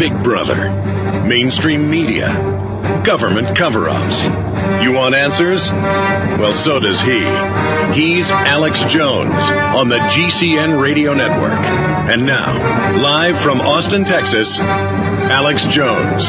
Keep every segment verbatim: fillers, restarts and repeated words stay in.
Big Brother, mainstream media, government cover-ups. You want answers? Well, so does he. He's Alex Jones on the G C N Radio Network. And now, live from Austin, Texas, Alex Jones.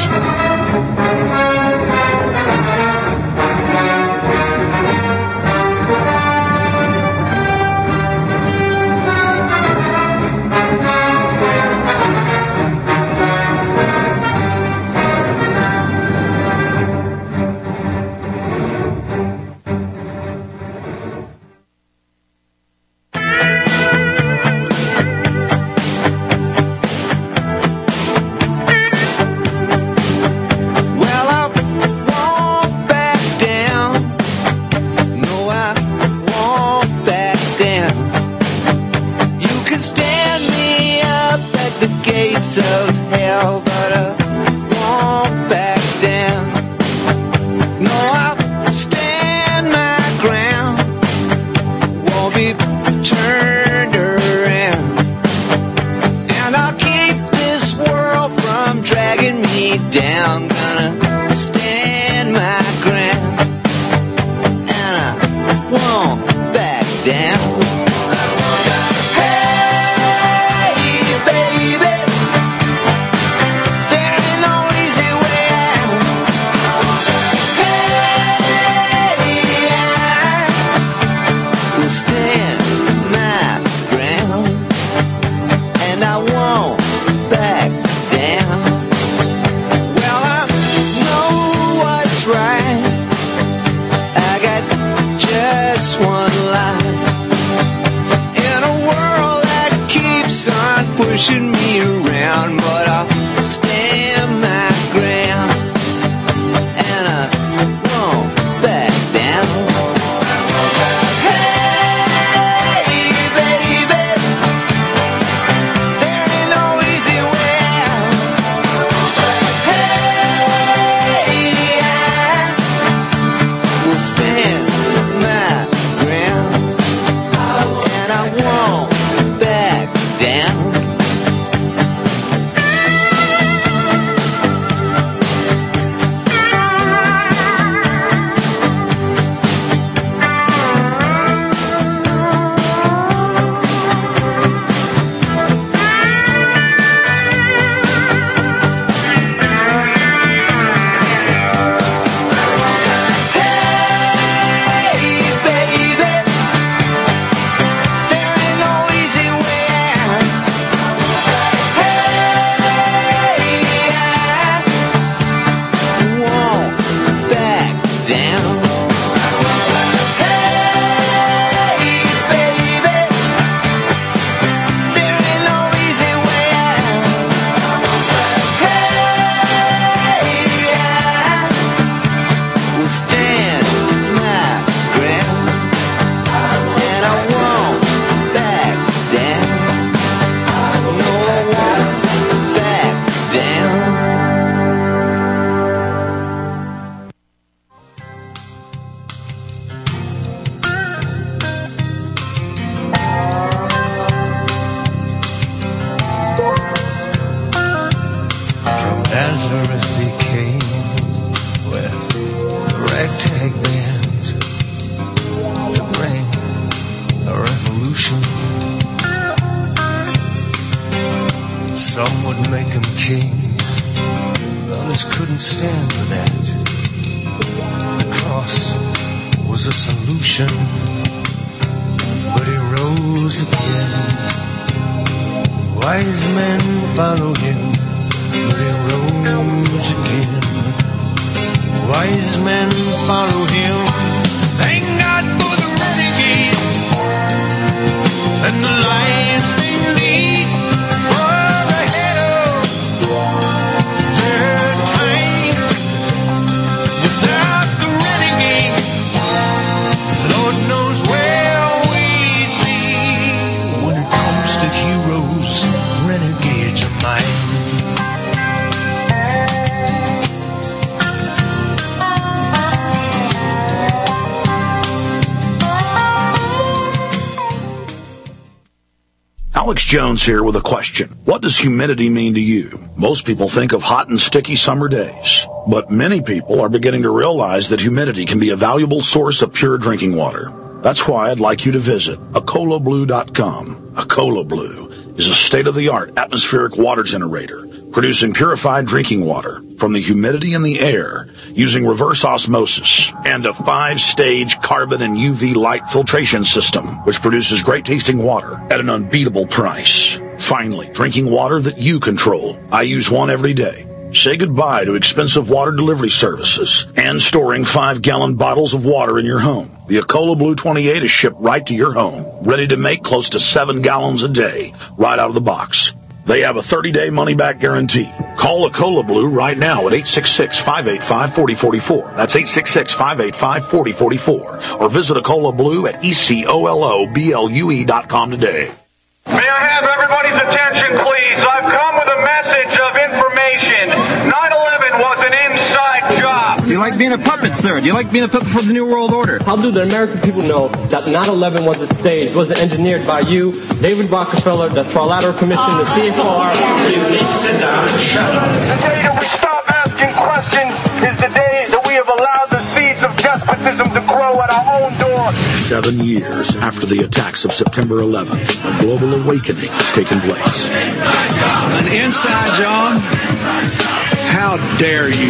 Alex Jones here with a question. What does humidity mean to you? Most people think of hot and sticky summer days, but many people are beginning to realize that humidity can be a valuable source of pure drinking water. That's why I'd like you to visit Acola Blue dot com. Acola Blue is a state-of-the-art atmospheric water generator producing purified drinking water from the humidity in the air using reverse osmosis and a five-stage carbon and U V light filtration system, which produces great-tasting water at an unbeatable price. Finally, drinking water that you control. I use one every day. Say goodbye to expensive water delivery services and storing five-gallon bottles of water in your home. The Acola Blue twenty-eight is shipped right to your home, ready to make close to seven gallons a day, right out of the box. They have a thirty-day money-back guarantee. Call Acola Blue right now at eight six six, five eight five, four zero four four. That's eight six six, five eight five, four zero four four. Or visit Acola Blue at E C O L O B L U E dot com today. May I have everybody's attention, please? I've come with a message of information. nine eleven was an inside job. Do you like being a puppet, sir? Do you like being a puppet for the New World Order? How do the American people know that nine eleven was a stage, was engineered by you, David Rockefeller, the Trilateral Commission, the C F R? Please sit down and shut up. The day that we stop asking questions is the day that we have allowed the seeds of despotism to grow at our own door. Seven years after the attacks of September eleventh, a global awakening has taken place. An inside job? How dare you?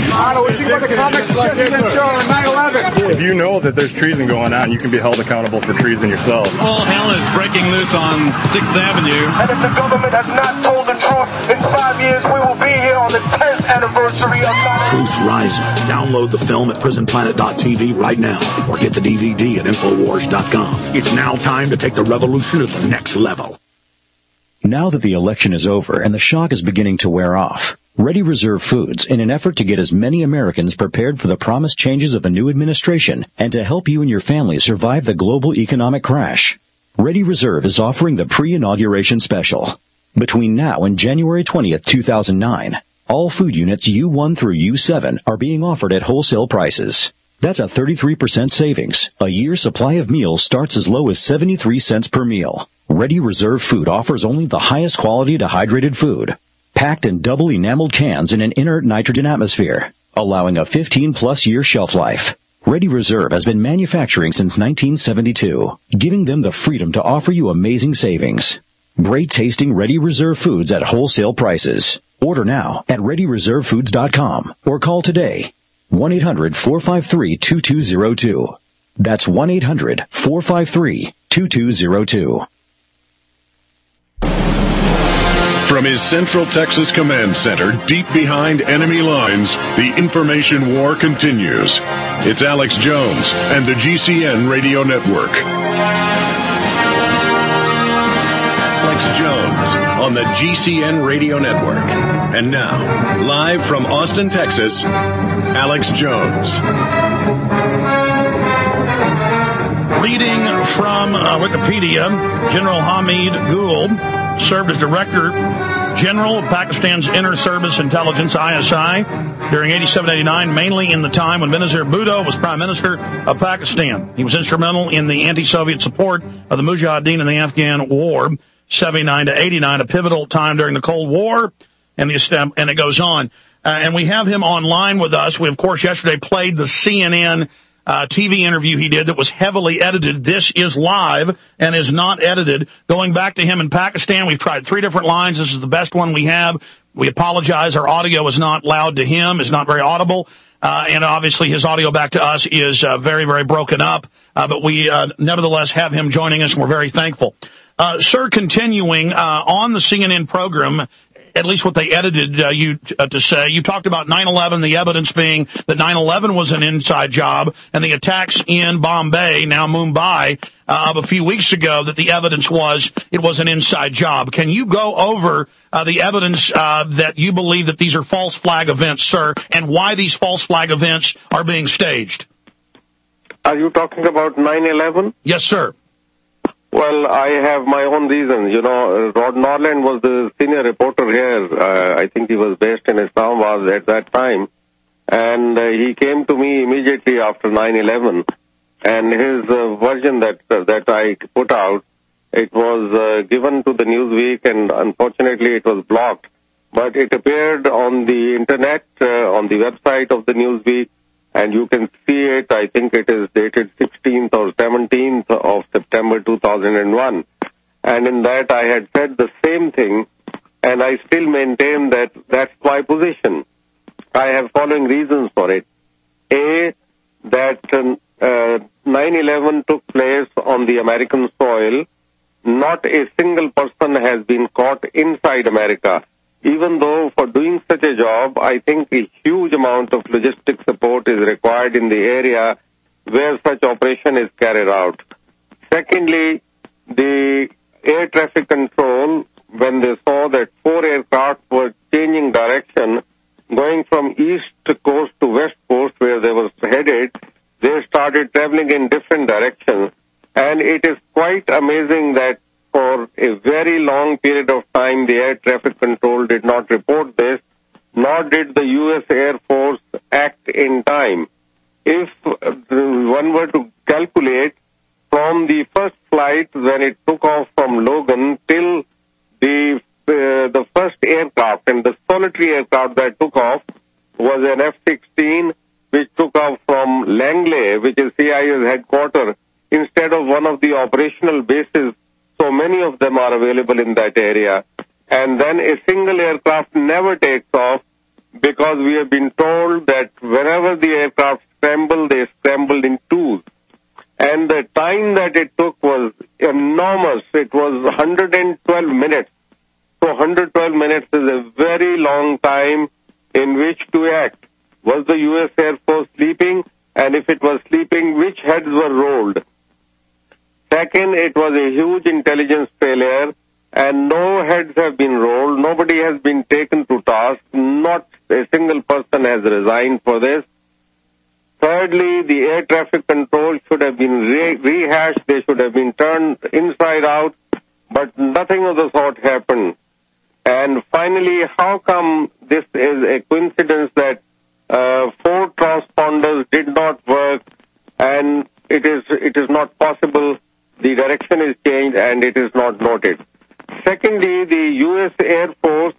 If you know that there's treason going on, you can be held accountable for treason yourself. All hell is breaking loose on sixth Avenue. And if the government has not told the truth, in five years we will be here on the tenth anniversary of nine eleven. Truth Rising. Download the film at prison planet dot t v right now or get the D V D at infowars dot com. It's now time to take the revolution to the next level. Now that the election is over and the shock is beginning to wear off, Ready Reserve Foods, in an effort to get as many Americans prepared for the promised changes of the new administration and to help you and your family survive the global economic crash, Ready Reserve is offering the pre-inauguration special. Between now and January twentieth, two thousand nine, all food units U one through U seven are being offered at wholesale prices. That's a thirty-three percent savings. A year's supply of meals starts as low as seventy-three cents per meal. Ready Reserve Food offers only the highest quality dehydrated food, packed in double enameled cans in an inert nitrogen atmosphere, allowing a fifteen plus year shelf life. Ready Reserve has been manufacturing since nineteen seventy-two, giving them the freedom to offer you amazing savings. Great tasting Ready Reserve Foods at wholesale prices. Order now at ready reserve foods dot com or call today. one eight hundred, four five three, two two zero two. That's one eight hundred, four five three, two two zero two. From his Central Texas Command Center, deep behind enemy lines, the information war continues. It's Alex Jones and the G C N Radio Network. Alex Jones on the G C N Radio Network. And now, live from Austin, Texas, Alex Jones. Reading from uh, Wikipedia, General Hamid Gould served as Director General of Pakistan's Inter Service Intelligence, I S I, during eighty-seven eighty-nine, mainly in the time when Benazir Bhutto was Prime Minister of Pakistan. He was instrumental in the anti-Soviet support of the Mujahideen in the Afghan War, seventy-nine to eighty-nine, a pivotal time during the Cold War, and the and it goes on. Uh, and we have him online with us. We, of course, yesterday played the C N N Uh, T V interview he did that was heavily edited. This is live and is not edited. Going back to him in Pakistan, we've tried three different lines. This is the best one we have. We apologize. Our audio is not loud to him, is not very audible. Uh, and obviously his audio back to us is uh, very, very broken up. Uh, but we uh, nevertheless have him joining us, and we're very thankful. Uh, sir, continuing uh, on the C N N program, at least what they edited uh, you uh, to say. You talked about nine eleven, the evidence being that nine eleven was an inside job, and the attacks in Bombay, now Mumbai, uh, of a few weeks ago, that the evidence was it was an inside job. Can you go over uh, the evidence uh, that you believe that these are false flag events, sir, and why these false flag events are being staged? Are you talking about nine eleven? Yes, sir. Well, I have my own reasons. You know, Rod Norland was the senior reporter here. Uh, I think he was based in Islamabad at that time. And uh, he came to me immediately after nine eleven. And his uh, version that uh, that I put out It was uh, given to the Newsweek, and unfortunately it was blocked. But it appeared on the internet, uh, on the website of the Newsweek, and you can see it. I think it is dated sixteenth or seventeenth of September two thousand one. And in that I had said the same thing, and I still maintain that that's my position. I have following reasons for it. A, that uh, nine eleven took place on the American soil. Not a single person has been caught inside America. Even though for doing such a job, I think a huge amount of logistic support is required in the area where such operation is carried out. Secondly, the air traffic control, when they saw that four aircraft were changing direction, going from east coast to west coast where they were headed, they started traveling in different directions. And it is quite amazing that for a very long period of time, the air traffic control did not report this, nor did the U S Air Force act in time. If one were to calculate from the first flight when it took off from Logan till the uh, the first aircraft, and the solitary aircraft that took off was an F sixteen, which took off from Langley, which is C I A's headquarters, instead of one of the operational bases. So many of them are available in that area. And then a single aircraft never takes off because we have been told that whenever the aircraft scramble, they scrambled in twos. And the time that it took was enormous. It was one hundred twelve minutes. So one hundred twelve minutes is a very long time in which to act. Was the U S Air Force sleeping? And if it was sleeping, which heads were rolled? Second, it was a huge intelligence failure, and no heads have been rolled. Nobody has been taken to task. Not a single person has resigned for this. Thirdly, the air traffic control should have been re- rehashed. They should have been turned inside out, but nothing of the sort happened. And finally, how come this is a coincidence that uh, four transponders did not work, and it is it is not possible? The direction is changed and it is not noted. Secondly, the U S Air Force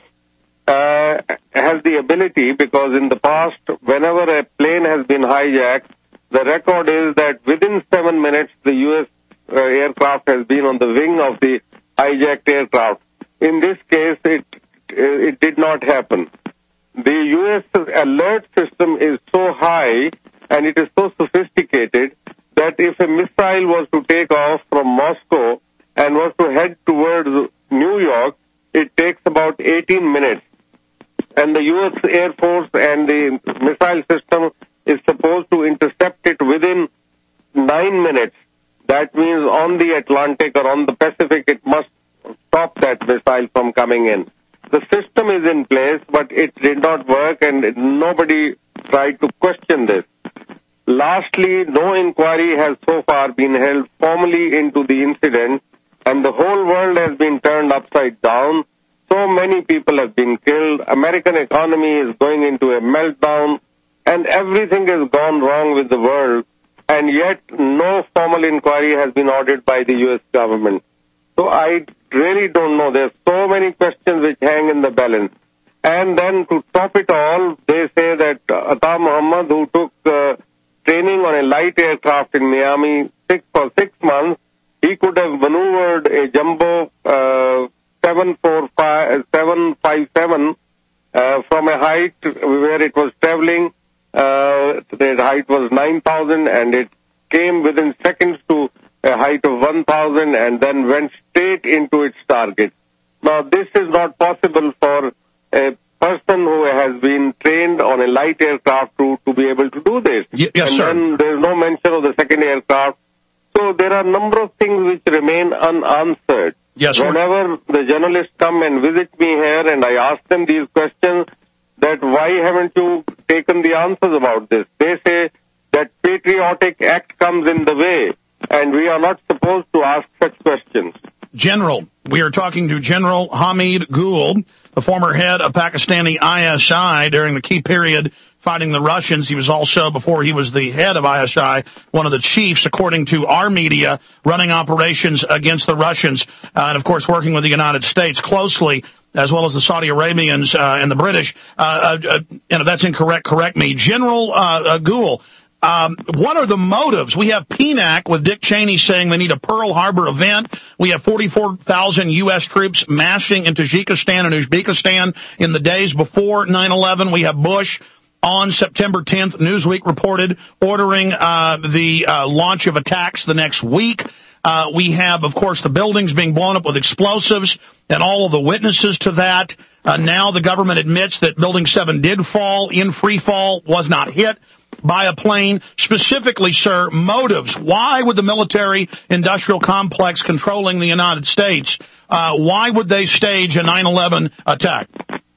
uh, has the ability, because in the past, whenever a plane has been hijacked, the record is that within seven minutes, the U S uh, aircraft has been on the wing of the hijacked aircraft. In this case, it it did not happen. The U S alert system is so high and it is so sophisticated that if a missile was to take off from Moscow and was to head towards New York, it takes about eighteen minutes. And the U S Air Force and the missile system is supposed to intercept it within nine minutes. That means on the Atlantic or on the Pacific, it must stop that missile from coming in. The system is in place, but it did not work, and nobody tried to question this. Lastly, no inquiry has so far been held formally into the incident, and the whole world has been turned upside down. So many people have been killed. American economy is going into a meltdown, and everything has gone wrong with the world, and yet no formal inquiry has been ordered by the U S government. So I really don't know. There are so many questions which hang in the balance. And then to top it all, they say that Ata Muhammad, who took uh, training on a light aircraft in Miami six for six months, he could have maneuvered a jumbo uh, seven five seven uh, from a height where it was traveling. Uh, the height was nine thousand, and it came within seconds to a height of one thousand and then went straight into its target. Now, this is not possible for a person who has been trained on a light aircraft to, to be able to do this. Y- yes, and sir. then there's no mention of the second aircraft. So there are a number of things which remain unanswered. Yes, sir. Whenever the journalists come and visit me here and I ask them these questions, that why haven't you taken the answers about this? They say that patriotic act comes in the way, and we are not supposed to ask such questions. General, we are talking to General Hamid Gul, the former head of Pakistani I S I during the key period fighting the Russians. He was also, before he was the head of I S I, one of the chiefs, according to our media, running operations against the Russians, uh, and, of course, working with the United States closely, as well as the Saudi Arabians uh, and the British. Uh, uh, and if that's incorrect, correct me. General uh, uh, Gould, Um, what are the motives? We have P N A C with Dick Cheney saying they need a Pearl Harbor event. We have forty-four thousand U S troops massing in Tajikistan and Uzbekistan in the days before nine eleven. We have Bush on September tenth, Newsweek reported, ordering uh, the uh, launch of attacks the next week. Uh, we have, of course, the buildings being blown up with explosives and all of the witnesses to that. Uh, now the government admits that Building seven did fall in free fall, was not hit by a plane. Specifically, sir, motives. Why would the military-industrial complex controlling the United States, uh, why would they stage a nine eleven attack?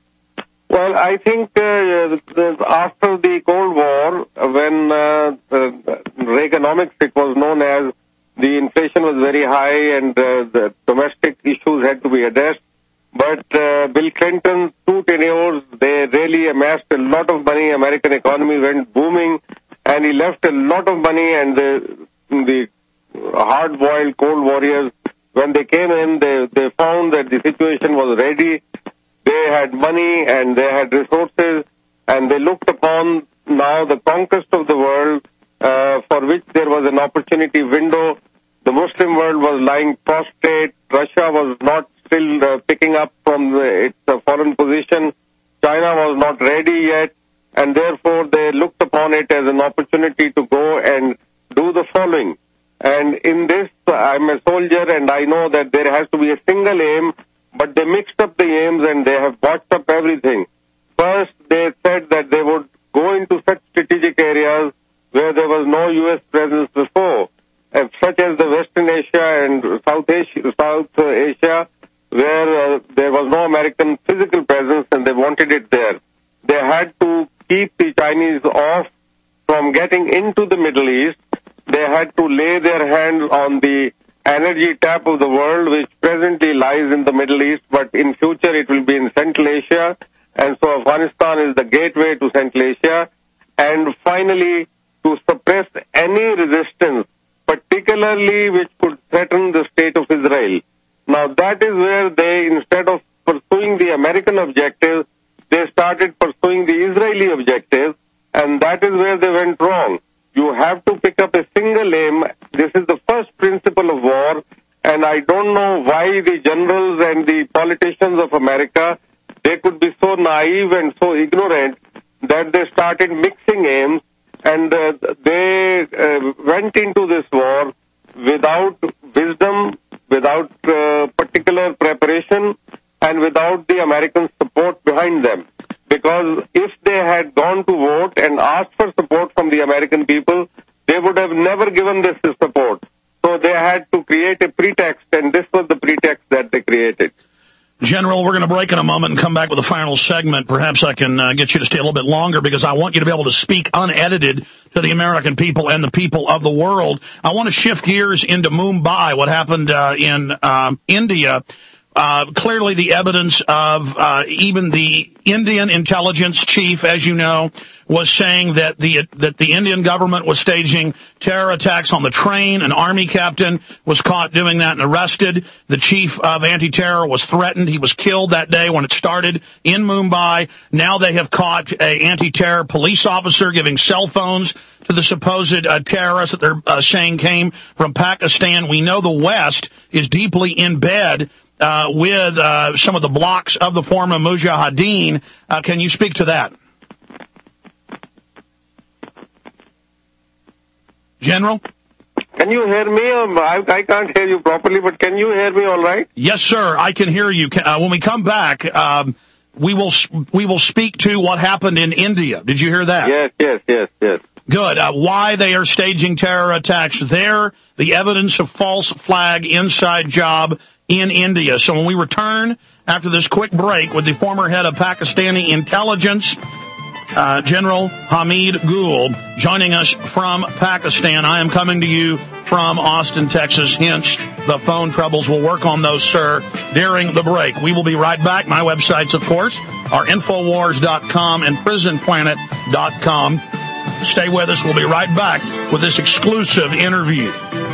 Well, I think uh, after the Cold War, when uh, Reaganomics, it was known as the inflation was very high and uh, the domestic issues had to be addressed. But uh, Bill Clinton's two tenures, they really amassed a lot of money. American economy went booming, and he left a lot of money. And the, the hard-boiled cold warriors, when they came in, they, they found that the situation was ready. They had money and they had resources, and they looked upon now the conquest of the world, uh, for which there was an opportunity window. The Muslim world was lying prostrate. Russia was not still uh, picking up from the, its uh, foreign position. China was not ready yet, and therefore they looked upon it as an opportunity to go and do the following. And in this, uh, I'm a soldier, and I know that there has to be a single aim, but they mixed up the aims and they have botched up everything. First, they said that they would go into such strategic areas where there was no U S presence before, uh, such as the Western Asia and South Asia, South Asia where uh, there was no American physical presence, and they wanted it there. They had to keep the Chinese off from getting into the Middle East. They had to lay their hands on the energy tap of the world, which presently lies in the Middle East, but in future it will be in Central Asia. And so Afghanistan is the gateway to Central Asia. And finally, to suppress any resistance, particularly which could threaten the state of Israel. Now, that is where they, instead of pursuing the American objective, they started pursuing the Israeli objective, and that is where they went wrong. You have to pick up a single aim. This is the first principle of war, and I don't know why the generals and the politicians of America, they could be so naive and so ignorant that they started mixing aims, and uh, they uh, went into this war without wisdom, without uh, particular preparation, and without the American support behind them. Because if they had gone to vote and asked for support from the American people, they would have never given this support. So they had to create a pretext, and this was the pretext that they created. General, we're going to break in a moment and come back with a final segment. Perhaps I can uh, get you to stay a little bit longer, because I want you to be able to speak unedited to the American people and the people of the world. I want to shift gears into Mumbai, what happened uh, in uh, India. Uh, clearly the evidence of uh, even the Indian intelligence chief, as you know, was saying that the that the Indian government was staging terror attacks on the train. An army captain was caught doing that and arrested. The chief of anti-terror was threatened. He was killed that day when it started in Mumbai. Now they have caught a anti-terror police officer giving cell phones to the supposed uh, terrorists that they're uh, saying came from Pakistan. We know the West is deeply in bed Uh, with uh, some of the blocks of the former Mujahideen. Uh, can you speak to that? General? Can you hear me? I, I can't hear you properly, but can you hear me all right? Yes, sir. I can hear you. Uh, when we come back, um, we will we will speak to what happened in India. Did you hear that? Yes, yes, yes, yes. Good. Uh, why they are staging terror attacks there, the evidence of false flag inside job in India. So when we return after this quick break with the former head of Pakistani intelligence, uh, General Hamid Gould, joining us from Pakistan, I am coming to you from Austin, Texas. Hence, the phone troubles. We'll work on those, sir, during the break. We will be right back. My websites, of course, are Infowars dot com and Prison Planet dot com. Stay with us. We'll be right back with this exclusive interview.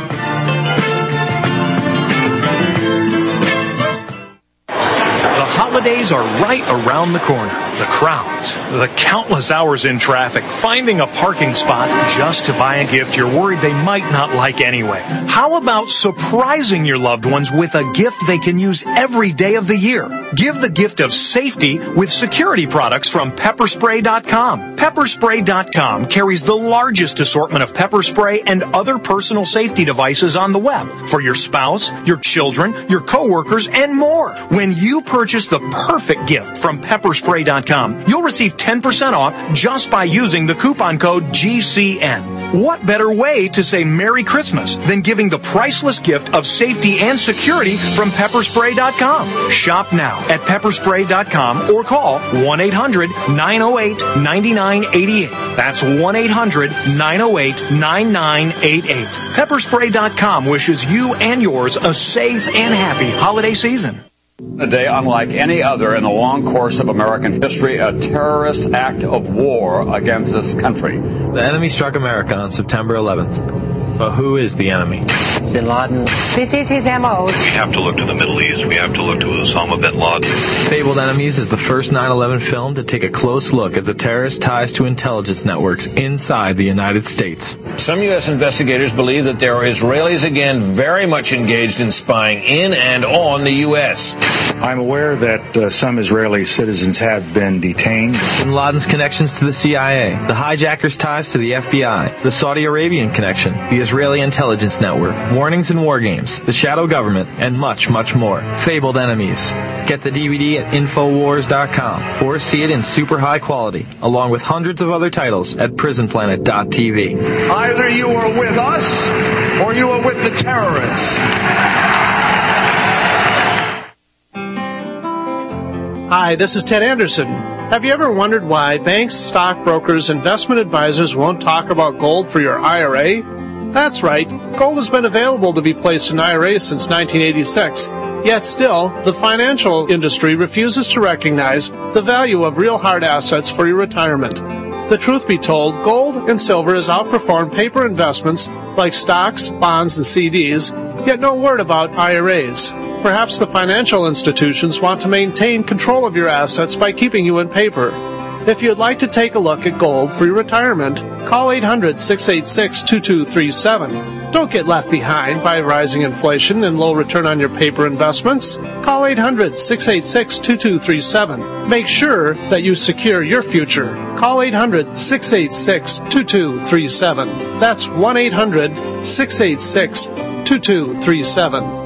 The holidays are right around the corner. The crowds, the countless hours in traffic, finding a parking spot just to buy a gift you're worried they might not like anyway. How about surprising your loved ones with a gift they can use every day of the year? Give the gift of safety with security products from pepper spray dot com. pepper spray dot com carries the largest assortment of pepper spray and other personal safety devices on the web for your spouse, your children, your coworkers, and more. When you purchase the perfect gift from pepper spray dot com, you'll receive ten percent off just by using the coupon code G C N. What better way to say Merry Christmas than giving the priceless gift of safety and security from pepper spray dot com? Shop now at pepper spray dot com or call one eight hundred nine oh eight nine nine eight eight. That's one eight hundred nine oh eight nine nine eight eight. pepper spray dot com wishes you and yours a safe and happy holiday season. A day unlike any other in the long course of American history, a terrorist act of war against this country. The enemy struck America on September eleventh. But who is the enemy? Bin Laden. This is his M O. We have to look to the Middle East. We have to look to Osama bin Laden. Fabled Enemies is the first nine eleven film to take a close look at the terrorist ties to intelligence networks inside the United States. Some U S investigators believe that there are Israelis again very much engaged in spying in and on the U S. I'm aware that uh, some Israeli citizens have been detained. Bin Laden's connections to the C I A, the hijackers' ties to the F B I, the Saudi Arabian connection, the Israeli intelligence network, warnings and war games, the shadow government, and much, much more. Fabled Enemies. Get the D V D at Infowars dot com or see it in super high quality, along with hundreds of other titles at Prison Planet dot T V. Either you are with us or you are with the terrorists. Hi, this is Ted Anderson. Have you ever wondered why banks, stockbrokers, investment advisors won't talk about gold for your I R A? That's right. Gold has been available to be placed in I R As since nineteen eighty-six. Yet still, the financial industry refuses to recognize the value of real hard assets for your retirement. The truth be told, gold and silver has outperformed paper investments like stocks, bonds, and C Ds, yet no word about I R As. Perhaps the financial institutions want to maintain control of your assets by keeping you in paper. If you'd like to take a look at gold for your retirement, call eight hundred six eight six two two three seven. Don't get left behind by rising inflation and low return on your paper investments. Call eight hundred six eight six two two three seven. Make sure that you secure your future. Call eight hundred six eight six two two three seven. That's one eight hundred six eight six two two three seven.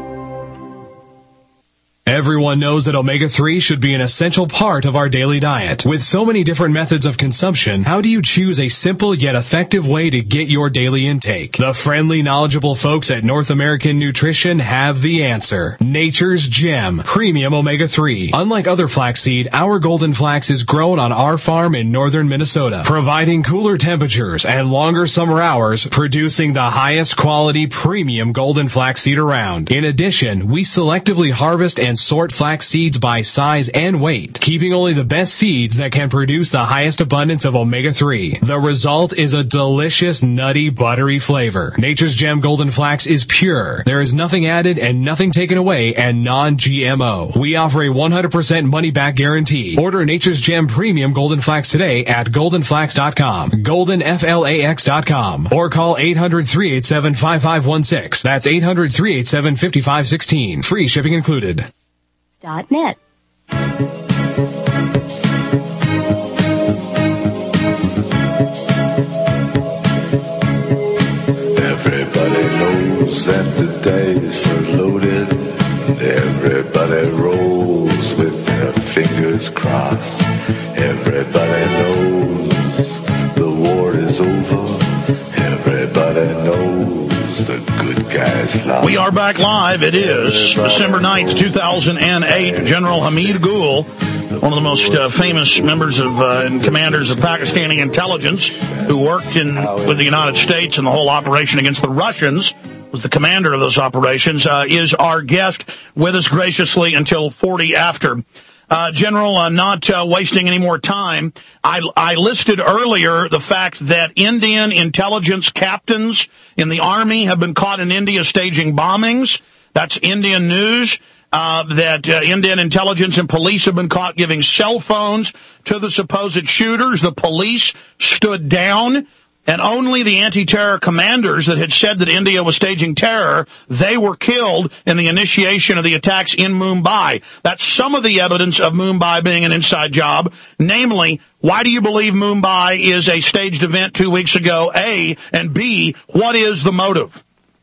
Everyone knows that omega three should be an essential part of our daily diet. With so many different methods of consumption, how do you choose a simple yet effective way to get your daily intake? The friendly, knowledgeable folks at North American Nutrition have the answer. Nature's Gem Premium Omega three. Unlike other flaxseed, our golden flax is grown on our farm in northern Minnesota, providing cooler temperatures and longer summer hours, producing the highest quality premium golden flaxseed around. In addition, we selectively harvest and sort flax seeds by size and weight, keeping only the best seeds that can produce the highest abundance of omega three. The result is a delicious, nutty, buttery flavor. Nature's Gem Golden Flax is pure. There is nothing added and nothing taken away, and non G M O. We offer a one hundred percent money-back guarantee. Order Nature's Gem Premium Golden Flax today at golden flax dot com, golden flax dot com, or call eight hundred three eight seven five five one six. That's eight hundred three eight seven five five one six. Free shipping included. Dot net. Everybody knows that the dice are loaded. Everybody rolls with their fingers crossed. Everybody knows the war is over. Everybody knows the good guys lost. We are back live. It is December ninth, two thousand eight. General Hamid Gul one of the most uh, famous members of uh, and commanders of Pakistani intelligence, who worked in with the United States in the whole operation against the Russians, was the commander of those operations, uh, is our guest with us graciously until forty after. Uh, General, uh, not uh, wasting any more time, I, I listed earlier the fact that Indian intelligence captains in the Army have been caught in India staging bombings. That's Indian news. Uh, that uh, Indian intelligence and police have been caught giving cell phones to the supposed shooters. The police stood down, and only the anti-terror commanders that had said that India was staging terror, they were killed in the initiation of the attacks in Mumbai. That's some of the evidence of Mumbai being an inside job. Namely, why do you believe Mumbai is a staged event two weeks ago, A, and B, what is the motive?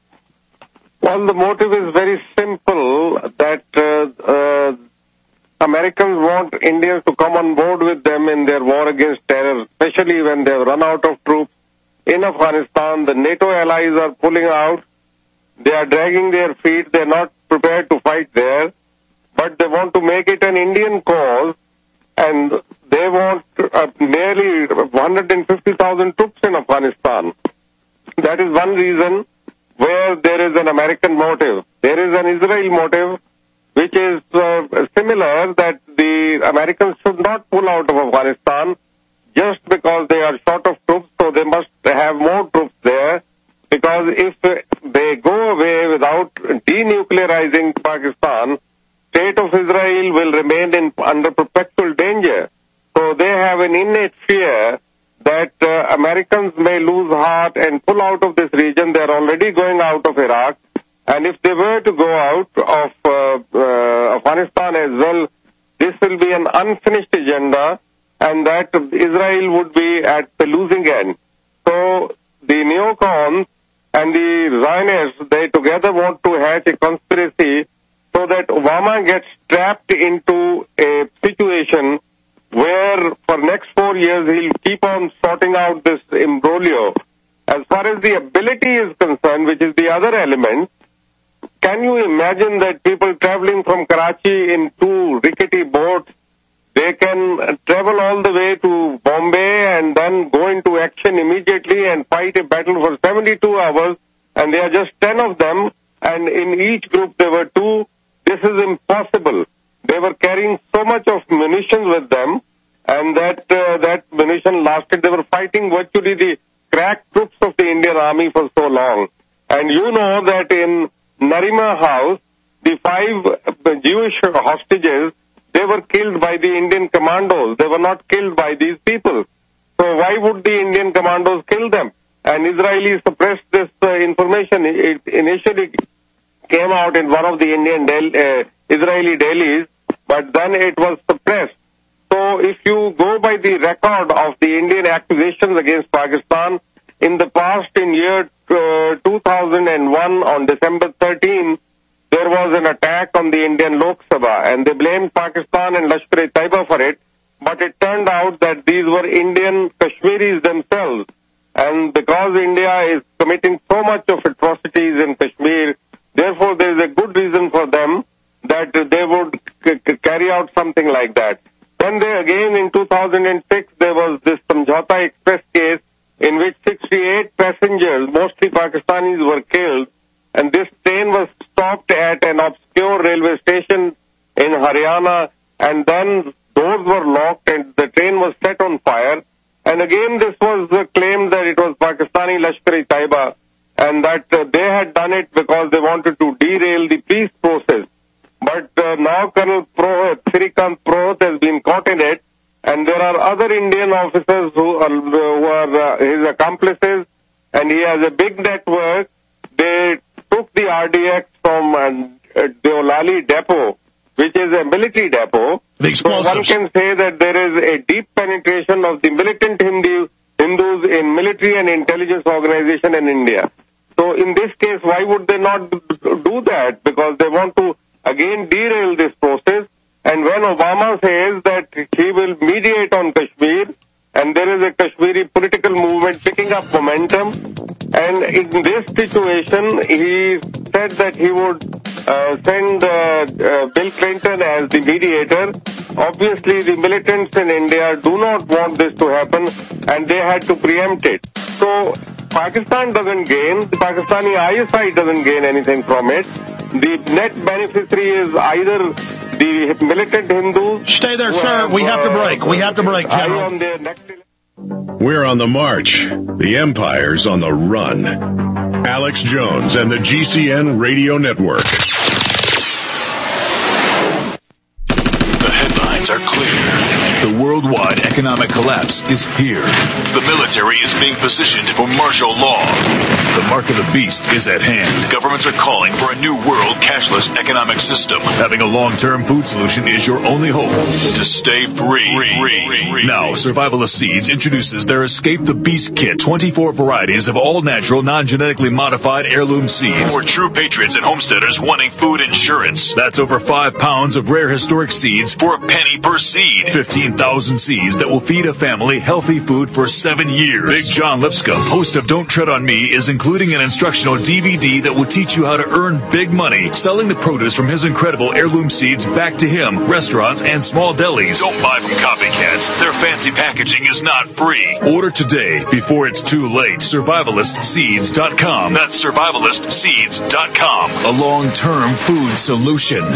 Well, the motive is very simple, that uh, uh, Americans want Indians to come on board with them in their war against terror, especially when they've run out of troops in Afghanistan. The NATO allies are pulling out. They are dragging their feet. They're not prepared to fight there, but they want to make it an Indian cause, and they want uh, nearly one hundred fifty thousand troops in Afghanistan. That is one reason where there is an American motive. There is an Israel motive, which is uh, similar, that the Americans should not pull out of Afghanistan just because they are short of troops, so they must have more troops there, because if they go away without denuclearizing Pakistan, state of Israel will remain in, under perpetual danger. So they have an innate fear that uh, Americans may lose heart and pull out of this region. They're already going out of Iraq. And if they were to go out of uh, uh, Afghanistan as well, this will be an unfinished agenda, and that Israel would be at the losing end. So the neocons and the Zionists, they together want to hatch a conspiracy so that Obama gets trapped into a situation where for next four years he'll keep on sorting out this imbroglio. As far as the ability is concerned, which is the other element, can you imagine that people traveling from Karachi in two rickety boats, they can travel all the way to Bombay and then go into action immediately and fight a battle for seventy-two hours, and there are just ten of them, and in each group there were two. This is impossible. They were carrying so much of munitions with them, and that uh, that munition lasted. They were fighting virtually the crack troops of the Indian Army for so long. And you know that in Narima House, the five Jewish hostages, they were killed by the Indian commandos. They were not killed by these people. So why would the Indian commandos kill them? And Israelis suppressed this uh, information. It initially came out in one of the Indian del- uh, Israeli dailies, but then it was suppressed. So if you go by the record of the Indian accusations against Pakistan, in the past, in year uh, two thousand one, on December thirteenth, there was an attack on the Indian Lok Sabha, and they blamed Pakistan and Lashkar-e-Taiba for it, but it turned out that these were Indian Kashmiris themselves. And because India is committing so much of atrocities in Kashmir, therefore there is a good reason for them that they would c- c- carry out something like that. Then they, again in two thousand six, there was this Samjhauta Express case in which sixty-eight passengers, mostly Pakistanis, were killed, and this train was stopped at an obscure railway station in Haryana, and then doors were locked and the train was set on fire. And again this was uh, claimed that it was Pakistani Lashkar-e-Taiba, and that uh, they had done it because they wanted to derail the peace process. But uh, now Colonel Prohit, Srikant Prohit, has been caught in it, and there are other Indian officers who are, who are uh, his accomplices, and he has a big network. They took the R D X from uh, Deolali depot, which is a military depot. So one can say that there is a deep penetration of the militant Hindu, Hindus in military and intelligence organization in India. So in this case, why would they not do that? Because they want to again derail this process. And when Obama says that he will mediate on Kashmir, and there is a Kashmiri political movement picking up momentum. And in this situation, he said that he would uh, send uh, uh, Bill Clinton as the mediator. Obviously, the militants in India do not want this to happen, and they had to preempt it. So Pakistan doesn't gain, the Pakistani I S I doesn't gain anything from it. The net beneficiary is either the militant Hindus. Stay there, sir. Have, we have to break. We have to break, General. On their next... We're on the march. The empire's on the run. Alex Jones and the G C N Radio Network. The headlines are clear. The worldwide economic collapse is here. The military is being positioned for martial law. The mark of the beast is at hand. Governments are calling for a new world cashless economic system. Having a long-term food solution is your only hope to stay free. Now, Survivalist Seeds introduces their Escape the Beast Kit. twenty-four varieties of all-natural, non-genetically modified heirloom seeds for true patriots and homesteaders wanting food insurance. That's over five pounds of rare historic seeds for a penny per seed. fifteen thousand seeds that will feed a family healthy food for seven years. Big John Lipscomb, host of Don't Tread on Me, is including an instructional D V D that will teach you how to earn big money selling the produce from his incredible heirloom seeds back to him, restaurants, and small delis. Don't buy from copycats. Their fancy packaging is not free. Order today before it's too late. survivalist seeds dot com. That's survivalist seeds dot com. A long-term food solution.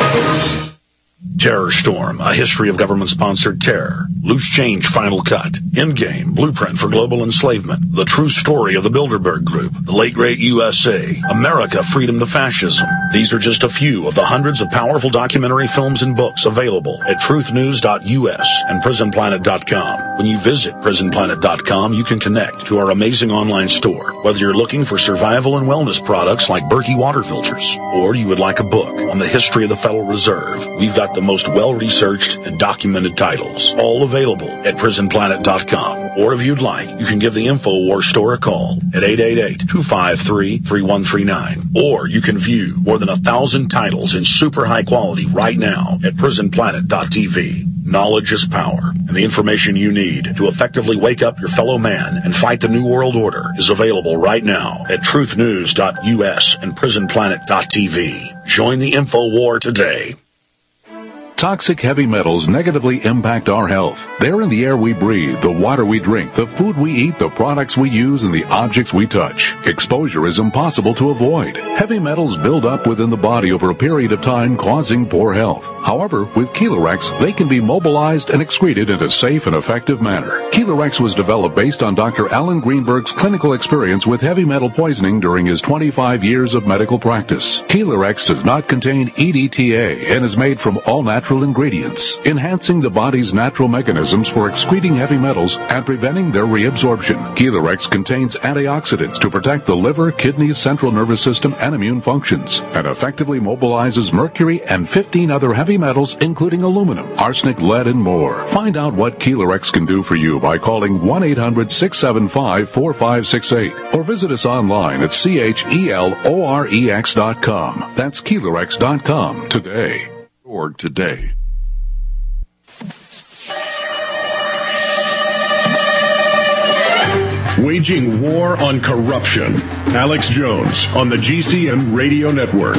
Terror Storm, a history of government-sponsored terror. Loose Change Final Cut. Endgame, Blueprint for Global Enslavement. The True Story of the Bilderberg Group. The Late Great U S A. America, Freedom to Fascism. These are just a few of the hundreds of powerful documentary films and books available at truth news dot U S and prison planet dot com. When you visit prison planet dot com, you can connect to our amazing online store. Whether you're looking for survival and wellness products like Berkey water filters, or you would like a book on the history of the Federal Reserve, we've got the most well-researched and documented titles, all available at prison planet dot com. Or if you'd like, you can give the InfoWars store a call at eight eight eight, two five three, three one three nine. Or you can view more than a thousand titles in super high quality right now at prison planet dot T V. Knowledge is power, and the information you need to effectively wake up your fellow man and fight the New World Order is available right now at truth news dot U S and prison planet dot T V. Join the InfoWar today. Toxic heavy metals negatively impact our health. They're in the air we breathe, the water we drink, the food we eat, the products we use, and the objects we touch. Exposure is impossible to avoid. Heavy metals build up within the body over a period of time, causing poor health. However, with Kelorex, they can be mobilized and excreted in a safe and effective manner. Kelorex was developed based on Doctor Alan Greenberg's clinical experience with heavy metal poisoning during his twenty-five years of medical practice. Kelorex does not contain E D T A and is made from all natural ingredients, enhancing the body's natural mechanisms for excreting heavy metals and preventing their reabsorption. Kelorex contains antioxidants to protect the liver, kidneys, central nervous system, and immune functions, and effectively mobilizes mercury and fifteen other heavy metals, including aluminum, arsenic, lead, and more. Find out what Kelorex can do for you by calling one eight hundred, six seven five, four five six eight or visit us online at C H E L O R E X dot com. That's Kelorex dot com today. Org today. Waging war on corruption. Alex Jones on the G C N Radio Network.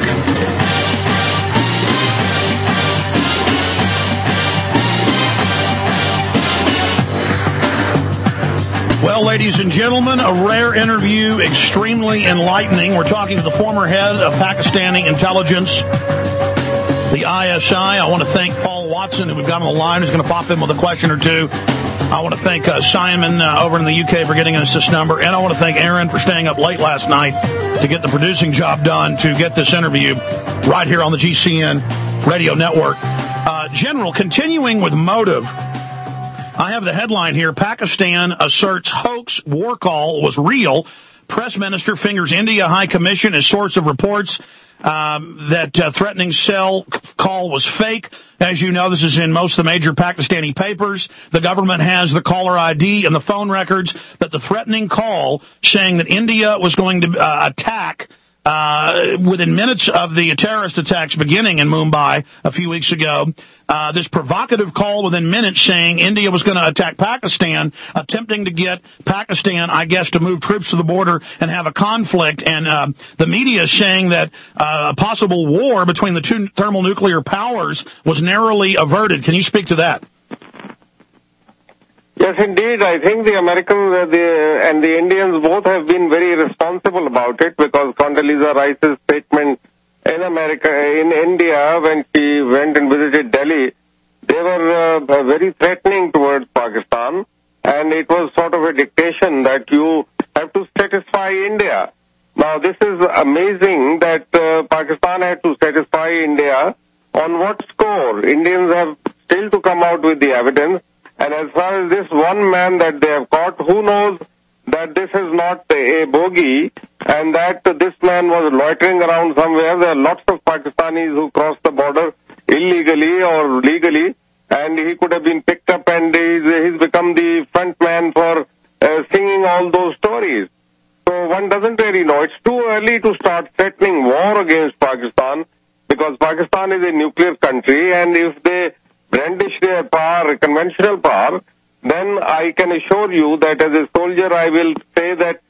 Well, ladies and gentlemen, a rare interview, extremely enlightening. We're talking to the former head of Pakistani intelligence, the I S I. I want to thank Paul Watson, who we've got on the line, who's going to pop in with a question or two. I want to thank uh, Simon uh, over in the U K for getting us this number, and I want to thank Aaron for staying up late last night to get the producing job done to get this interview right here on the G C N Radio Network. Uh, General, continuing with motive, I have the headline here: Pakistan asserts hoax war call was real. Press minister fingers India High Commission as source of reports um, that uh, threatening cell call was fake. As you know, this is in most of the major Pakistani papers. The government has the caller I D and the phone records that the threatening call saying that India was going to uh, attack uh, within minutes of the terrorist attacks beginning in Mumbai a few weeks ago, uh, this provocative call within minutes saying India was going to attack Pakistan, attempting to get Pakistan, I guess, to move troops to the border and have a conflict. And uh, the media is saying that uh, a possible war between the two thermonuclear powers was narrowly averted. Can you speak to that? Yes, indeed. I think the Americans uh, the, and the Indians both have been very responsible about it, because Condoleezza Rice's statement in America, in India, when she went and visited Delhi, they were uh, very threatening towards Pakistan, and it was sort of a dictation that you have to satisfy India. Now, this is amazing that uh, Pakistan had to satisfy India. On what score? Indians have still to come out with the evidence. And as far as this one man that they have caught, who knows that this is not a bogey and that this man was loitering around somewhere. There are lots of Pakistanis who cross the border illegally or legally, and he could have been picked up, and he's, he's become the front man for uh, singing all those stories. So one doesn't really know. It's too early to start threatening war against Pakistan, because Pakistan is a nuclear country, and if they brandish their power, conventional power, then I can assure you that as a soldier I will say that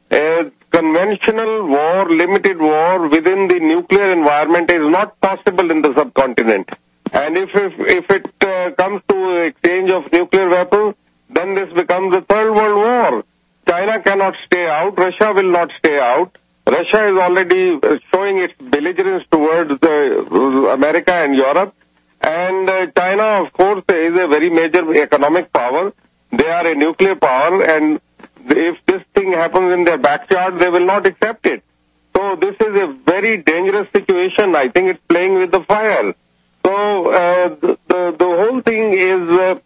a conventional war, limited war within the nuclear environment is not possible in the subcontinent. And if if, if it uh, comes to exchange of nuclear weapons, then this becomes a third world war. China cannot stay out. Russia will not stay out. Russia is already showing its belligerence towards the, America and Europe. And uh, China, of course, is a very major economic power. They are a nuclear power, and if this thing happens in their backyard, they will not accept it. So this is a very dangerous situation. I think it's playing with the fire. So uh, the, the the whole thing is uh,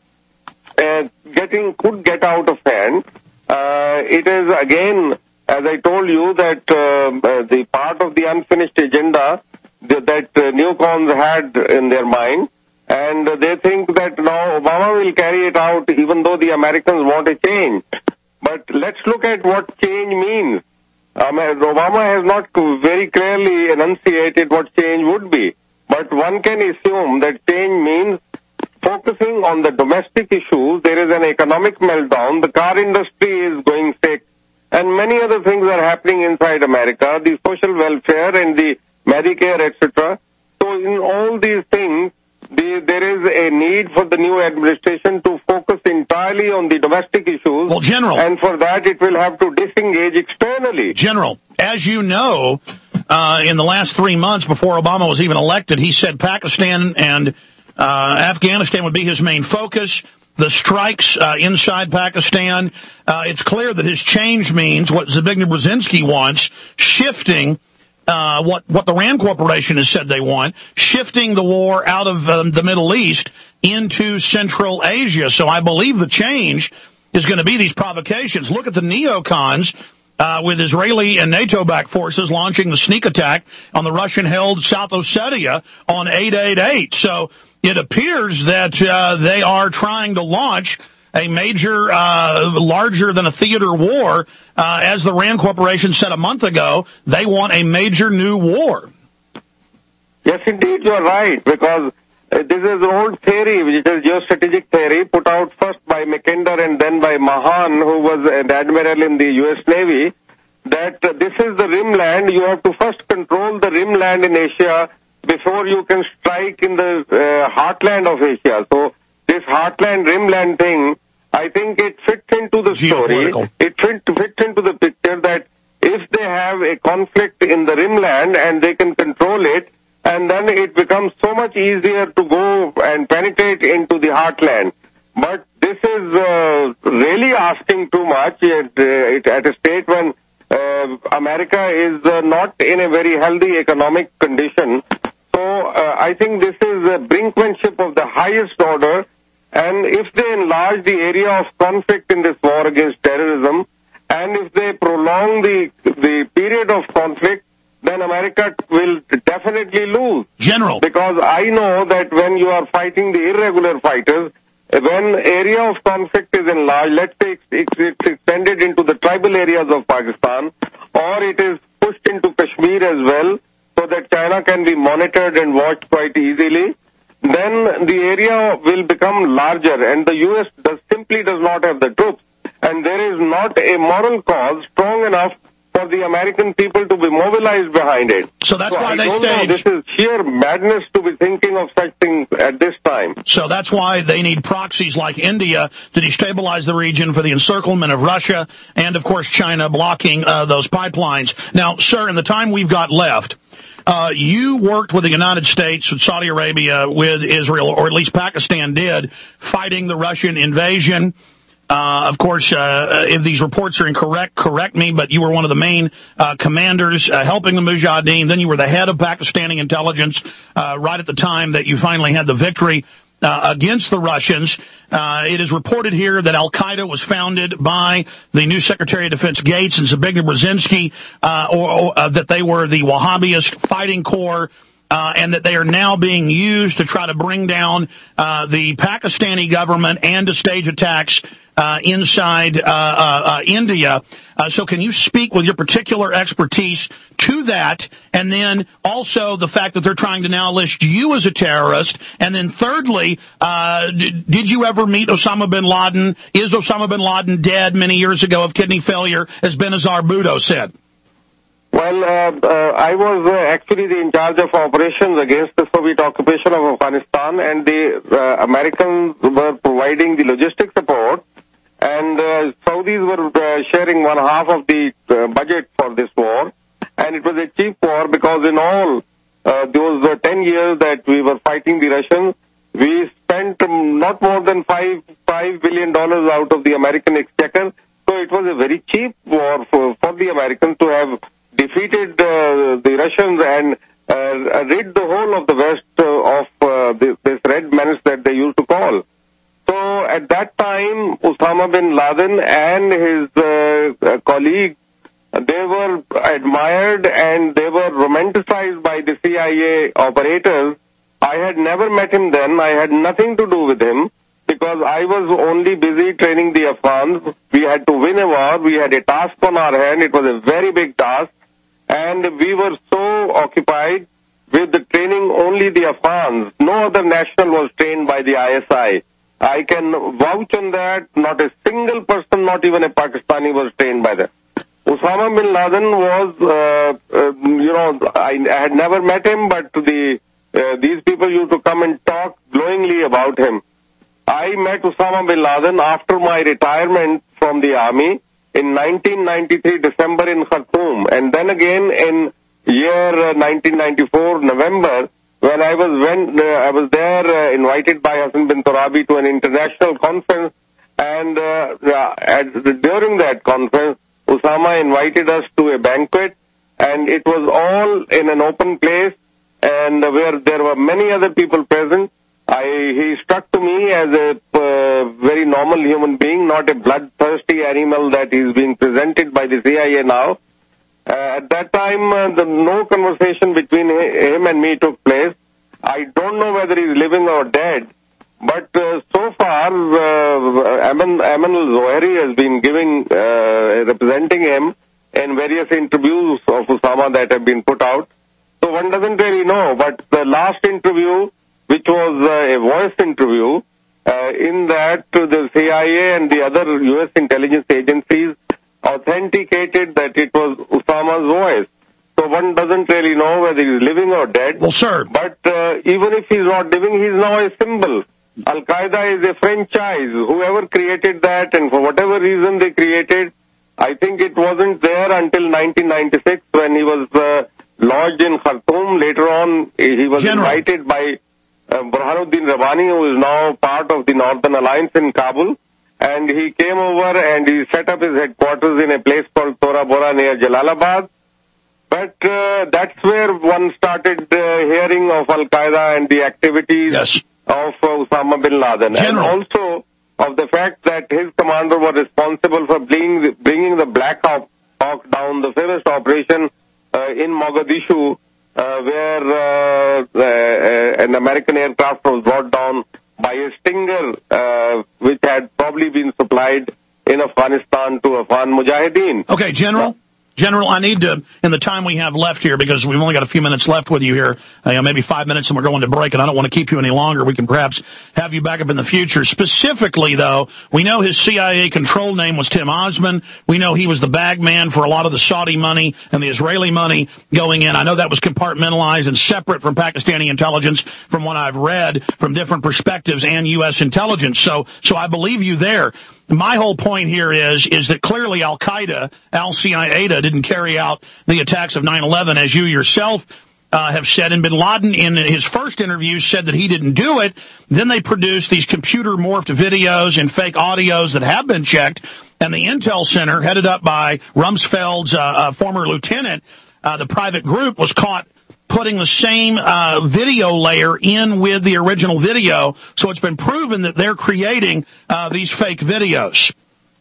uh, getting could get out of hand. Uh, it is again, as I told you, that uh, the part of the unfinished agenda that uh, neocons had in their mind, and uh, they think that now Obama will carry it out, even though the Americans want a change. But let's look at what change means. Um, Obama has not very clearly enunciated what change would be, but one can assume that change means focusing on the domestic issues. There is an economic meltdown. The car industry is going sick, and many other things are happening inside America, the social welfare and the Medicare, et cetera. So in all these things, the, there is a need for the new administration to focus entirely on the domestic issues. Well, General. And for that, it will have to disengage externally. General, as you know, uh, in the last three months before Obama was even elected, he said Pakistan and uh, Afghanistan would be his main focus. The strikes uh, inside Pakistan, uh, it's clear that his change means what Zbigniew Brzezinski wants, shifting Uh, what, what the RAND Corporation has said they want, shifting the war out of um, the Middle East into Central Asia. So I believe the change is going to be these provocations. Look at the neocons uh, with Israeli and NATO-backed forces launching the sneak attack on the Russian-held South Ossetia on eight eight eight. So it appears that uh, they are trying to launch a major, uh, larger than a theater war. Uh, as the RAND Corporation said a month ago, they want a major new war. Yes, indeed, you're right, because uh, this is an old theory, which is geostrategic theory, put out first by Mackinder and then by Mahan, who was an admiral in the U S Navy, that uh, this is the rimland. You have to first control the rimland in Asia before you can strike in the uh, heartland of Asia. So this heartland, rimland thing, I think it fits into the story. It fit, fits into the picture that if they have a conflict in the rimland and they can control it, and then it becomes so much easier to go and penetrate into the heartland. But this is uh, really asking too much at, uh, at a state when uh, America is uh, not in a very healthy economic condition. So uh, I think this is a brinkmanship of the highest order. And if they enlarge the area of conflict in this war against terrorism, and if they prolong the the period of conflict, then America will definitely lose. General. Because I know that when you are fighting the irregular fighters, when area of conflict is enlarged, let's say it's, it's extended into the tribal areas of Pakistan, or it is pushed into Kashmir, Kashmir as well, so that China can be monitored and watched quite easily, then the area will become larger, and the U S does, simply does not have the troops. And there is not a moral cause strong enough for the American people to be mobilized behind it. So that's so why I they don't know. stage. This is sheer madness to be thinking of such things at this time. So that's why they need proxies like India to destabilize the region for the encirclement of Russia and, of course, China blocking uh, those pipelines. Now, sir, in the time we've got left, uh, you worked with the United States, with Saudi Arabia, with Israel, or at least Pakistan did, fighting the Russian invasion. Uh, of course, uh, if these reports are incorrect, correct me, but you were one of the main uh, commanders uh, helping the Mujahideen. Then you were the head of Pakistani intelligence uh, right at the time that you finally had the victory uh, against the Russians. Uh, it is reported here that Al-Qaeda was founded by the new Secretary of Defense Gates and Zbigniew Brzezinski, uh, or, or uh, that they were the Wahhabist fighting corps. Uh, and that they are now being used to try to bring down uh, the Pakistani government and to stage attacks uh, inside uh, uh, uh, India. Uh, so can you speak with your particular expertise to that? And then also the fact that they're trying to now list you as a terrorist. And then thirdly, uh, d- did you ever meet Osama bin Laden? Is Osama bin Laden dead many years ago of kidney failure, as Benazir Bhutto said? Well, uh, uh, I was uh, actually the in charge of operations against the Soviet occupation of Afghanistan, and the uh, Americans were providing the logistic support, and uh, Saudis were uh, sharing one half of the uh, budget for this war, and it was a cheap war because in all uh, those uh, ten years that we were fighting the Russians, we spent um, not more than five five billion dollars out of the American exchequer, so it was a very cheap war for, for the Americans to have defeated uh, the Russians and uh, rid the whole of the West uh, of uh, this, this red menace that they used to call. So at that time, Osama bin Laden and his uh, uh, colleague, they were admired and they were romanticized by the C I A operators. I had never met him then. I had nothing to do with him because I was only busy training the Afghans. We had to win a war. We had a task on our hand. It was a very big task. And we were so occupied with the training only the Afghans. No other national was trained by the I S I. I can vouch on that. Not a single person, not even a Pakistani, was trained by them. Osama bin Laden was, uh, uh, you know, I, I had never met him, but the uh, these people used to come and talk glowingly about him. I met Osama bin Laden after my retirement from the army in nineteen ninety-three, December in Khartoum, and then again in year uh, nineteen ninety-four, November, when I was when uh, I was there, uh, invited by Hassan bin Turabi to an international conference, and uh, at, during that conference, Osama invited us to a banquet, and it was all in an open place, and where there were many other people present. I, he struck to me as a uh, very normal human being, not a bloodthirsty animal that is being presented by the C I A now. Uh, at that time, uh, the, no conversation between him and me took place. I don't know whether he's living or dead, but uh, so far, uh, Aman, Aman al-Zawahiri has been giving, uh, representing him in various interviews of Osama that have been put out. So one doesn't really know, but the last interview, which was uh, a voice interview, uh, in that uh, the C I A and the other U S intelligence agencies authenticated that it was Osama's voice. So one doesn't really know whether he's living or dead. Well, sir. But uh, even if he's not living, he's now a symbol. Al-Qaeda is a franchise. Whoever created that, and for whatever reason they created, I think it wasn't there until nineteen ninety-six when he was uh, lodged in Khartoum. Later on, he was General. invited by Uh, Burhanuddin Rabbani, who is now part of the Northern Alliance in Kabul, and he came over and he set up his headquarters in a place called Tora Bora near Jalalabad. But uh, that's where one started uh, hearing of Al-Qaeda and the activities yes. of uh, Osama bin Laden. General. And also of the fact that his commander was responsible for bringing, bringing the Black Hawk down, the famous operation uh, in Mogadishu, Uh, where uh, uh, an American aircraft was brought down by a Stinger, uh, which had probably been supplied in Afghanistan to Afghan Mujahideen. Okay, General. General, I need to, in the time we have left here, because we've only got a few minutes left with you here, uh, you know, maybe five minutes and we're going to break, and I don't want to keep you any longer. We can perhaps have you back up in the future. Specifically, though, we know his C I A control name was Tim Osman. We know he was the bag man for a lot of the Saudi money and the Israeli money going in. I know that was compartmentalized and separate from Pakistani intelligence from what I've read from different perspectives and U S intelligence. So, so I believe you there. My whole point here is, is that clearly Al-Qaeda, Al-Qaeda didn't carry out the attacks of nine eleven, as you yourself uh, have said. And bin Laden, in his first interview, said that he didn't do it. Then they produced these computer-morphed videos and fake audios that have been checked. And the Intel Center, headed up by Rumsfeld's uh, uh, former lieutenant, uh, the private group, was caught putting the same uh, video layer in with the original video. So it's been proven that they're creating uh, these fake videos.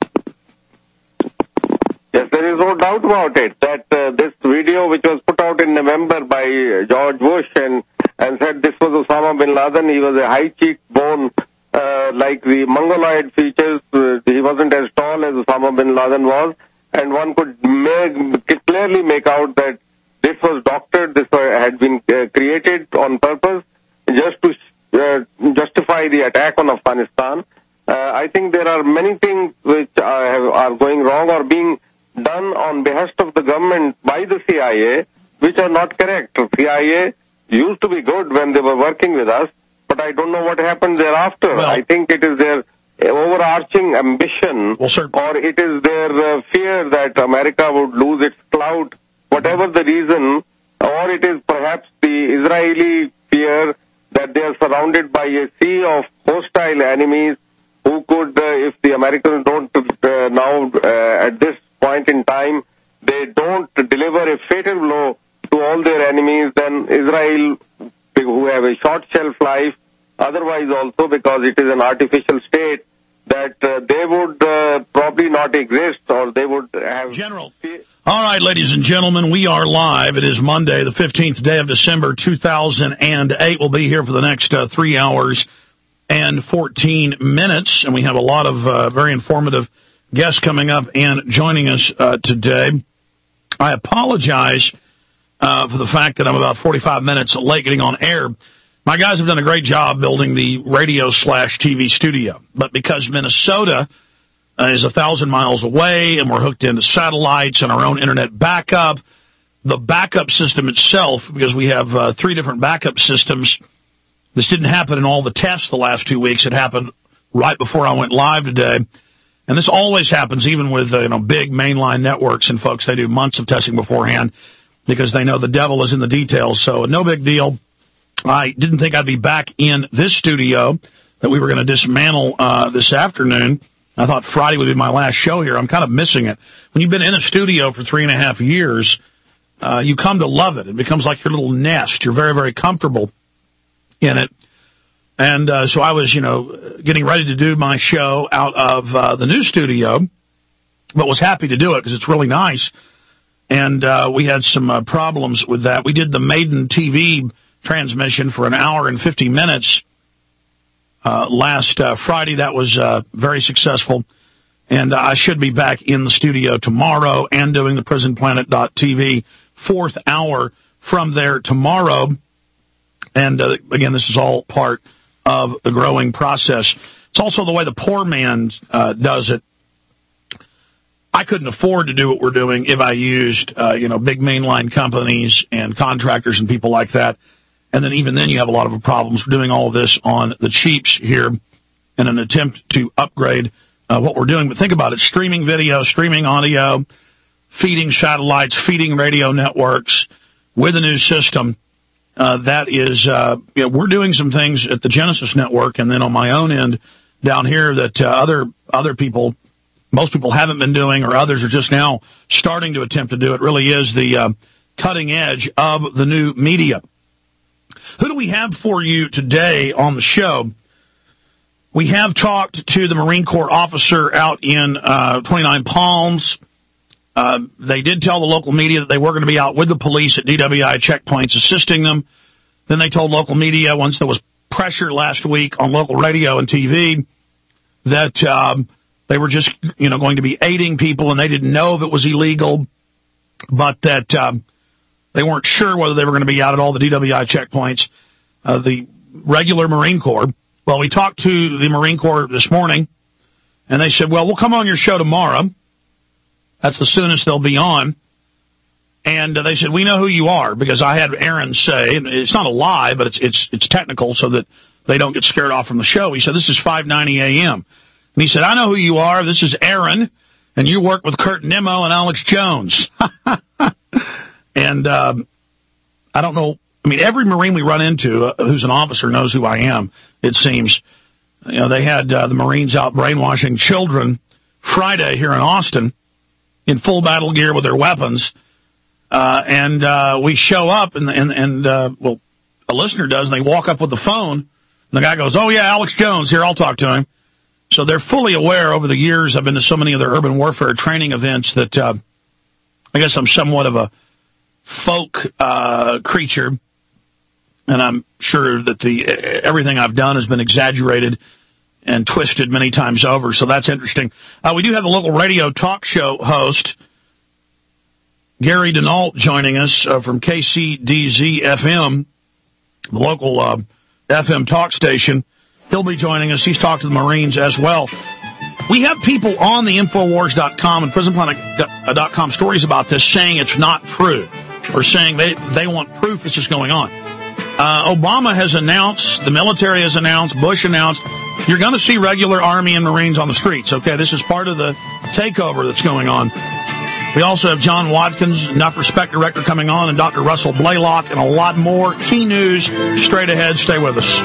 Yes, there is no doubt about it that uh, this video, which was put out in November by uh, George Bush and, and said this was Osama bin Laden, he was a high cheekbone, uh, like the Mongoloid features. Uh, he wasn't as tall as Osama bin Laden was, and one could make, clearly make out that this was doctored, this had been uh, created on purpose just to uh, justify the attack on Afghanistan. Uh, I think there are many things which are, have, are going wrong or being done on behest of the government by the C I A, which are not correct. The C I A used to be good when they were working with us, but I don't know what happened thereafter. Well, I think it is their overarching ambition, well, sir. or it is their uh, fear that America would lose its clout, whatever the reason, or it is perhaps the Israeli fear that they are surrounded by a sea of hostile enemies who could, uh, if the Americans don't uh, now, uh, at this point in time, they don't deliver a fatal blow to all their enemies, then Israel, who have a short shelf life, otherwise also because it is an artificial state, that uh, they would uh, probably not exist, or they would have... General. All right, ladies and gentlemen, we are live. It is Monday, the fifteenth day of December, two thousand eight. We'll be here for the next uh, three hours and fourteen minutes, and we have a lot of uh, very informative guests coming up and joining us uh, today. I apologize uh, for the fact that I'm about forty-five minutes late getting on air. My guys have done a great job building the radio slash T V studio, but because Minnesota uh, is a thousand miles away and we're hooked into satellites and our own internet backup, the backup system itself, because we have uh, three different backup systems, this didn't happen in all the tests the last two weeks. It happened right before I went live today. And this always happens, even with uh, you know big mainline networks and folks. They do months of testing beforehand because they know the devil is in the details. So no big deal. I didn't think I'd be back in this studio that we were going to dismantle uh, this afternoon. I thought Friday would be my last show here. I'm kind of missing it. When you've been in a studio for three and a half years, uh, you come to love it. It becomes like your little nest. You're very, very comfortable in it. And uh, so I was, you know, getting ready to do my show out of uh, the new studio, but was happy to do it because it's really nice. And uh, we had some uh, problems with that. We did the Maiden T V transmission for an hour and fifty minutes uh, last uh, Friday. That was uh, very successful. And uh, I should be back in the studio tomorrow and doing the prison planet dot t v fourth hour from there tomorrow. And uh, again, this is all part of the growing process. It's also the way the poor man uh, does it. I couldn't afford to do what we're doing if I used, uh, you know, big mainline companies and contractors and people like that. And then even then you have a lot of problems doing all of this on the cheaps here in an attempt to upgrade uh, what we're doing. But think about it, streaming video, streaming audio, feeding satellites, feeding radio networks with a new system. Uh, that is, uh, you know, we're doing some things at the Genesis Network and then on my own end down here that uh, other other people, most people haven't been doing, or others are just now starting to attempt to do. It really is the uh, cutting edge of the new media. Who do we have for you today on the show? We have talked to the Marine Corps officer out in uh, twenty-nine Palms. Uh, they did tell the local media that they were going to be out with the police at D W I checkpoints assisting them. Then they told local media, once there was pressure last week on local radio and T V, that um, they were just, you know, going to be aiding people and they didn't know if it was illegal. but that um, they weren't sure whether they were going to be out at all the D W I checkpoints. Uh, the regular Marine Corps. Well, we talked to the Marine Corps this morning, and they said, well, we'll come on your show tomorrow. That's the soonest they'll be on. And uh, they said, we know who you are, because I had Aaron say, and it's not a lie, but it's it's it's technical so that they don't get scared off from the show. He said, this is five ninety a.m. And he said, I know who you are. This is Aaron, and you work with Kurt Nimmo and Alex Jones. and um, I don't know. I mean, every Marine we run into uh, who's an officer knows who I am, it seems. You know, they had uh, the Marines out brainwashing children Friday here in Austin in full battle gear with their weapons. Uh, and, uh, we show up and, and, and, uh, well, a listener does, and they walk up with the phone, and the guy goes, oh yeah, Alex Jones, here, I'll talk to him. So they're fully aware over the years. I've been to so many of their urban warfare training events that, uh, I guess I'm somewhat of a folk, uh, creature. And I'm sure that the, everything I've done has been exaggerated and twisted many times over. So that's interesting. Uh, we do have the local radio talk show host, Gary Denault, joining us uh, from K C D Z F M, the local uh, F M talk station. He'll be joining us. He's talked to the Marines as well. We have people on the Infowars dot com and Prison Planet dot com stories about this saying it's not true, or saying they, they want proof this is going on. Uh, Obama has announced, the military has announced, Bush announced, you're going to see regular Army and Marines on the streets. Okay, this is part of the takeover that's going on. We also have John Watkins, Enough Respect Director, coming on, and Doctor Russell Blaylock, and a lot more key news straight ahead. Stay with us.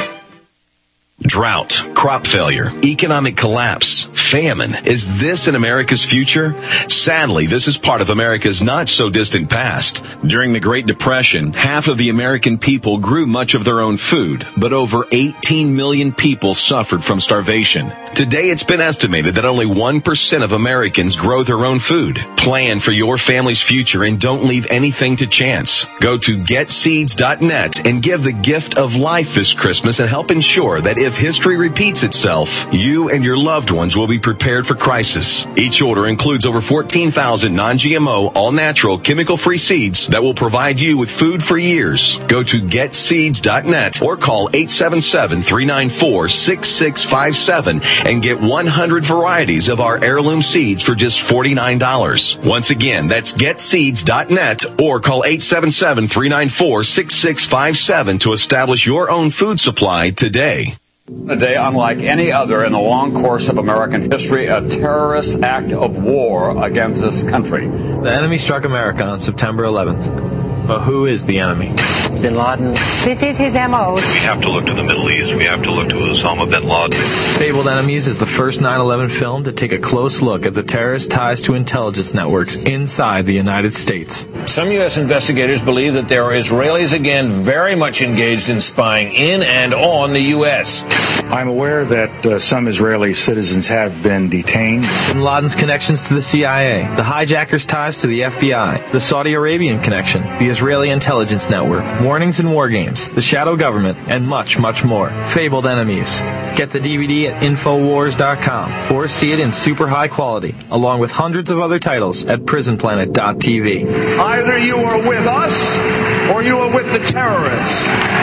Drought, crop failure, economic collapse, famine. Is this in America's future? Sadly, this is part of America's not-so-distant past. During the Great Depression, half of the American people grew much of their own food, but over eighteen million people suffered from starvation. Today, it's been estimated that only one percent of Americans grow their own food. Plan for your family's future and don't leave anything to chance. Go to get seeds dot net and give the gift of life this Christmas and help ensure that if history repeats itself, you and your loved ones will be prepared for crisis. Each order includes over fourteen thousand non-G M O, all-natural, chemical-free seeds that will provide you with food for years. Go to get seeds dot net or call eight seven seven, three nine four, six six five seven and get one hundred varieties of our heirloom seeds for just forty-nine dollars. Once again, that's get seeds dot net or call eight seven seven, three nine four, six six five seven to establish your own food supply today. A day unlike any other in the long course of American history, a terrorist act of war against this country. The enemy struck America on September eleventh. But who is the enemy? Bin Laden. This is his M O. We have to look to the Middle East. We have to look to Osama bin Laden. Fabled Enemies is the first nine eleven film to take a close look at the terrorist ties to intelligence networks inside the United States. Some U S investigators believe that there are Israelis again very much engaged in spying in and on the U S. I'm aware that uh, some Israeli citizens have been detained. Bin Laden's connections to the C I A, the hijackers' ties to the F B I, the Saudi Arabian connection, the Israeli intelligence network, warnings and war games, the shadow government, and much, much more. Fabled Enemies. Get the D V D at Infowars dot com or see it in super high quality, along with hundreds of other titles at Prison Planet dot T V. Either you are with us or you are with the terrorists.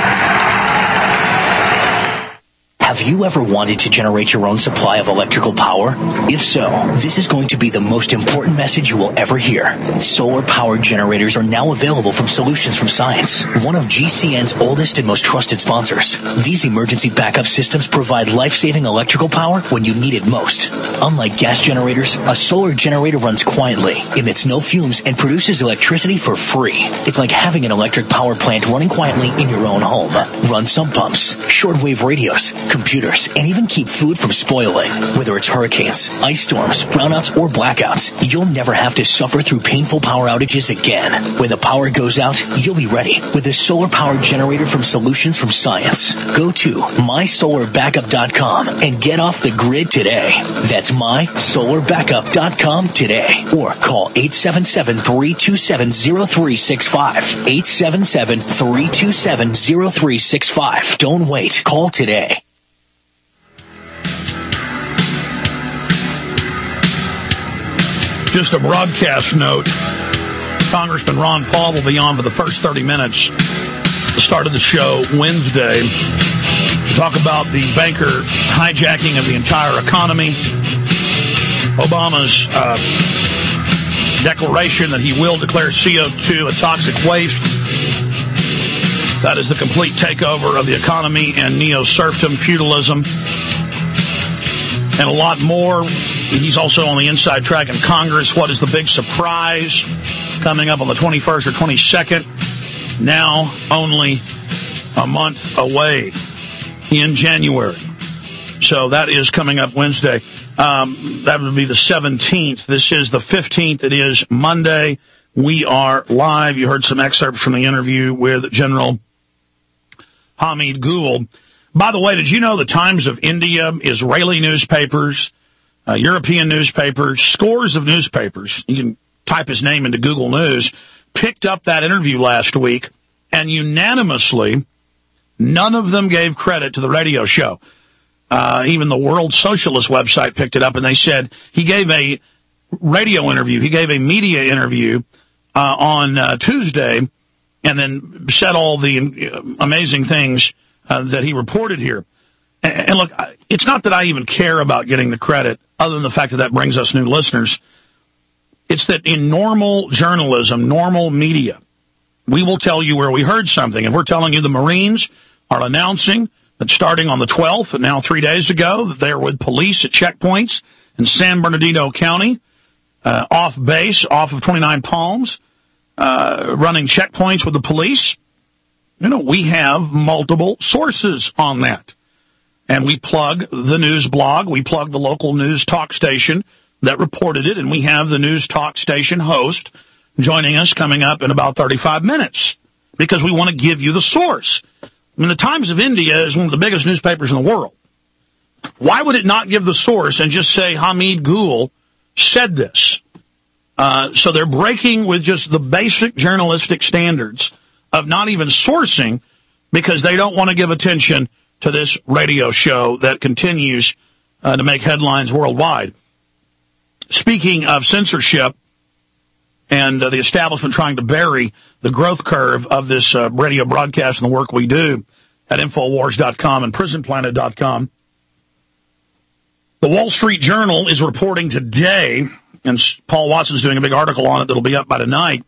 Have you ever wanted to generate your own supply of electrical power? If so, this is going to be the most important message you will ever hear. Solar-powered generators are now available from Solutions from Science, one of G C N's oldest and most trusted sponsors. These emergency backup systems provide life-saving electrical power when you need it most. Unlike gas generators, a solar generator runs quietly, emits no fumes, and produces electricity for free. It's like having an electric power plant running quietly in your own home. Run sump pumps, shortwave radios, computers, and even keep food from spoiling. Whether it's hurricanes, ice storms, brownouts, or blackouts, you'll never have to suffer through painful power outages again. When the power goes out, you'll be ready with a solar-powered generator from Solutions from Science. Go to my solar backup dot com and get off the grid today. That's my solar backup dot com today. Or call eight seven seven, three two seven, zero three six five. eight seven seven, three two seven, zero three six five. Don't wait. Call today. Just a broadcast note. Congressman Ron Paul will be on for the first thirty minutes, the start of the show Wednesday, to talk about the banker hijacking of the entire economy, Obama's uh, declaration that he will declare C O two a toxic waste. That is the complete takeover of the economy and neo-serfdom, feudalism, and a lot more. He's also on the inside track in Congress. What is the big surprise coming up on the twenty-first or twenty-second? Now only a month away in January. So that is coming up Wednesday. Um, that would be the seventeenth. This is the fifteenth. It is Monday. We are live. You heard some excerpts from the interview with General Hamid Gul. By the way, did you know the Times of India, Israeli newspapers, uh, European newspapers, scores of newspapers, you can type his name into Google News, picked up that interview last week, and unanimously, none of them gave credit to the radio show. Uh, even the World Socialist website picked it up, and they said he gave a radio interview, he gave a media interview uh, on uh, Tuesday, and then said all the uh, amazing things uh, that he reported here. And, and look, it's not that I even care about getting the credit, other than the fact that that brings us new listeners. It's that in normal journalism, normal media, we will tell you where we heard something. And we're telling you the Marines are announcing that starting on the twelfth, and now three days ago, that they're with police at checkpoints in San Bernardino County, uh, off base, off of twenty-nine Palms, uh, running checkpoints with the police. You know, we have multiple sources on that. And we plug the news blog, we plug the local news talk station that reported it, and we have the news talk station host joining us coming up in about thirty-five minutes, because we want to give you the source. I mean, the Times of India is one of the biggest newspapers in the world. Why would it not give the source and just say Hamid Gul said this? Uh, so they're breaking with just the basic journalistic standards of not even sourcing, because they don't want to give attention to this radio show that continues uh, to make headlines worldwide. Speaking of censorship and uh, the establishment trying to bury the growth curve of this uh, radio broadcast and the work we do at Infowars dot com and Prison Planet dot com, the Wall Street Journal is reporting today, and Paul Watson's doing a big article on it that'll be up by tonight,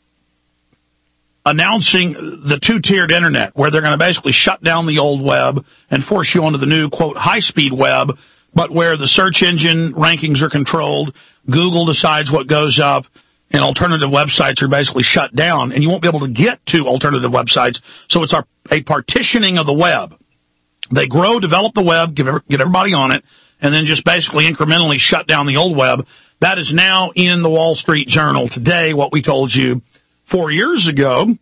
announcing the two-tiered internet, where they're going to basically shut down the old web and force you onto the new, quote, high-speed web, but where the search engine rankings are controlled, Google decides what goes up, and alternative websites are basically shut down, and you won't be able to get to alternative websites. So it's our, a partitioning of the web. They grow, develop the web, give, get everybody on it, and then just basically incrementally shut down the old web. That is now in the Wall Street Journal today, what we told you four years ago,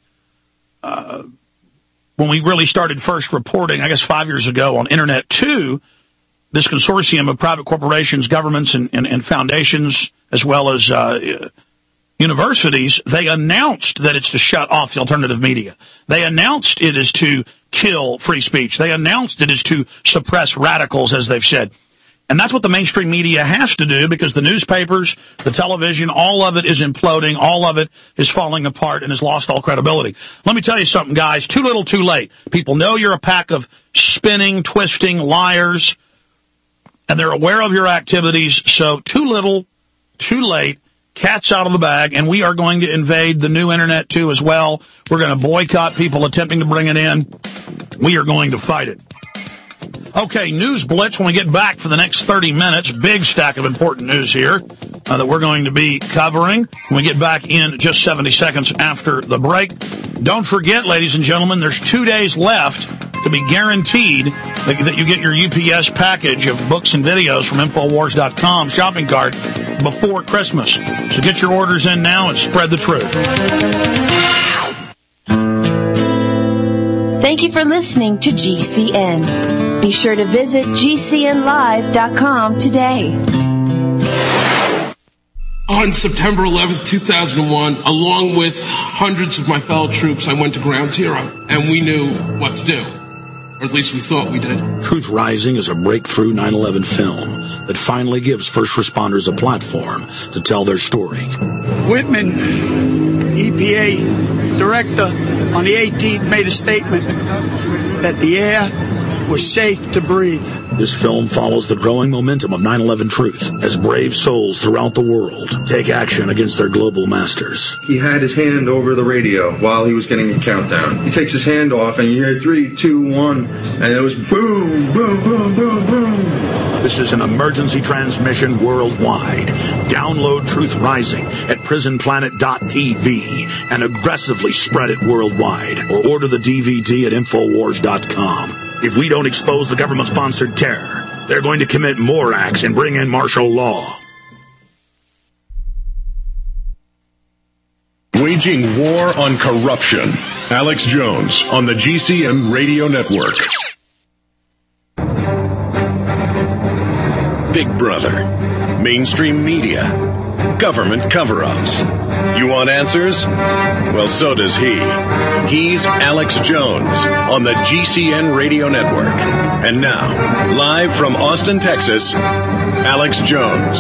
uh, when we really started first reporting, I guess five years ago, on Internet two, this consortium of private corporations, governments, and, and, and foundations, as well as uh, universities, they announced that it's to shut off the alternative media. They announced it is to kill free speech. They announced it is to suppress radicals, as they've said. And that's what the mainstream media has to do, because the newspapers, the television, all of it is imploding. All of it is falling apart and has lost all credibility. Let me tell you something, guys. Too little, too late. People know you're a pack of spinning, twisting liars, and they're aware of your activities. So too little, too late. Cat's out of the bag, and we are going to invade the new internet, too, as well. We're going to boycott people attempting to bring it in. We are going to fight it. Okay, News Blitz when we get back for the next thirty minutes. Big stack of important news here uh, that we're going to be covering when we get back in just seventy seconds after the break. Don't forget, ladies and gentlemen, there's two days left to be guaranteed that, that you get your U P S package of books and videos from Infowars dot com shopping cart before Christmas. So get your orders in now and spread the truth. Thank you for listening to G C N. Be sure to visit G C N live dot com today. On September eleventh, two thousand one, along with hundreds of my fellow troops, I went to Ground Zero, and we knew what to do. Or at least we thought we did. Truth Rising is a breakthrough nine eleven film that finally gives first responders a platform to tell their story. Whitman, E P A director, on the eighteenth made a statement that the air was safe to breathe. This film follows the growing momentum of nine eleven truth as brave souls throughout the world take action against their global masters. He had his hand over the radio while he was getting a countdown. He takes his hand off and you hear three, two, one, and it was boom, boom, boom, boom, boom. This is an emergency transmission worldwide. Download Truth Rising at prison planet dot t v and aggressively spread it worldwide, or order the D V D at infowars dot com. If we don't expose the government-sponsored terror, they're going to commit more acts and bring in martial law. Waging war on corruption. Alex Jones on the G C N Radio Network. Big Brother. Mainstream media. Government cover-ups. You want answers? Well, so does he. He's Alex Jones on the G C N Radio Network. And now, live from Austin, Texas, Alex Jones.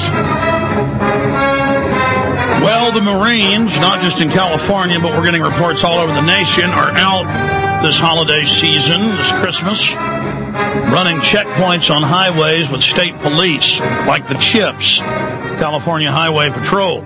Well, the Marines, not just in California, but we're getting reports all over the nation, are out this holiday season, this Christmas, running checkpoints on highways with state police, like the CHIPS, California Highway Patrol.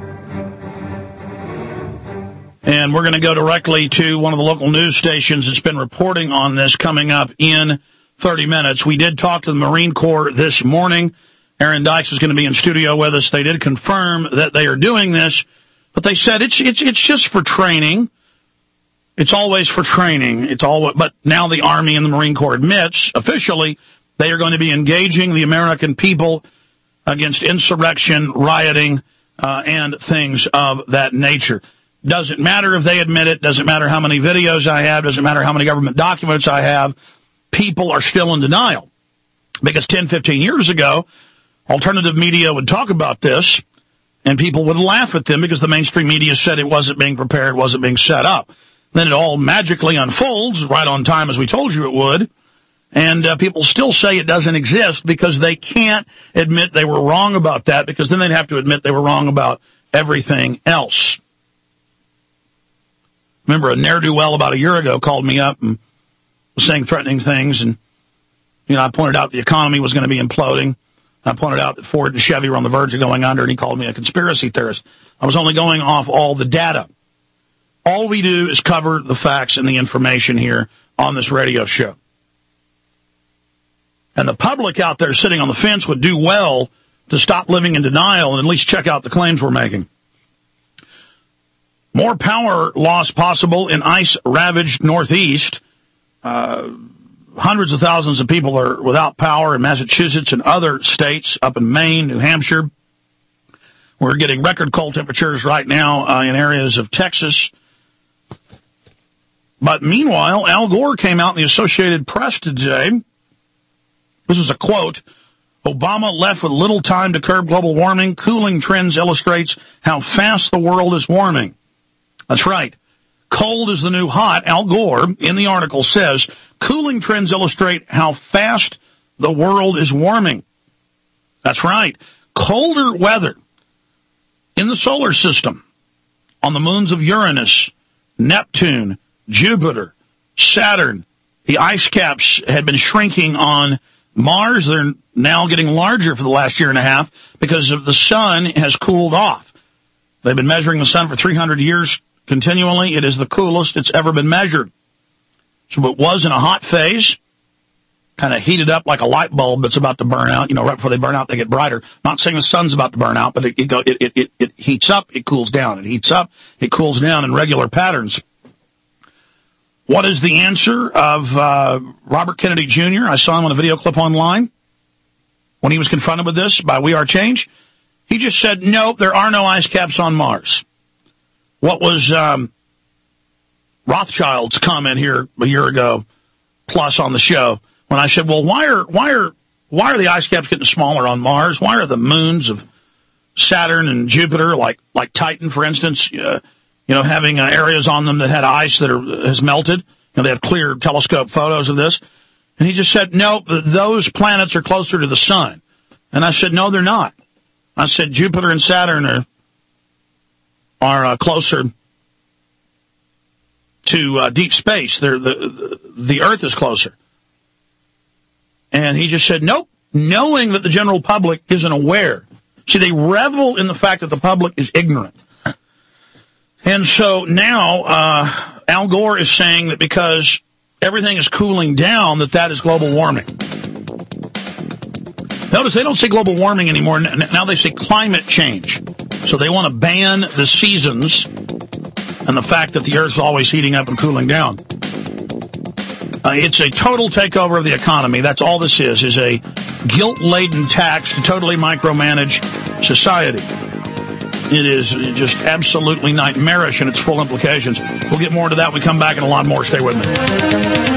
And we're going to go directly to one of the local news stations that's been reporting on this coming up in thirty minutes. We did talk to the Marine Corps this morning. Aaron Dykes is going to be in studio with us. They did confirm that they are doing this, but they said it's it's it's just for training. It's always for training. It's all, but now the Army and the Marine Corps admits officially they are going to be engaging the American people against insurrection, rioting, uh, and things of that nature. Doesn't matter if they admit it. Doesn't matter how many videos I have. Doesn't matter how many government documents I have. People are still in denial. Because ten, fifteen years ago, alternative media would talk about this, and people would laugh at them because the mainstream media said it wasn't being prepared, wasn't being set up. Then it all magically unfolds right on time as we told you it would, and uh, people still say it doesn't exist because they can't admit they were wrong about that, because then they'd have to admit they were wrong about everything else. Remember, a ne'er-do-well about a year ago called me up and was saying threatening things, and you know, I pointed out the economy was going to be imploding. I pointed out that Ford and Chevy were on the verge of going under, and he called me a conspiracy theorist. I was only going off all the data. All we do is cover the facts and the information here on this radio show. And the public out there sitting on the fence would do well to stop living in denial and at least check out the claims we're making. More power loss possible in ice-ravaged Northeast. Uh, hundreds of thousands of people are without power in Massachusetts and other states, up in Maine, New Hampshire. We're getting record cold temperatures right now uh, in areas of Texas. But meanwhile, Al Gore came out in the Associated Press today. This is a quote. Obama left with little time to curb global warming. Cooling trends illustrates how fast the world is warming. That's right. Cold is the new hot. Al Gore, in the article, says, cooling trends illustrate how fast the world is warming. That's right. Colder weather in the solar system, on the moons of Uranus, Neptune, Jupiter, Saturn. The ice caps had been shrinking on Mars. They're now getting larger for the last year and a half because of the sun has cooled off. They've been measuring the sun for three hundred years continually. It is the coolest it's ever been measured. So it was in a hot phase, kind of heated up like a light bulb that's about to burn out. You know, right before they burn out, they get brighter. Not saying the sun's about to burn out, but it it, go, it, it, it, it heats up, it cools down. It heats up, it cools down in regular patterns. What is the answer of uh, Robert Kennedy Junior? I saw him on a video clip online when he was confronted with this by We Are Change. He just said, no, there are no ice caps on Mars. What was um, Rothschild's comment here a year ago, plus on the show, when I said, well, why are why are why are the ice caps getting smaller on Mars? Why are the moons of Saturn and Jupiter, like like Titan, for instance, uh, you know, having uh, areas on them that had ice that are, has melted? You know, they have clear telescope photos of this. And he just said, no, those planets are closer to the sun. And I said, no, they're not. I said, Jupiter and Saturn are are uh, closer to uh, deep space. They're, the, the Earth is closer. And he just said, nope, knowing that the general public isn't aware. See, they revel in the fact that the public is ignorant. And so now uh, Al Gore is saying that because everything is cooling down, that that is global warming. Notice they don't say global warming anymore. Now they say climate change. So they want to ban the seasons and the fact that the Earth's always heating up and cooling down. Uh, it's a total takeover of the economy. That's all this is, is a guilt-laden tax to totally micromanage society. It is just absolutely nightmarish in its full implications. We'll get more into that when we come back and a lot more. Stay with me.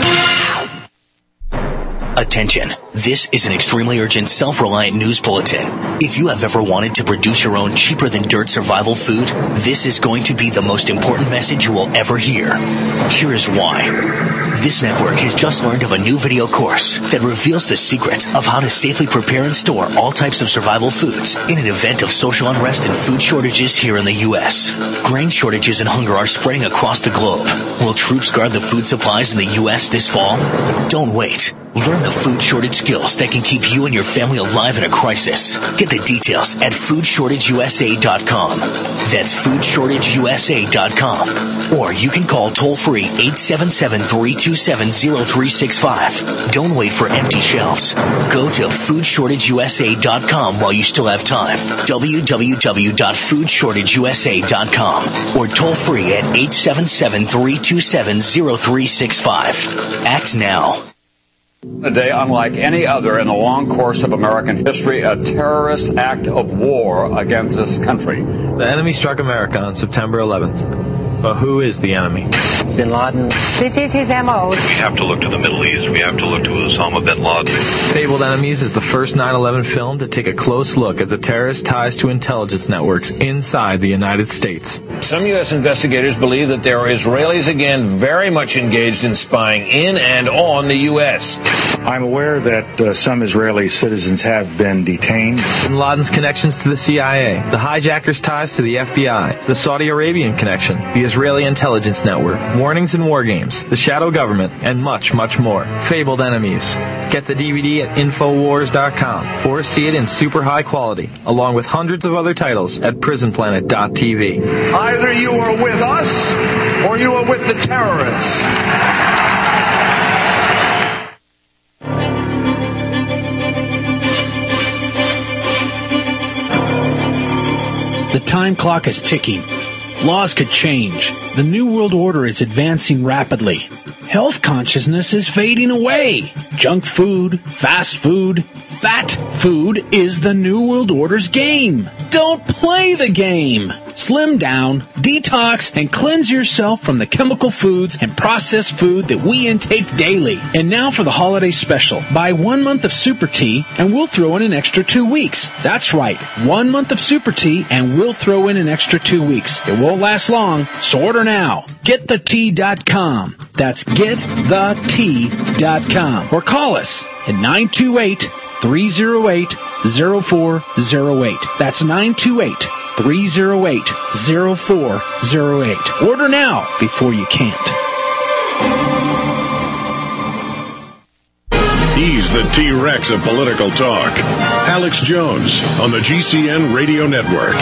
Attention. This is an extremely urgent, self-reliant news bulletin. If you have ever wanted to produce your own cheaper-than-dirt survival food, this is going to be the most important message you will ever hear. Here is why. This network has just learned of a new video course that reveals the secrets of how to safely prepare and store all types of survival foods in an event of social unrest and food shortages here in the U S. Grain shortages and hunger are spreading across the globe. Will troops guard the food supplies in the U S this fall? Don't wait. Learn the food shortage skills that can keep you and your family alive in a crisis. Get the details at food shortage u s a dot com. That's food shortage u s a dot com. Or you can call toll-free eight seven seven, three two seven, zero three six five. Don't wait for empty shelves. Go to food shortage u s a dot com while you still have time. w w w dot food shortage u s a dot com. Or toll-free at eight seven seven, three two seven, zero three six five. Act now. A day unlike any other in the long course of American history, a terrorist act of war against this country. The enemy struck America on September eleventh. But who is the enemy? Bin Laden. This is his M O. We have to look to the Middle East. We have to look to Osama bin Laden. Fabled Enemies is the first nine eleven film to take a close look at the terrorist ties to intelligence networks inside the United States. Some U S investigators believe that there are Israelis again very much engaged in spying in and on the U S. I'm aware that uh, some Israeli citizens have been detained. Bin Laden's connections to the C I A, the hijackers' ties to the F B I, the Saudi Arabian connection, the Israeli intelligence network, warnings and war games, the shadow government, and much, much more. Fabled Enemies. Get the D V D at infowars dot com or see it in super high quality, along with hundreds of other titles at prison planet dot t v. Either you are with us or you are with the terrorists. The time clock is ticking. Laws could change. The New World Order is advancing rapidly. Health consciousness is fading away. Junk food, fast food, fat food is the New World Order's game. Don't play the game. Slim down, detox, and cleanse yourself from the chemical foods and processed food that we intake daily. And now for the holiday special. Buy one month of Super Tea and we'll throw in an extra two weeks. That's right, one month of Super Tea and we'll throw in an extra two weeks. It won't last long, so order now. get the tea dot com. That's get the tea dot com. Or call us at nine two eight, three oh eight, oh four oh eight. That's nine two eight, three oh eight, oh four oh eight. Order now before you can't. He's the T-Rex of political talk. Alex Jones on the G C N Radio Network.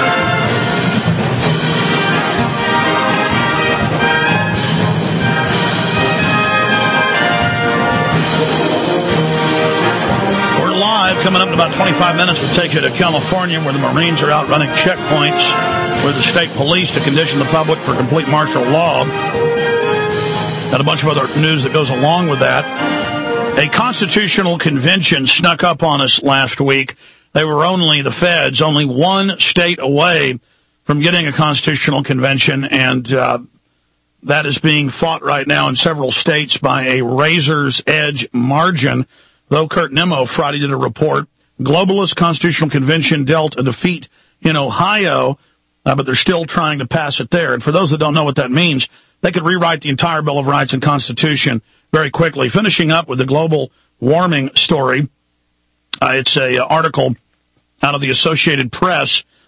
Coming up in about twenty-five minutes, we'll take you to California, where the Marines are out running checkpoints with the state police to condition the public for complete martial law. Got a bunch of other news that goes along with that. A constitutional convention snuck up on us last week. They were only, the feds, only one state away from getting a constitutional convention, and uh, that is being fought right now in several states by a razor's edge margin. Though Kurt Nimmo Friday did a report, Globalist Constitutional Convention dealt a defeat in Ohio, uh, but they're still trying to pass it there. And for those that don't know what that means, they could rewrite the entire Bill of Rights and Constitution very quickly. Finishing up with the global warming story, uh, it's a uh, article out of the Associated Press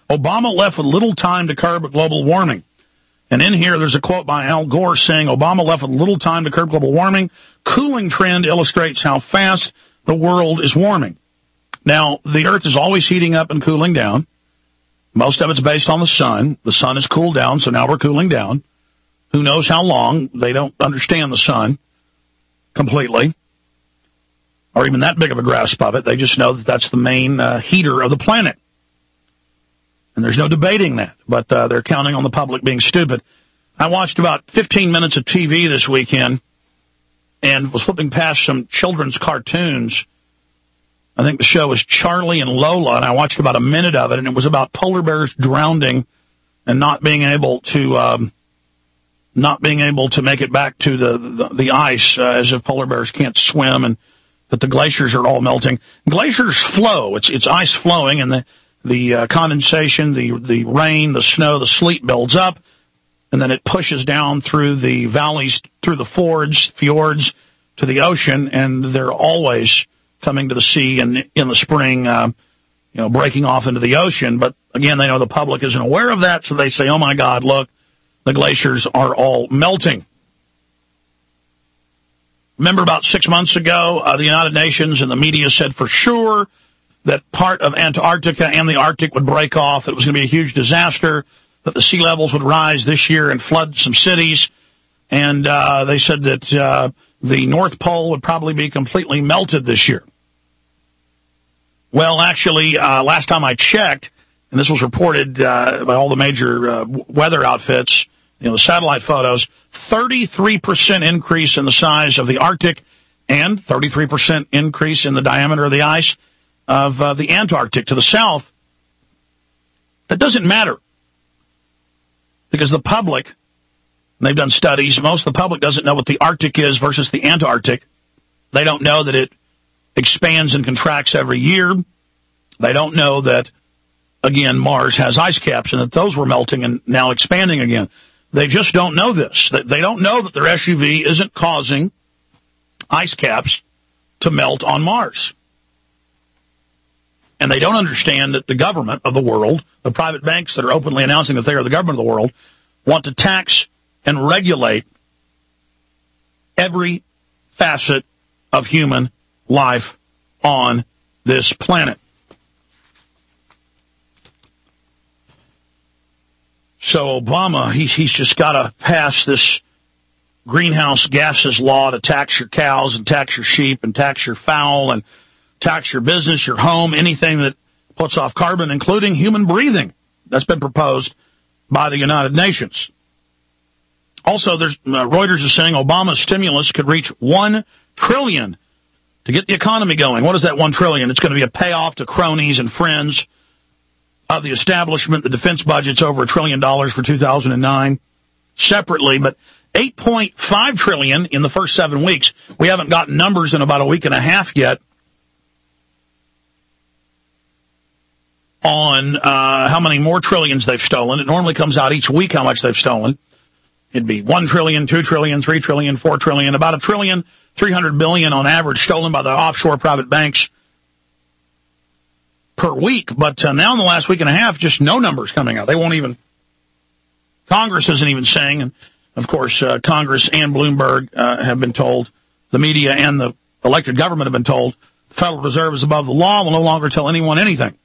Obama left with little time to curb global warming. And in here, there's a quote by Al Gore saying, Obama left with little time to curb global warming. Cooling trend illustrates how fast the world is warming. Now, the Earth is always heating up and cooling down. Most of it's based on the sun. The sun has cooled down, so now we're cooling down. Who knows how long? They don't understand the sun completely, or even that big of a grasp of it. They just know that that's the main uh, heater of the planet. And there's no debating that, but uh, they're counting on the public being stupid. I watched about fifteen minutes of T V this weekend and was flipping past some children's cartoons. I think the show was Charlie and Lola, and I watched about a minute of it, and it was about polar bears drowning and not being able to um, not being able to make it back to the the, the ice, uh, as if polar bears can't swim and that the glaciers are all melting. Glaciers flow. It's it's ice flowing, and the The uh, condensation, the the rain, the snow, the sleet builds up, and then it pushes down through the valleys, through the fords, fjords, to the ocean, and they're always coming to the sea and in the spring, uh, you know, breaking off into the ocean. But again, they know the public isn't aware of that, so they say, oh my God, look, the glaciers are all melting. Remember about six months ago, uh, the United Nations and the media said for sure that part of Antarctica and the Arctic would break off, that it was going to be a huge disaster, that the sea levels would rise this year and flood some cities. And uh, they said that uh, the North Pole would probably be completely melted this year. Well, actually, uh, last time I checked, and this was reported uh, by all the major uh, weather outfits, you know, the satellite photos, thirty-three percent increase in the size of the Arctic and thirty-three percent increase in the diameter of the ice of uh, the Antarctic to the south. That doesn't matter because the public, and they've done studies, most of the public doesn't know what the Arctic is versus the Antarctic. They don't know that it expands and contracts every year. They don't know that, again, Mars has ice caps and that those were melting and now expanding again. They just don't know this. They don't know that their S U V isn't causing ice caps to melt on Mars. And they don't understand that the government of the world, the private banks that are openly announcing that they are the government of the world, want to tax and regulate every facet of human life on this planet. So Obama, he, he's just got to pass this greenhouse gases law to tax your cows and tax your sheep and tax your fowl and tax your business, your home, anything that puts off carbon, including human breathing. That's been proposed by the United Nations. Also, there's uh, Reuters is saying Obama's stimulus could reach one trillion dollars to get the economy going. What is that one trillion dollars? It's going to be a payoff to cronies and friends of the establishment. The defense budget's over a trillion dollars for two thousand nine separately, but eight point five trillion dollars in the first seven weeks. We haven't gotten numbers in about a week and a half yet on uh, how many more trillions they've stolen. It normally comes out each week how much they've stolen. It'd be one trillion, two trillion, three trillion, four trillion, about a trillion, three hundred billion on average stolen by the offshore private banks per week. But uh, now in the last week and a half, just no numbers coming out. They won't even, Congress isn't even saying, and of course, uh, Congress and Bloomberg uh, have been told, the media and the elected government have been told, the Federal Reserve is above the law, will no longer tell anyone anything.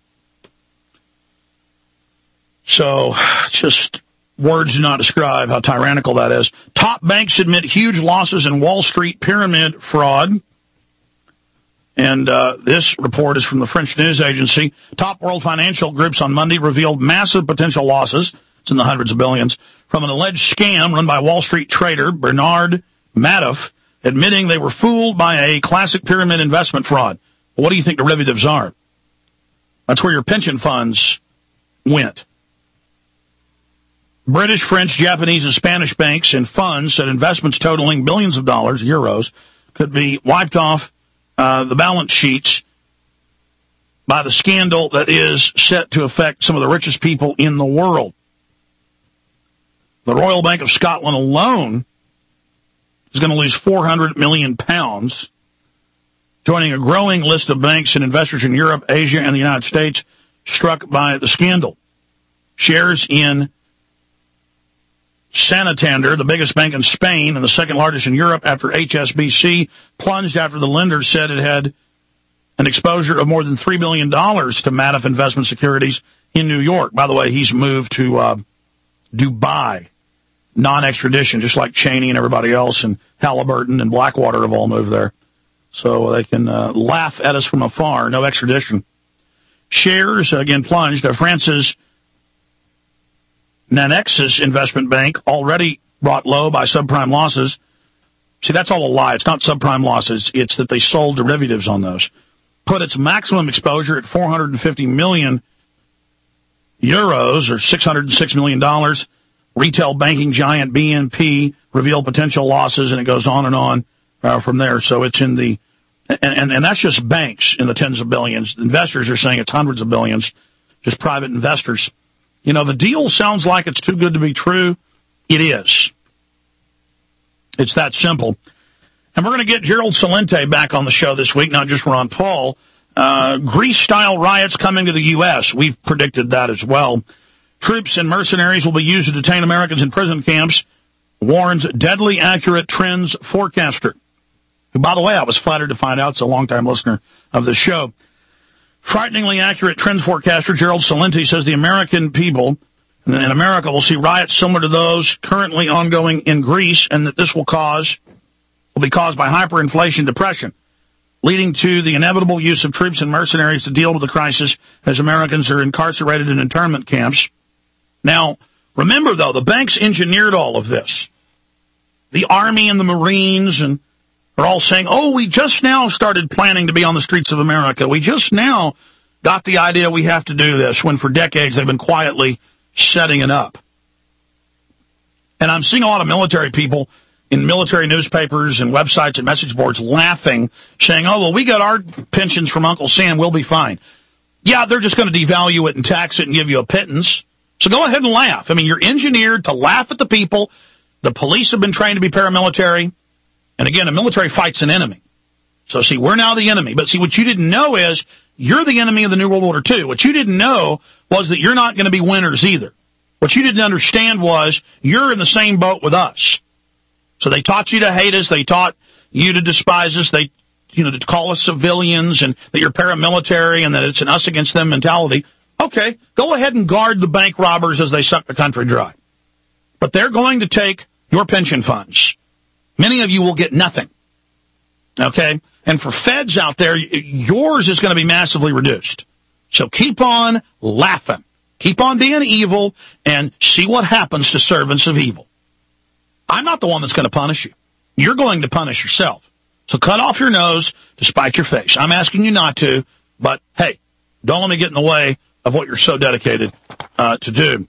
So, just words do not describe how tyrannical that is. Top banks admit huge losses in Wall Street pyramid fraud. And uh, this report is from the French news agency. Top world financial groups on Monday revealed massive potential losses, it's in the hundreds of billions, from an alleged scam run by Wall Street trader Bernard Madoff, admitting they were fooled by a classic pyramid investment fraud. Well, what do you think derivatives are? That's where your pension funds went. British, French, Japanese, and Spanish banks and funds said investments totaling billions of dollars, euros, could be wiped off uh, the balance sheets by the scandal that is set to affect some of the richest people in the world. The Royal Bank of Scotland alone is going to lose four hundred million pounds, joining a growing list of banks and investors in Europe, Asia, and the United States struck by the scandal. Shares in Santander, the biggest bank in Spain and the second largest in Europe after H S B C, plunged after the lender said it had an exposure of more than three billion dollars to Madoff Investment Securities in New York. By the way, he's moved to uh, Dubai, non-extradition, just like Cheney and everybody else, and Halliburton and Blackwater have all moved there. So they can uh, laugh at us from afar, no extradition. Shares, again, plunged. Uh, France's Nanexis investment bank, already brought low by subprime losses. See, that's all a lie. It's not subprime losses. It's that they sold derivatives on those. Put its maximum exposure at four hundred fifty million euros, or six hundred six million dollars. Retail banking giant B N P revealed potential losses, and it goes on and on uh, from there. So it's in the, and, and, and that's just banks in the tens of billions. Investors are saying it's hundreds of billions, just private investors. You know, the deal sounds like it's too good to be true. It is. It's that simple. And we're going to get Gerald Celente back on the show this week, not just Ron Paul. Uh, Greece-style riots coming to the U S. We've predicted that as well. Troops and mercenaries will be used to detain Americans in prison camps, warns deadly accurate trends forecaster. Who, by the way, I was flattered to find out is a longtime listener of the show. Frighteningly accurate trends forecaster Gerald Celente says the American people in America will see riots similar to those currently ongoing in Greece, and that this will cause will be caused by hyperinflation depression, leading to the inevitable use of troops and mercenaries to deal with the crisis as Americans are incarcerated in internment camps. Now, remember, though, the banks engineered all of this. The Army and the Marines and are all saying, oh, we just now started planning to be on the streets of America. We just now got the idea we have to do this, when for decades they've been quietly setting it up. And I'm seeing a lot of military people in military newspapers and websites and message boards laughing, saying, oh, well, we got our pensions from Uncle Sam, we'll be fine. Yeah, they're just going to devalue it and tax it and give you a pittance. So go ahead and laugh. I mean, you're engineered to laugh at the people. The police have been trained to be paramilitary. And again, a military fights an enemy. So see, we're now the enemy. But see, what you didn't know is you're the enemy of the New World Order too. What you didn't know was that you're not going to be winners either. What you didn't understand was you're in the same boat with us. So they taught you to hate us. They taught you to despise us. They, you know, to call us civilians and that you're paramilitary and that it's an us against them mentality. Okay, go ahead and guard the bank robbers as they suck the country dry. But they're going to take your pension funds. Many of you will get nothing. Okay? And for feds out there, yours is going to be massively reduced. So keep on laughing. Keep on being evil and see what happens to servants of evil. I'm not the one that's going to punish you. You're going to punish yourself. So cut off your nose to spite your face. I'm asking you not to, but hey, don't let me get in the way of what you're so dedicated uh, to do.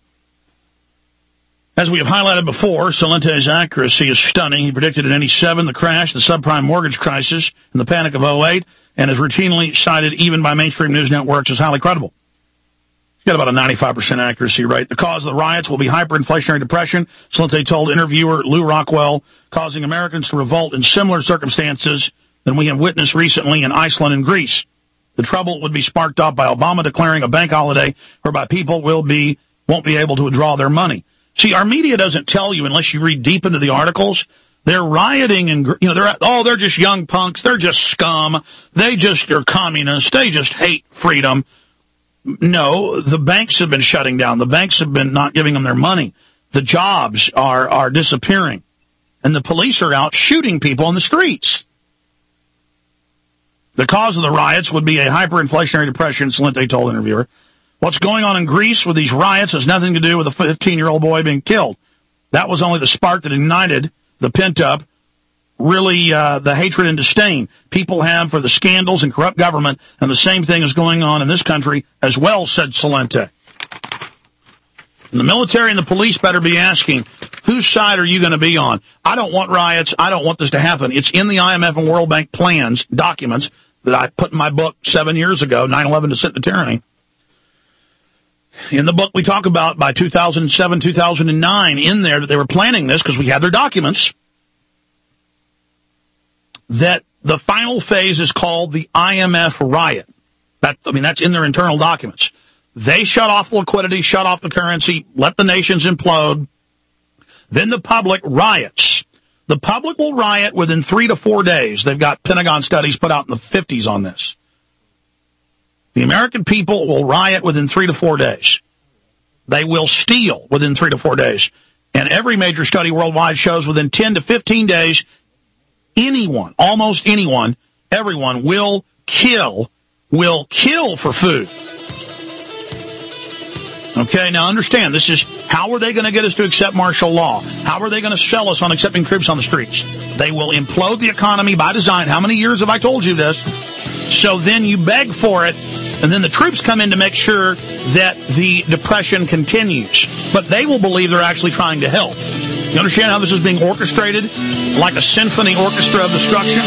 As we have highlighted before, Celente's accuracy is stunning. He predicted in eighty-seven the crash, the subprime mortgage crisis, and the panic of oh eight, and is routinely cited even by mainstream news networks as highly credible. He's got about a ninety-five percent accuracy rate. The cause of the riots will be hyperinflationary depression, Celente told interviewer Lou Rockwell, causing Americans to revolt in similar circumstances than we have witnessed recently in Iceland and Greece. The trouble would be sparked up by Obama declaring a bank holiday whereby people will be won't be able to withdraw their money. See, our media doesn't tell you unless you read deep into the articles. They're rioting and, you know, they're, oh, they're just young punks. They're just scum. They just are communists. They just hate freedom. No, the banks have been shutting down. The banks have been not giving them their money. The jobs are, are disappearing. And the police are out shooting people in the streets. The cause of the riots would be a hyperinflationary depression, Celente told interviewer. What's going on in Greece with these riots has nothing to do with a fifteen-year-old boy being killed. That was only the spark that ignited the pent-up, really uh, the hatred and disdain people have for the scandals and corrupt government, and the same thing is going on in this country as well, said Celente. And the military and the police better be asking, whose side are you going to be on? I don't want riots. I don't want this to happen. It's in the I M F and World Bank plans, documents, that I put in my book seven years ago, nine eleven Descent into Tyranny. In the book we talk about by two thousand seven, two thousand nine, in there that they were planning this because we had their documents, that the final phase is called the I M F riot. That, I mean, that's in their internal documents. They shut off liquidity, shut off the currency, let the nations implode. Then the public riots. The public will riot within three to four days. They've got Pentagon studies put out in the fifties on this. The American people will riot within three to four days. They will steal within three to four days. And every major study worldwide shows within ten to fifteen days, anyone, almost anyone, everyone will kill, will kill for food. Okay, now understand, this is, how are they going to get us to accept martial law? How are they going to sell us on accepting troops on the streets? They will implode the economy by design. How many years have I told you this? So then you beg for it, and then the troops come in to make sure that the depression continues. But they will believe they're actually trying to help. You understand how this is being orchestrated? Like a symphony orchestra of destruction?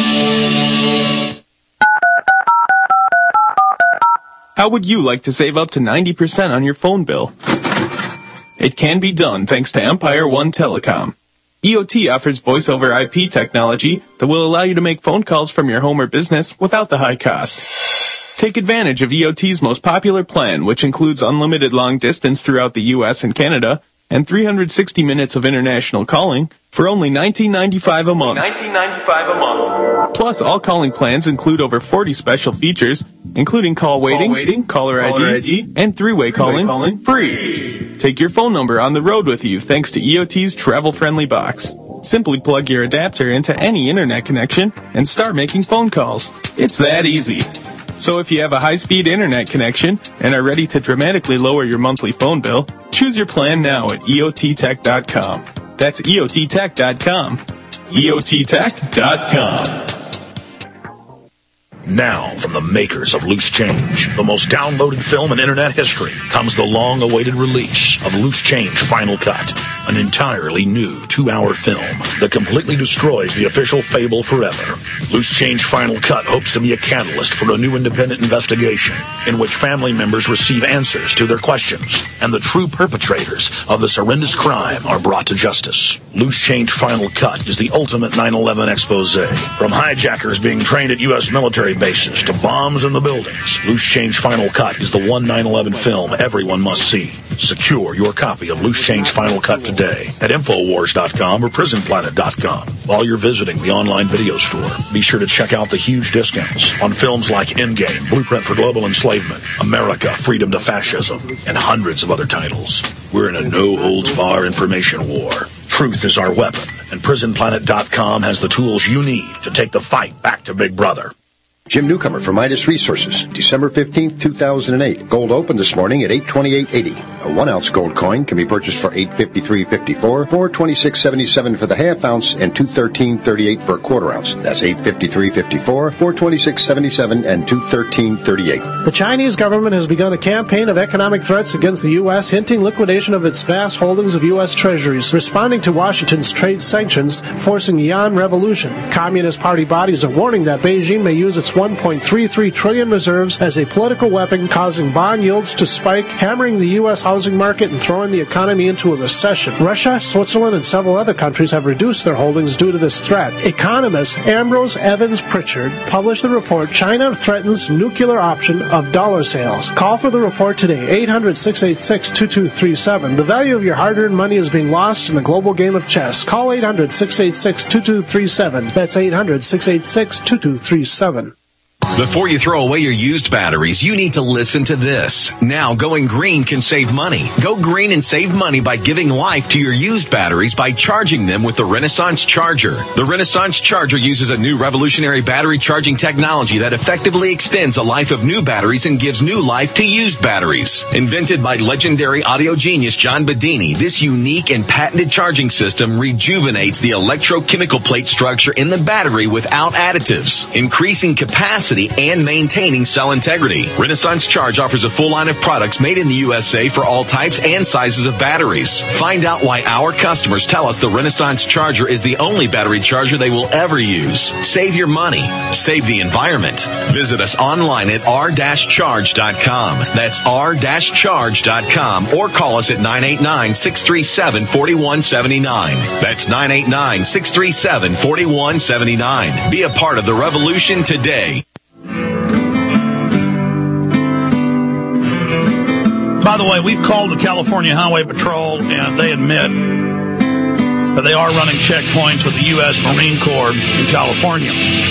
How would you like to save up to ninety percent on your phone bill? It can be done thanks to Empire One Telecom. E O T offers voice over I P technology that will allow you to make phone calls from your home or business without the high cost. Take advantage of E O T's most popular plan, which includes unlimited long distance throughout the U S and Canada and three hundred sixty minutes of international calling for only nineteen ninety-five a month. nineteen ninety-five a month. Plus, all calling plans include over forty special features, including call waiting, call waiting caller, caller I D, I D, and three-way calling, calling free. Take your phone number on the road with you thanks to E O T's travel-friendly box. Simply plug your adapter into any internet connection and start making phone calls. It's that easy. So if you have a high-speed internet connection and are ready to dramatically lower your monthly phone bill, choose your plan now at E O T tech dot com. That's E O T tech dot com. E O T tech dot com. Now, from the makers of Loose Change, the most downloaded film in internet history, comes the long-awaited release of Loose Change Final Cut, an entirely new two-hour film that completely destroys the official fable forever. Loose Change Final Cut hopes to be a catalyst for a new independent investigation in which family members receive answers to their questions and the true perpetrators of this horrendous crime are brought to justice. Loose Change Final Cut is the ultimate nine eleven expose. From hijackers being trained at U S military bases to bombs in the buildings, Loose Change Final Cut is the one nine eleven film everyone must see. Secure your copy of Loose Change Final Cut today at Infowars dot com or Prison Planet dot com. While you're visiting the online video store, be sure to check out the huge discounts on films like Endgame, Blueprint for Global Enslavement, America, Freedom to Fascism, and hundreds of other titles. We're in a no-holds-barred information war. Truth is our weapon, and Prison Planet dot com has the tools you need to take the fight back to Big Brother. Jim Newcomer from Midas Resources, December fifteenth, two thousand eight. Gold opened this morning at eight twenty-eight eighty. A one-ounce gold coin can be purchased for eight fifty-three fifty-four, four twenty-six seventy-seven for the half ounce, and two thirteen thirty-eight for a quarter ounce. That's eight fifty-three fifty-four, four twenty-six seventy-seven, and two thirteen thirty-eight. The Chinese government has begun a campaign of economic threats against the U S, hinting liquidation of its vast holdings of U S treasuries, responding to Washington's trade sanctions, forcing the yuan revolution. Communist Party bodies are warning that Beijing may use its one point three three trillion reserves as a political weapon, causing bond yields to spike, hammering the U S housing market and throwing the economy into a recession. Russia, Switzerland, and several other countries have reduced their holdings due to this threat. Economist Ambrose Evans Pritchard published the report, China Threatens Nuclear Option of Dollar Sales. Call for the report today, eight hundred, six eight six, two two three seven. The value of your hard-earned money is being lost in a global game of chess. Call eight hundred, six eight six, two two three seven. That's eight hundred, six eight six, two two three seven. Before you throw away your used batteries, you need to listen to this. Now, going green can save money. Go green and save money by giving life to your used batteries by charging them with the Renaissance Charger. The Renaissance Charger uses a new revolutionary battery charging technology that effectively extends the life of new batteries and gives new life to used batteries. Invented by legendary audio genius John Bedini, this unique and patented charging system rejuvenates the electrochemical plate structure in the battery without additives, increasing capacity and maintaining cell integrity. Renaissance Charge offers a full line of products made in the U S A for all types and sizes of batteries. Find out why our customers tell us the Renaissance Charger is the only battery charger they will ever use. Save your money. Save the environment. Visit us online at r dash charge dot com. That's r dash charge dot com or call us at nine eight nine, six three seven, four one seven nine. That's nine eight nine, six three seven, four one seven nine. Be a part of the revolution today. By the way, we've called the California Highway Patrol, and they admit that they are running checkpoints with the U S Marine Corps in California.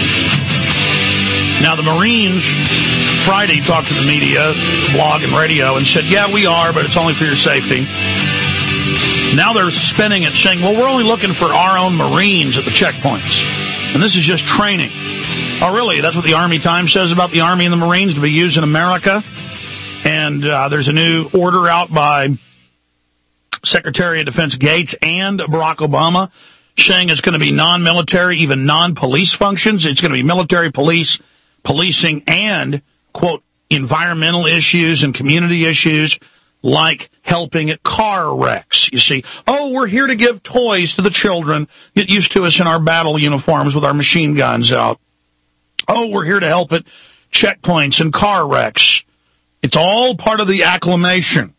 Now, the Marines Friday talked to the media, blog and radio, and said, yeah, we are, but it's only for your safety. Now they're spinning it, saying, well, we're only looking for our own Marines at the checkpoints. And this is just training. Oh, really? That's what the Army Times says about the Army and the Marines to be used in America? And uh, there's a new order out by Secretary of Defense Gates and Barack Obama saying it's going to be non-military, even non-police functions. It's going to be military, police, policing, and, quote, environmental issues and community issues like helping at car wrecks. You see, oh, we're here to give toys to the children. Get used to us in our battle uniforms with our machine guns out. Oh, we're here to help at checkpoints and car wrecks. It's all part of the acclimation.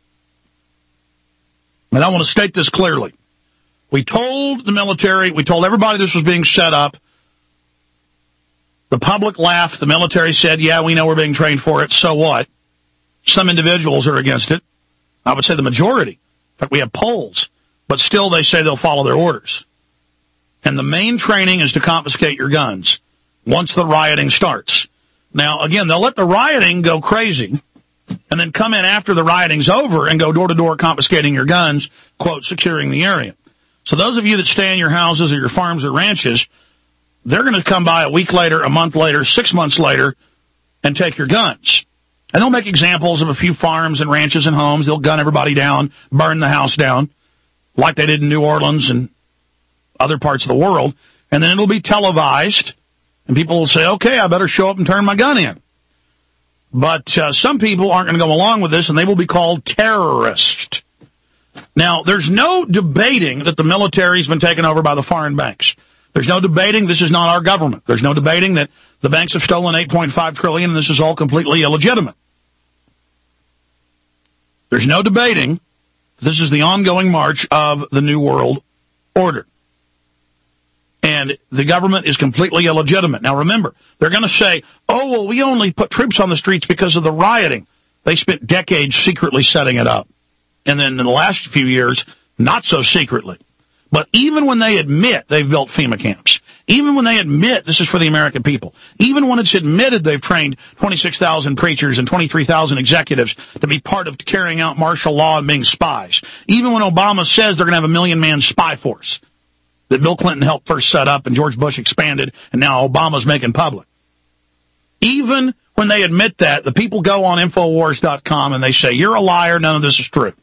And I want to state this clearly. We told the military, we told everybody this was being set up. The public laughed. The military said, yeah, we know we're being trained for it. So what? Some individuals are against it. I would say the majority. In fact, we have polls. But still, they say they'll follow their orders. And the main training is to confiscate your guns once the rioting starts. Now, again, they'll let the rioting go crazy and then come in after the rioting's over and go door-to-door confiscating your guns, quote, securing the area. So those of you that stay in your houses or your farms or ranches, they're going to come by a week later, a month later, six months later, and take your guns. And they'll make examples of a few farms and ranches and homes. They'll gun everybody down, burn the house down, like they did in New Orleans and other parts of the world. And then it'll be televised, and people will say, okay, I better show up and turn my gun in. But uh, some people aren't going to go along with this, and they will be called terrorists. Now, there's no debating that the military's been taken over by the foreign banks. There's no debating this is not our government. There's no debating that the banks have stolen eight point five trillion dollars, and this is all completely illegitimate. There's no debating this is the ongoing march of the New World Order. And the government is completely illegitimate. Now, remember, they're going to say, oh, well, we only put troops on the streets because of the rioting. They spent decades secretly setting it up. And then in the last few years, not so secretly. But even when they admit they've built FEMA camps, even when they admit this is for the American people, even when it's admitted they've trained twenty-six thousand preachers and twenty-three thousand executives to be part of carrying out martial law and being spies, even when Obama says they're going to have a million-man spy force that Bill Clinton helped first set up and George Bush expanded and now Obama's making public, even when they admit that, the people go on Infowars dot com and they say, you're a liar, none of this is true.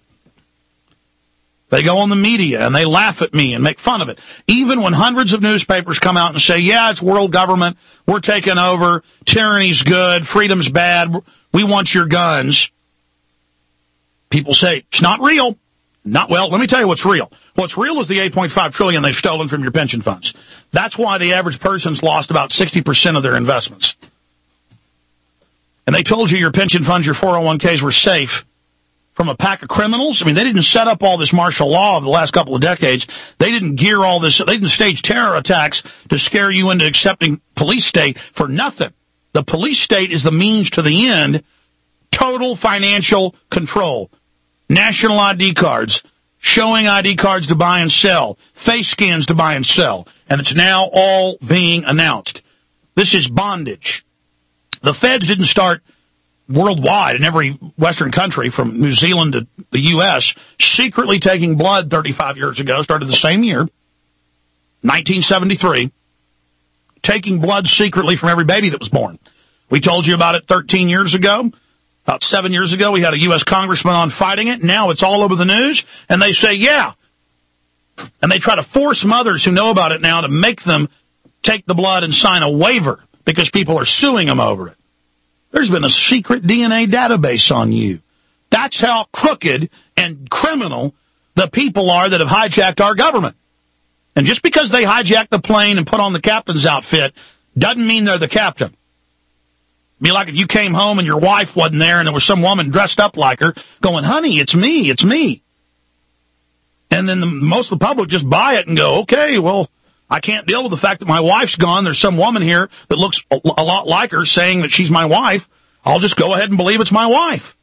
They go on the media and they laugh at me and make fun of it. Even when hundreds of newspapers come out and say, yeah, it's world government, we're taking over, tyranny's good, freedom's bad, we want your guns. People say, it's not real. Not well, let me tell you what's real. What's real is the eight point five trillion dollars they've stolen from your pension funds. That's why the average person's lost about sixty percent of their investments. And they told you your pension funds, your four oh one k's were safe from a pack of criminals. I mean, they didn't set up all this martial law of the last couple of decades. They didn't gear all this. They didn't stage terror attacks to scare you into accepting police state for nothing. The police state is the means to the end. Total financial control. National I D cards. Showing I D cards to buy and sell. Face scans to buy and sell. And it's now all being announced. This is bondage. The feds didn't start worldwide in every Western country from New Zealand to the U S secretly taking blood thirty-five years ago, started the same year, nineteen seventy-three, taking blood secretly from every baby that was born. We told you about it thirteen years ago. About seven years ago, we had a U S congressman on fighting it. Now it's all over the news, and they say, yeah. And they try to force mothers who know about it now to make them take the blood and sign a waiver because people are suing them over it. There's been a secret D N A database on you. That's how crooked and criminal the people are that have hijacked our government. And just because they hijacked the plane and put on the captain's outfit doesn't mean they're the captain. It'd be like if you came home and your wife wasn't there and there was some woman dressed up like her going, honey, it's me, it's me. And then the, most of the public just buy it and go, okay, well, I can't deal with the fact that my wife's gone. There's some woman here that looks a, a lot like her saying that she's my wife. I'll just go ahead and believe it's my wife.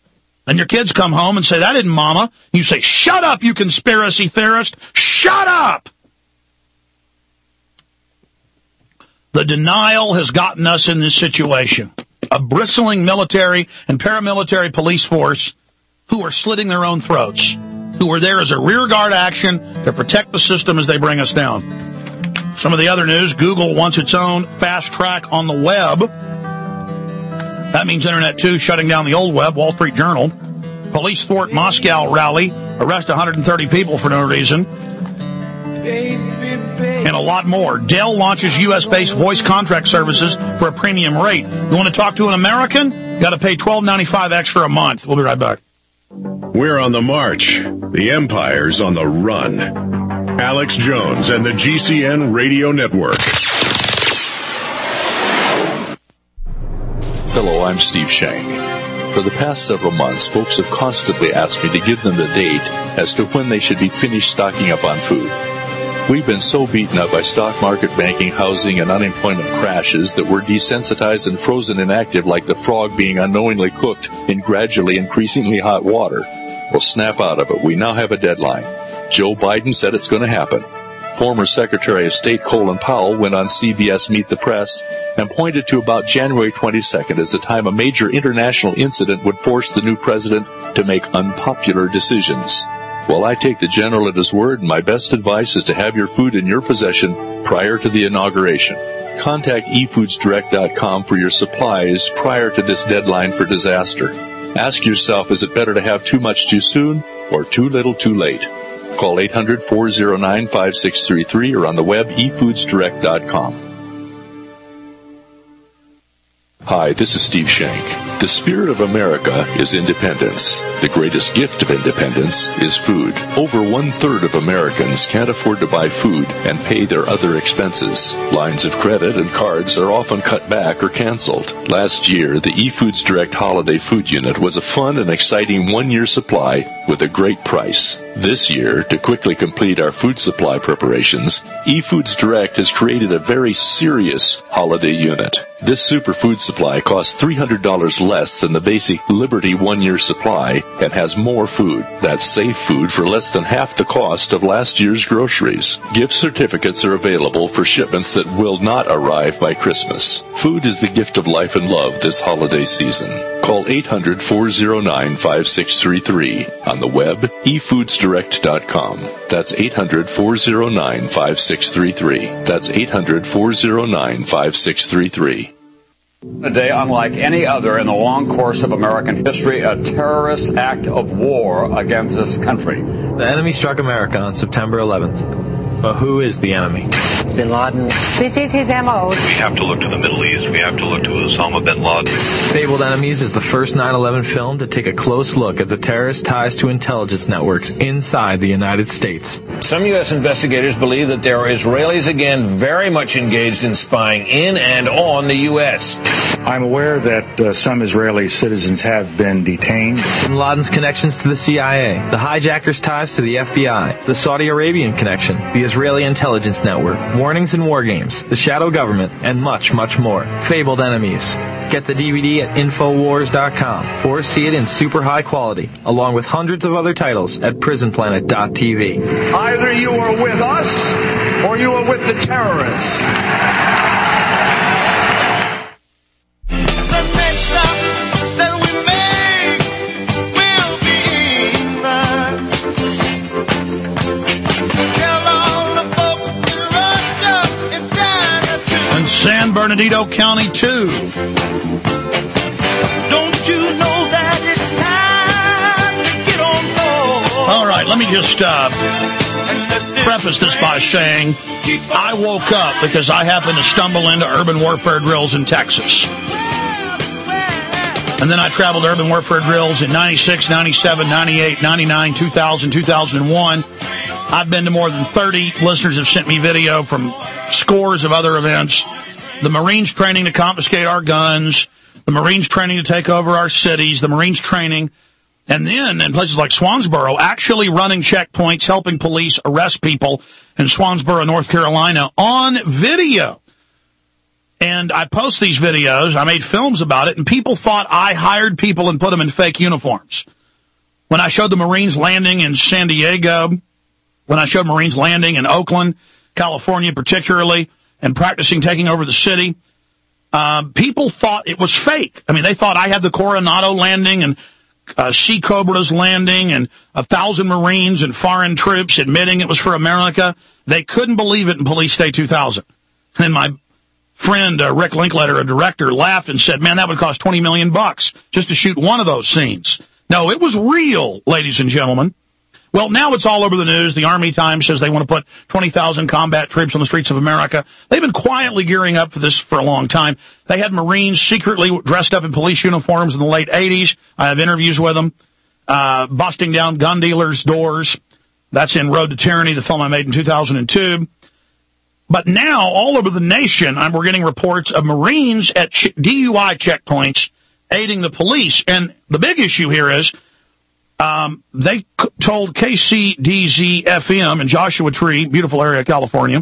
And your kids come home and say, that isn't Mama. You say, shut up, you conspiracy theorist. Shut up! The denial has gotten us in this situation. A bristling military and paramilitary police force who are slitting their own throats, who are there as a rearguard action to protect the system as they bring us down. Some of the other news, Google wants its own fast track on the web. That means Internet two shutting down the old web, Wall Street Journal. Police thwart Moscow rally, arrest one hundred thirty people for no reason. And a lot more. Dell launches U S-based voice contract services for a premium rate. You want to talk to an American? You got to pay twelve ninety-five extra a month. We'll be right back. We're on the march. The Empire's on the run. Alex Jones and the G C N Radio Network. Hello, I'm Steve Shank. For the past several months, folks have constantly asked me to give them the date as to when they should be finished stocking up on food. We've been so beaten up by stock market, banking, housing, and unemployment crashes that we're desensitized and frozen inactive like the frog being unknowingly cooked in gradually increasingly hot water. Well, snap out of it. We now have a deadline. Joe Biden said it's going to happen. Former Secretary of State Colin Powell went on C B S Meet the Press and pointed to about January twenty-second as the time a major international incident would force the new president to make unpopular decisions. Well, I take the general at his word, and my best advice is to have your food in your possession prior to the inauguration. Contact e foods direct dot com for your supplies prior to this deadline for disaster. Ask yourself, is it better to have too much too soon or too little too late? Call eight hundred, four oh nine, five six three three or on the web e foods direct dot com. Hi, this is Steve Shank. The spirit of America is independence. The greatest gift of independence is food. Over one-third of Americans can't afford to buy food and pay their other expenses. Lines of credit and cards are often cut back or canceled. Last year, the eFoods Direct Holiday Food Unit was a fun and exciting one-year supply with a great price. This year, to quickly complete our food supply preparations, eFoods Direct has created a very serious holiday unit. This superfood supply costs three hundred dollars less than the basic Liberty one-year supply and has more food. That's safe food for less than half the cost of last year's groceries. Gift certificates are available for shipments that will not arrive by Christmas. Food is the gift of life and love this holiday season. Call eight hundred, four oh nine, five six three three. On the web, e foods direct dot com. That's eight hundred, four oh nine, five six three three. That's eight hundred, four oh nine, five six three three. A day unlike any other in the long course of American history, a terrorist act of war against this country. The enemy struck America on September eleventh. But who is the enemy? Bin Laden. This is his M O. We have to look to the Middle East. We have to look to Osama bin Laden. Fabled Enemies is the first nine eleven film to take a close look at the terrorist ties to intelligence networks inside the United States. Some U S investigators believe that there are Israelis again very much engaged in spying in and on the U S. I'm aware that uh, some Israeli citizens have been detained. Bin Laden's connections to the C I A, the hijackers' ties to the F B I, the Saudi Arabian connection, the Israeli intelligence network, warnings and war games, the shadow government, and much, much more. Fabled Enemies. Get the D V D at infowars dot com or see it in super high quality, along with hundreds of other titles at prison planet dot t v. Either you are with us or you are with the terrorists. San Bernardino County, too. Don't you know that it's time to get on board? All right, let me just uh, preface this by saying I woke up because I happened to stumble into urban warfare drills in Texas. And then I traveled to urban warfare drills in ninety-six, ninety-seven, ninety-eight, ninety-nine, two thousand, two thousand one. I've been to more than thirty. Listeners have sent me video from scores of other events. The Marines training to confiscate our guns, the Marines training to take over our cities, the Marines training, and then in places like Swansboro, actually running checkpoints, helping police arrest people in Swansboro, North Carolina, on video. And I post these videos, I made films about it, and people thought I hired people and put them in fake uniforms. When I showed the Marines landing in San Diego, when I showed Marines landing in Oakland, California particularly, and practicing taking over the city, uh, people thought it was fake. I mean, they thought I had the Coronado landing and uh, Sea Cobras landing and a thousand Marines and foreign troops admitting it was for America. They couldn't believe it in Police Day two thousand. And my friend, uh, Rick Linklater, a director, laughed and said, man, that would cost twenty million bucks just to shoot one of those scenes. No, it was real, ladies and gentlemen. Well, now it's all over the news. The Army Times says they want to put twenty thousand combat troops on the streets of America. They've been quietly gearing up for this for a long time. They had Marines secretly dressed up in police uniforms in the late eighties. I have interviews with them, uh, busting down gun dealers' doors. That's in Road to Tyranny, the film I made in two thousand two. But now, all over the nation, I'm, we're getting reports of Marines at ch- D U I checkpoints aiding the police. And the big issue here is um, they c- told K C D Z F M in Joshua Tree, beautiful area of California,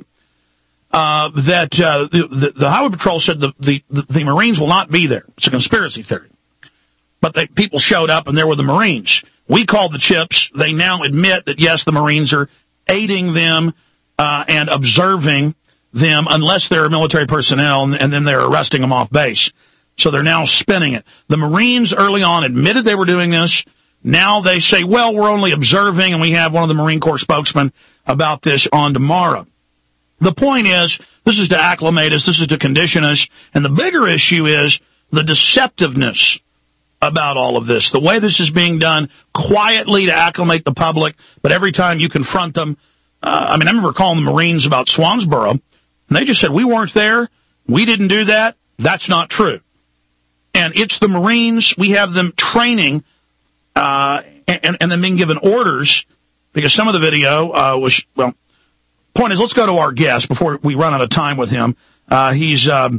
uh, that uh, the, the, the Highway Patrol said the, the, the Marines will not be there. It's a conspiracy theory. But they, people showed up, and there were the Marines. We called the chips. They now admit that, yes, the Marines are aiding them uh, and observing them unless they're military personnel, and, and then they're arresting them off base. So they're now spinning it. The Marines early on admitted they were doing this. Now they say, well, we're only observing, and we have one of the Marine Corps spokesmen about this on tomorrow. The point is, this is to acclimate us, this is to condition us, and the bigger issue is the deceptiveness about all of this. The way this is being done quietly to acclimate the public, but every time you confront them, uh, I mean, I remember calling the Marines about Swansboro, and they just said, we weren't there, we didn't do that, that's not true. And it's the Marines, we have them training, uh, and, and then being given orders, because some of the video uh, was, well, point is, let's go to our guest before we run out of time with him. Uh, he's um,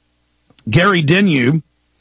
Gary Denyu,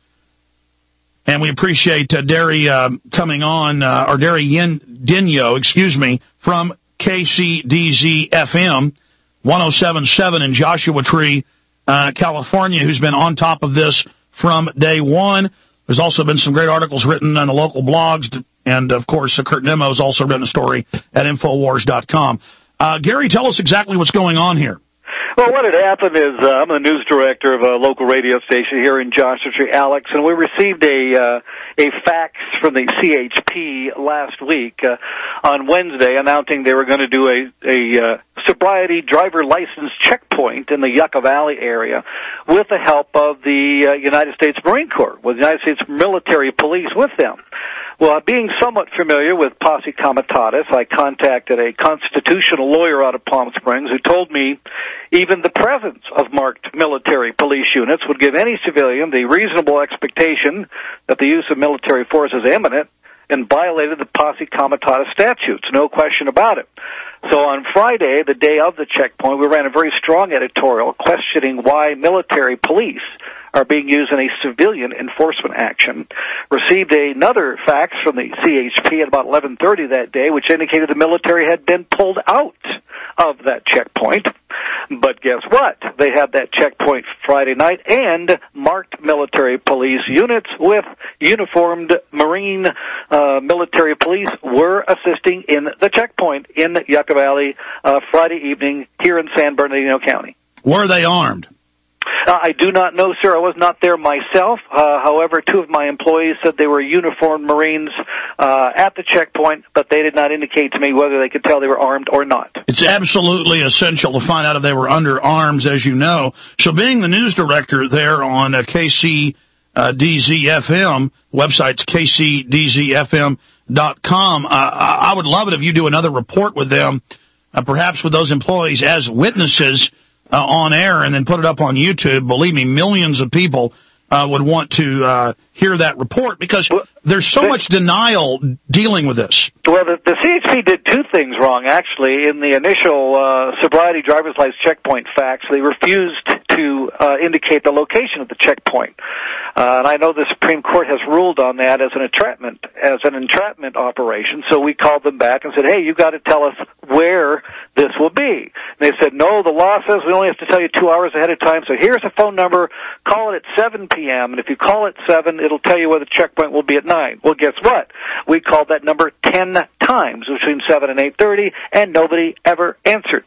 and we appreciate uh, Derry uh, coming on, uh, or Derry Yen, Denyo, excuse me, from K C D Z F M, one oh seven point seven in Joshua Tree, uh, California, who's been on top of this from day one. There's also been some great articles written on the local blogs, and, of course, uh, Kurt Nemo has also written a story at Infowars dot com. Uh, Gary, tell us exactly what's going on here. Well, what had happened is uh, I'm the news director of a local radio station here in Joshua Tree, Alex, and we received a uh, a fax from the C H P last week uh, on Wednesday announcing they were going to do a, a uh, sobriety driver license checkpoint in the Yucca Valley area with the help of the uh, United States Marine Corps, with the United States military police with them. Well, being somewhat familiar with Posse Comitatus, I contacted a constitutional lawyer out of Palm Springs who told me even the presence of marked military police units would give any civilian the reasonable expectation that the use of military force is imminent and violated the Posse Comitatus statutes, no question about it. So on Friday, the day of the checkpoint, we ran a very strong editorial questioning why military police are being used in a civilian enforcement action. Received another fax from the C H P at about eleven thirty that day, which indicated the military had been pulled out of that checkpoint. But guess what? They had that checkpoint Friday night, and marked military police units with uniformed Marine uh, military police were assisting in the checkpoint in Yucca Valley uh, Friday evening here in San Bernardino County. Were they armed? Uh, I do not know, sir. I was not there myself. Uh, however, two of my employees said they were uniformed Marines uh, at the checkpoint, but they did not indicate to me whether they could tell they were armed or not. It's absolutely essential to find out if they were under arms, as you know. So being the news director there on uh, K C D Z F M, website's K C D Z F M dot com, uh, I would love it if you do another report with them, uh, perhaps with those employees as witnesses, Uh, on air, and then put it up on YouTube. Believe me, millions of people uh, would want to uh, hear that report, because there's so much denial dealing with this. Well, the, the C H P did two things wrong, actually. In the initial uh, sobriety driver's license checkpoint fax, they refused to uh, indicate the location of the checkpoint. Uh, and I know the Supreme Court has ruled on that as an entrapment, as an entrapment operation. So we called them back and said, "Hey, you got to tell us where this will be." And they said, "No, the law says we only have to tell you two hours ahead of time. So here's a phone number. Call it at seven p.m. And if you call at seven, it'll tell you where the checkpoint will be at nine." Well, guess what? We called that number ten times between seven and eight thirty, and nobody ever answered.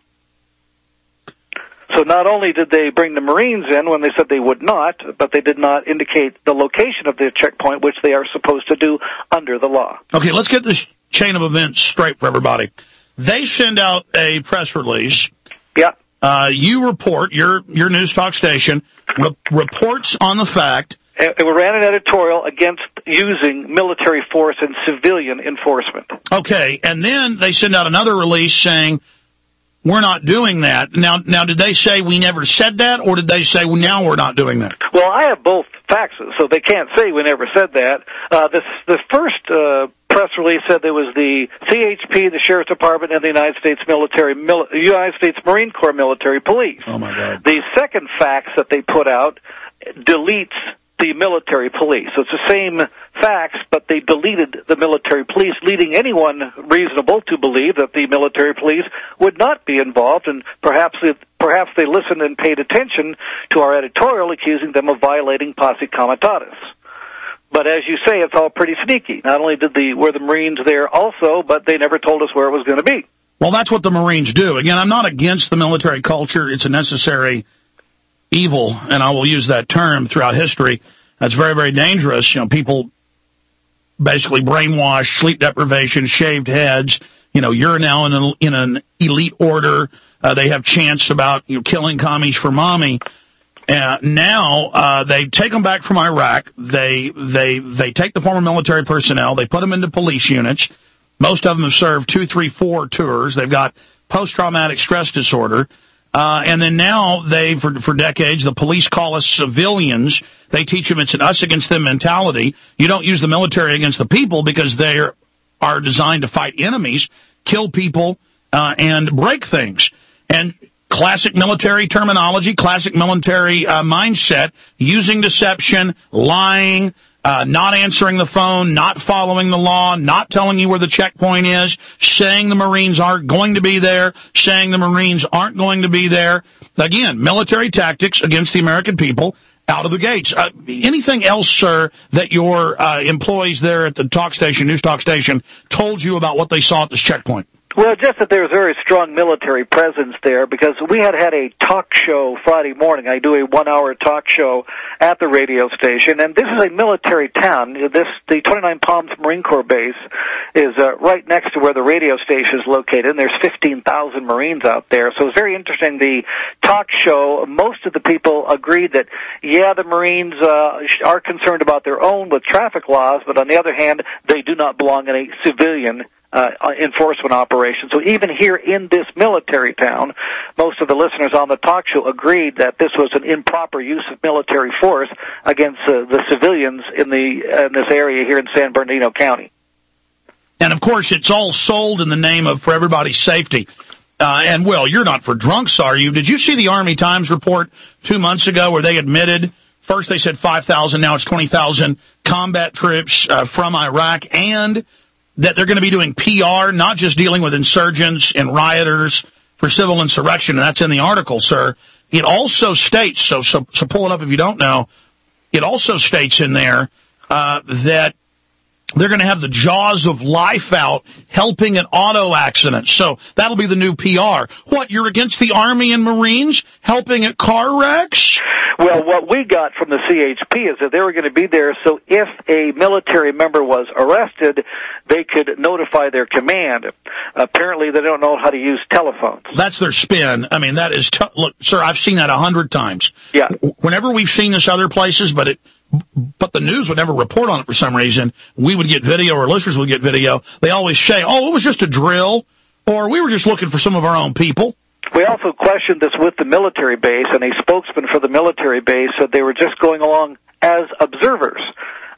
So not only did they bring the Marines in when they said they would not, but they did not indicate the location of the checkpoint, which they are supposed to do under the law. Okay, let's get this chain of events straight for everybody. They send out a press release. Yeah. Uh, you report, your your news talk station re- reports on the fact. And we ran an editorial against using military force and civilian enforcement. Okay, and then they send out another release saying, we're not doing that. Now, now, did they say we never said that, or did they say, well, now we're not doing that? Well, I have both faxes, so they can't say we never said that. Uh, this, the first uh, press release said there was the C H P, the Sheriff's Department, and the United States Military, Mil- United States Marine Corps Military Police. Oh, my God. The second fax that they put out deletes the military police. So it's the same facts, but they deleted the military police, leading anyone reasonable to believe that the military police would not be involved, and perhaps it, perhaps they listened and paid attention to our editorial accusing them of violating posse comitatus. But as you say, it's all pretty sneaky. Not only did the were the Marines there also, but they never told us where it was going to be. Well, that's what the Marines do. Again, I'm not against the military culture. It's a necessary evil, and I will use that term throughout history. That's very, very dangerous. You know, people basically brainwashed, sleep deprivation, shaved heads. You know, you're now in an, in an elite order. Uh, they have chants about, you know, killing commies for mommy. Uh, now uh, they take them back from Iraq. They they they take the former military personnel. They put them into police units. Most of them have served two, three, four tours. They've got post-traumatic stress disorder. Uh, and then now they, for, for decades, the police call us civilians. They teach them it's an us against them mentality. You don't use the military against the people because they are designed to fight enemies, kill people, uh, and break things. And classic military terminology, classic military uh, mindset, using deception, lying, Uh, not answering the phone, not following the law, not telling you where the checkpoint is, saying the Marines aren't going to be there, saying the Marines aren't going to be there. Again, military tactics against the American people out of the gates. Uh, anything else, sir, that your uh, employees there at the talk station, news talk station, told you about what they saw at this checkpoint? Well, just that there's very strong military presence there, because we had had a talk show Friday morning. I do a one-hour talk show at the radio station, and this is a military town. This, the twenty-nine Palms Marine Corps base is uh, right next to where the radio station is located, and there's fifteen thousand Marines out there. So it's very interesting. The talk show, most of the people agreed that, yeah, the Marines uh, are concerned about their own with traffic laws, but on the other hand, they do not belong in a civilian Uh, enforcement operation. So even here in this military town, most of the listeners on the talk show agreed that this was an improper use of military force against uh, the civilians in the in this area here in San Bernardino County. And of course, it's all sold in the name of for everybody's safety. Uh, and well, you're not for drunks, are you? Did you see the Army Times report two months ago where they admitted, first they said five thousand, now it's twenty thousand combat troops uh, from Iraq, and that they're going to be doing P R, not just dealing with insurgents and rioters for civil insurrection, and that's in the article, sir. It also states, so so, so pull it up if you don't know, it also states in there uh, that they're going to have the jaws of life out helping at auto accidents. So that'll be the new P R. What, you're against the Army and Marines helping at car wrecks? Well, what we got from the C H P is that they were going to be there so if a military member was arrested, they could notify their command. Apparently, they don't know how to use telephones. That's their spin. I mean, that is, t- look, sir, I've seen that a hundred times. Yeah. Whenever we've seen this other places, but it, but the news would never report on it for some reason. We would get video, or listeners would get video. They always say, oh, it was just a drill, or we were just looking for some of our own people. We also questioned this with the military base, and a spokesman for the military base said they were just going along as observers.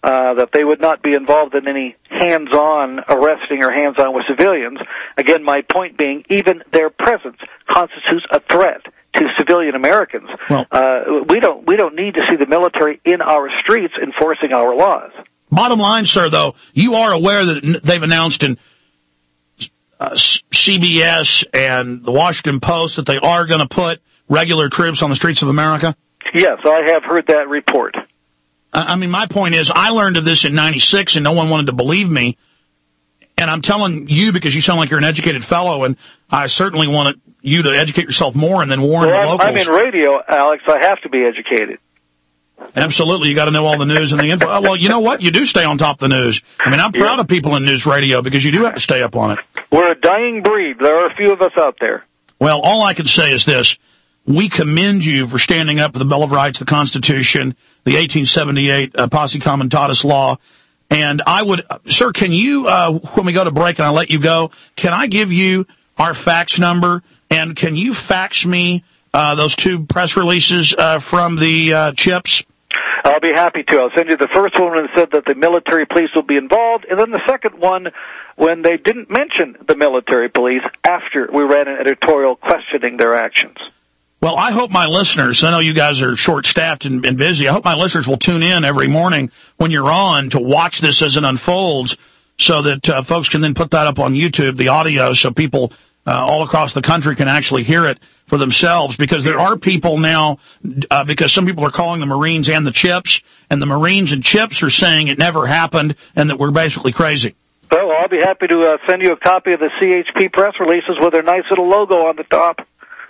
uh, that they would not be involved in any hands-on arresting or hands-on with civilians. Again, my point being, even their presence constitutes a threat to civilian Americans. Well, uh, we don't we don't need to see the military in our streets enforcing our laws. Bottom line, sir, though, you are aware that they've announced in uh, C B S and the Washington Post that they are going to put regular troops on the streets of America? Yes, I have heard that report. I mean, my point is, I learned of this in ninety-six, and no one wanted to believe me. And I'm telling you because you sound like you're an educated fellow, and I certainly want you to educate yourself more and then warn well, the locals. I'm in radio, Alex. I have to be educated. Absolutely. You got to know all the news and the info. Well, you know what? You do stay on top of the news. I mean, I'm proud yeah. of people in news radio because you do have to stay up on it. We're a dying breed. There are a few of us out there. Well, all I can say is this. We commend you for standing up for the Bill of Rights, the Constitution, the eighteen seventy-eight uh, Posse Comitatus Law. And I would, uh, sir, can you, uh, when we go to break and I let you go, can I give you our fax number? And can you fax me uh, those two press releases uh, from the uh, chips? I'll be happy to. I'll send you the first one when it said that the military police will be involved, and then the second one when they didn't mention the military police after we ran an editorial questioning their actions. Well, I hope my listeners, I know you guys are short-staffed and, and busy, I hope my listeners will tune in every morning when you're on to watch this as it unfolds so that uh, folks can then put that up on YouTube, the audio, so people uh, all across the country can actually hear it for themselves, because there are people now, uh, because some people are calling the Marines and the Chips, and the Marines and Chips are saying it never happened and that we're basically crazy. Well, I'll be happy to uh, send you a copy of the C H P press releases with their nice little logo on the top.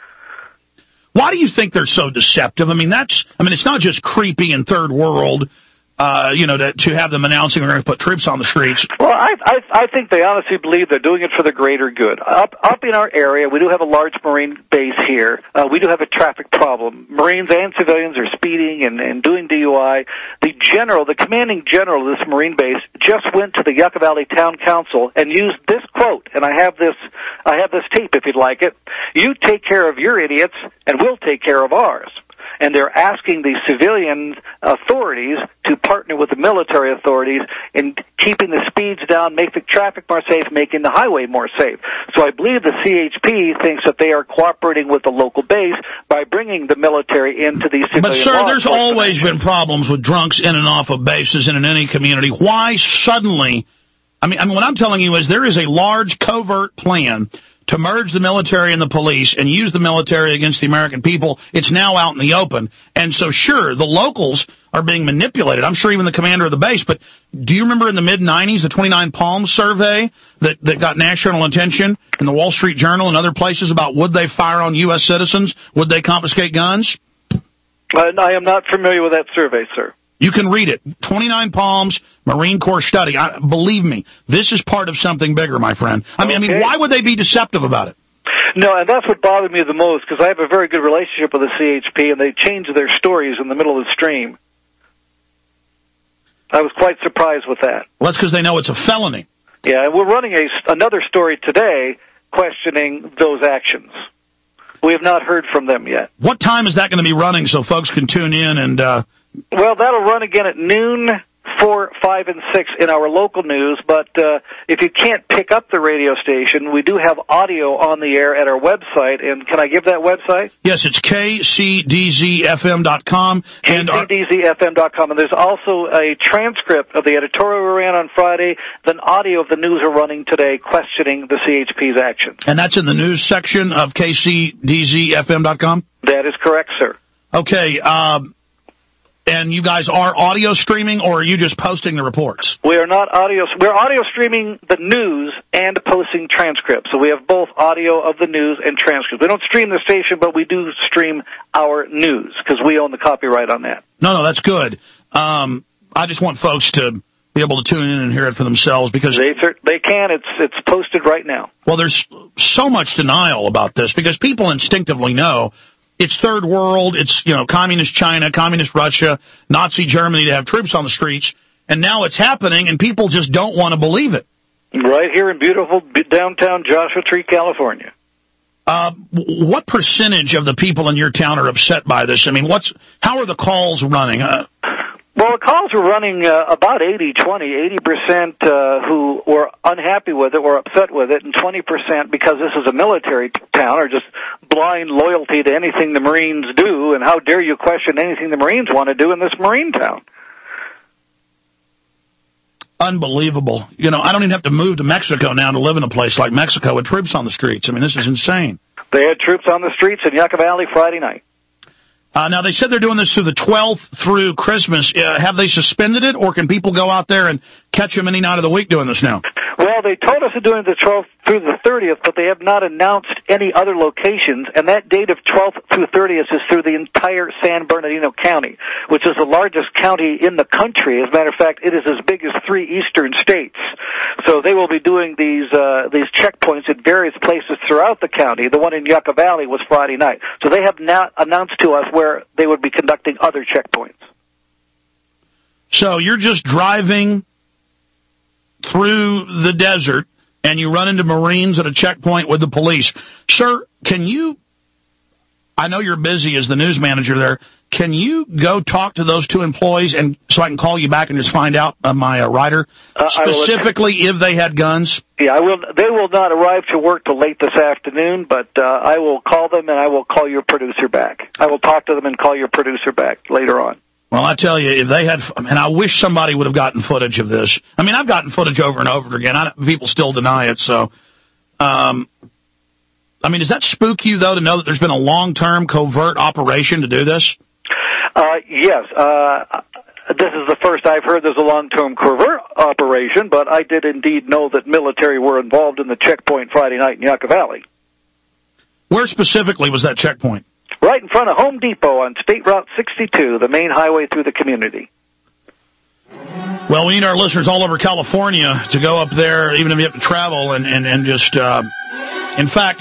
Why do you think they're so deceptive? I mean, that's, I mean, it's not just creepy and third world, uh, you know, to, to have them announcing they're going to put troops on the streets. Well, I, I, I think they honestly believe they're doing it for the greater good. Up, up in our area, we do have a large Marine base here. Uh, we do have a traffic problem. Marines and civilians are speeding and, and doing D U I. The general, the commanding general of this Marine base just went to the Yucca Valley Town Council and used this quote, and I have this, I have this tape if you'd like it. You take care of your idiots, and we'll take care of ours. And they're asking the civilian authorities to partner with the military authorities in keeping the speeds down, making traffic more safe, making the highway more safe. So I believe the C H P thinks that they are cooperating with the local base by bringing the military into these civilian But, sir, law there's always been problems with drunks in and off of bases and in any community. Why suddenly, I mean, I mean, what I'm telling you is there is a large covert plan to merge the military and the police and use the military against the American people. It's now out in the open. And so, sure, the locals are being manipulated. I'm sure even the commander of the base. But do you remember in the mid nineties, the twenty-nine Palms survey that, that got national attention in the Wall Street Journal and other places about would they fire on U S citizens? Would they confiscate guns? Uh, I am not familiar with that survey, sir. You can read it. twenty-nine Palms, Marine Corps study. I, believe me, this is part of something bigger, my friend. I mean, okay. I mean, why would they be deceptive about it? No, and that's what bothered me the most, because I have a very good relationship with the C H P, and they change their stories in the middle of the stream. I was quite surprised with that. Well, that's because they know it's a felony. Yeah, and we're running a, another story today questioning those actions. We have not heard from them yet. What time is that going to be running so folks can tune in and... Uh... Well, that'll run again at noon, four, five, and six in our local news, but uh, if you can't pick up the radio station, we do have audio on the air at our website, and can I give that website? Yes, it's K C D Z F M dot com. K C D Z F M dot com, and there's also a transcript of the editorial we ran on Friday, then audio of the news we're running today questioning the C H P's actions. And that's in the news section of K C D Z F M dot com? That is correct, sir. Okay, um... And you guys are audio streaming, or are you just posting the reports? We are not audio. We're audio streaming the news and posting transcripts. So we have both audio of the news and transcripts. We don't stream the station, but we do stream our news because we own the copyright on that. No, no, that's good. Um, I just want folks to be able to tune in and hear it for themselves because they they can. It's it's posted right now. Well, there's so much denial about this because people instinctively know. It's third world, it's, you know, communist China, communist Russia, Nazi Germany to have troops on the streets, and now it's happening, and people just don't want to believe it. Right here in beautiful downtown Joshua Tree, California. Uh, what percentage of the people in your town are upset by this? I mean, what's how are the calls running? Uh, Well, the calls were running uh, about eighty twenty, eighty percent uh, who were unhappy with it, were upset with it, and twenty percent, because this is a military town, are just blind loyalty to anything the Marines do, and how dare you question anything the Marines want to do in this Marine town. Unbelievable. You know, I don't even have to move to Mexico now to live in a place like Mexico with troops on the streets. I mean, this is insane. They had troops on the streets in Yucca Valley Friday night. Uh, now, they said they're doing this through the twelfth through Christmas. Uh, have they suspended it, or can people go out there and catch them any night of the week doing this now? Well, they told us they're doing the twelfth through the thirtieth, but they have not announced any other locations, and that date of twelfth through thirtieth is through the entire San Bernardino County, which is the largest county in the country. As a matter of fact, it is as big as three eastern states. So they will be doing these uh, these checkpoints at various places throughout the county. The one in Yucca Valley was Friday night. So they have not announced to us where they would be conducting other checkpoints. So you're just driving through the desert, and you run into Marines at a checkpoint with the police. Sir, can you, I know you're busy as the news manager there, can you go talk to those two employees and so I can call you back and just find out uh, my uh, rider, uh, specifically if they had guns? Yeah, I will. They will not arrive to work till late this afternoon, but uh, I will call them and I will call your producer back. I will talk to them and call your producer back later on. Well, I tell you, if they had, and I wish somebody would have gotten footage of this. I mean, I've gotten footage over and over again. I, people still deny it. So, um, I mean, does that spook you, though, to know that there's been a long-term covert operation to do this? Uh, yes. Uh, this is the first I've heard there's a long-term covert operation, but I did indeed know that military were involved in the checkpoint Friday night in Yucca Valley. Where specifically was that checkpoint? Right in front of Home Depot on State Route sixty-two, the main highway through the community. Well, we need our listeners all over California to go up there, even if you have to travel, and, and, and just, uh, in fact,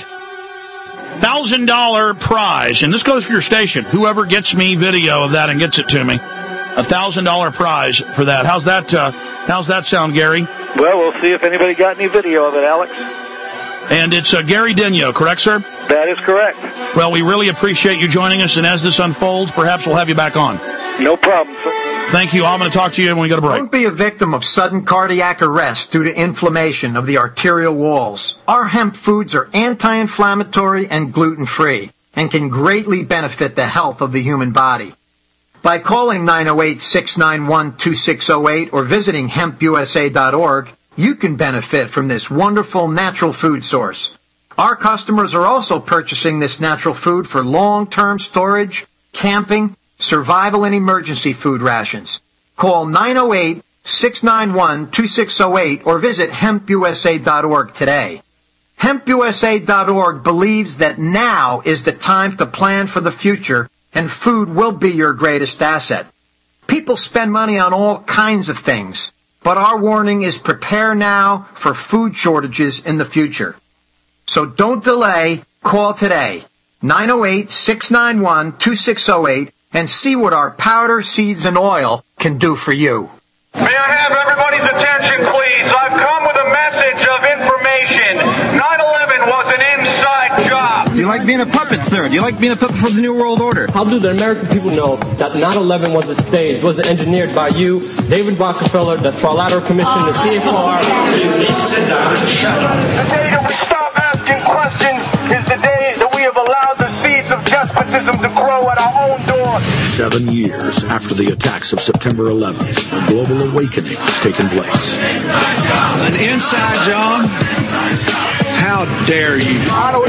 one thousand dollars prize, and this goes for your station. Whoever gets me video of that and gets it to me, a one thousand dollars prize for that. How's that, uh, how's that sound, Gary? Well, we'll see if anybody got any video of it, Alex. And it's uh, Gary Denyo, correct, sir? That is correct. Well, we really appreciate you joining us, and as this unfolds, perhaps we'll have you back on. No problem, sir. Thank you. I'm going to talk to you when we go to break. Don't be a victim of sudden cardiac arrest due to inflammation of the arterial walls. Our hemp foods are anti-inflammatory and gluten-free and can greatly benefit the health of the human body. By calling nine oh eight, six nine one, two six oh eight or visiting hemp u s a dot org, you can benefit from this wonderful natural food source. Our customers are also purchasing this natural food for long-term storage, camping, survival, and emergency food rations. Call nine oh eight, six nine one, two six oh eight or visit hemp u s a dot org today. hemp u s a dot org believes that now is the time to plan for the future, and food will be your greatest asset. People spend money on all kinds of things, but our warning is prepare now for food shortages in the future. So don't delay, call today, nine oh eight, six nine one, two six oh eight, and see what our powder, seeds, and oil can do for you. May I have everybody's attention, please? I've come with a message of information. nine eleven was an inside job. Do you like being a puppet, sir? Do you like being a puppet for the New World Order? How do the American people know that nine eleven was a stage, was engineered by you, David Rockefeller, the Trilateral Commission, the C F R? Please sit down and shut up. The day that we stop asking questions is the day that we have allowed the seeds of despotism to grow at our own door. Seven years after the attacks of September eleventh, a global awakening has taken place. An inside job? How dare you?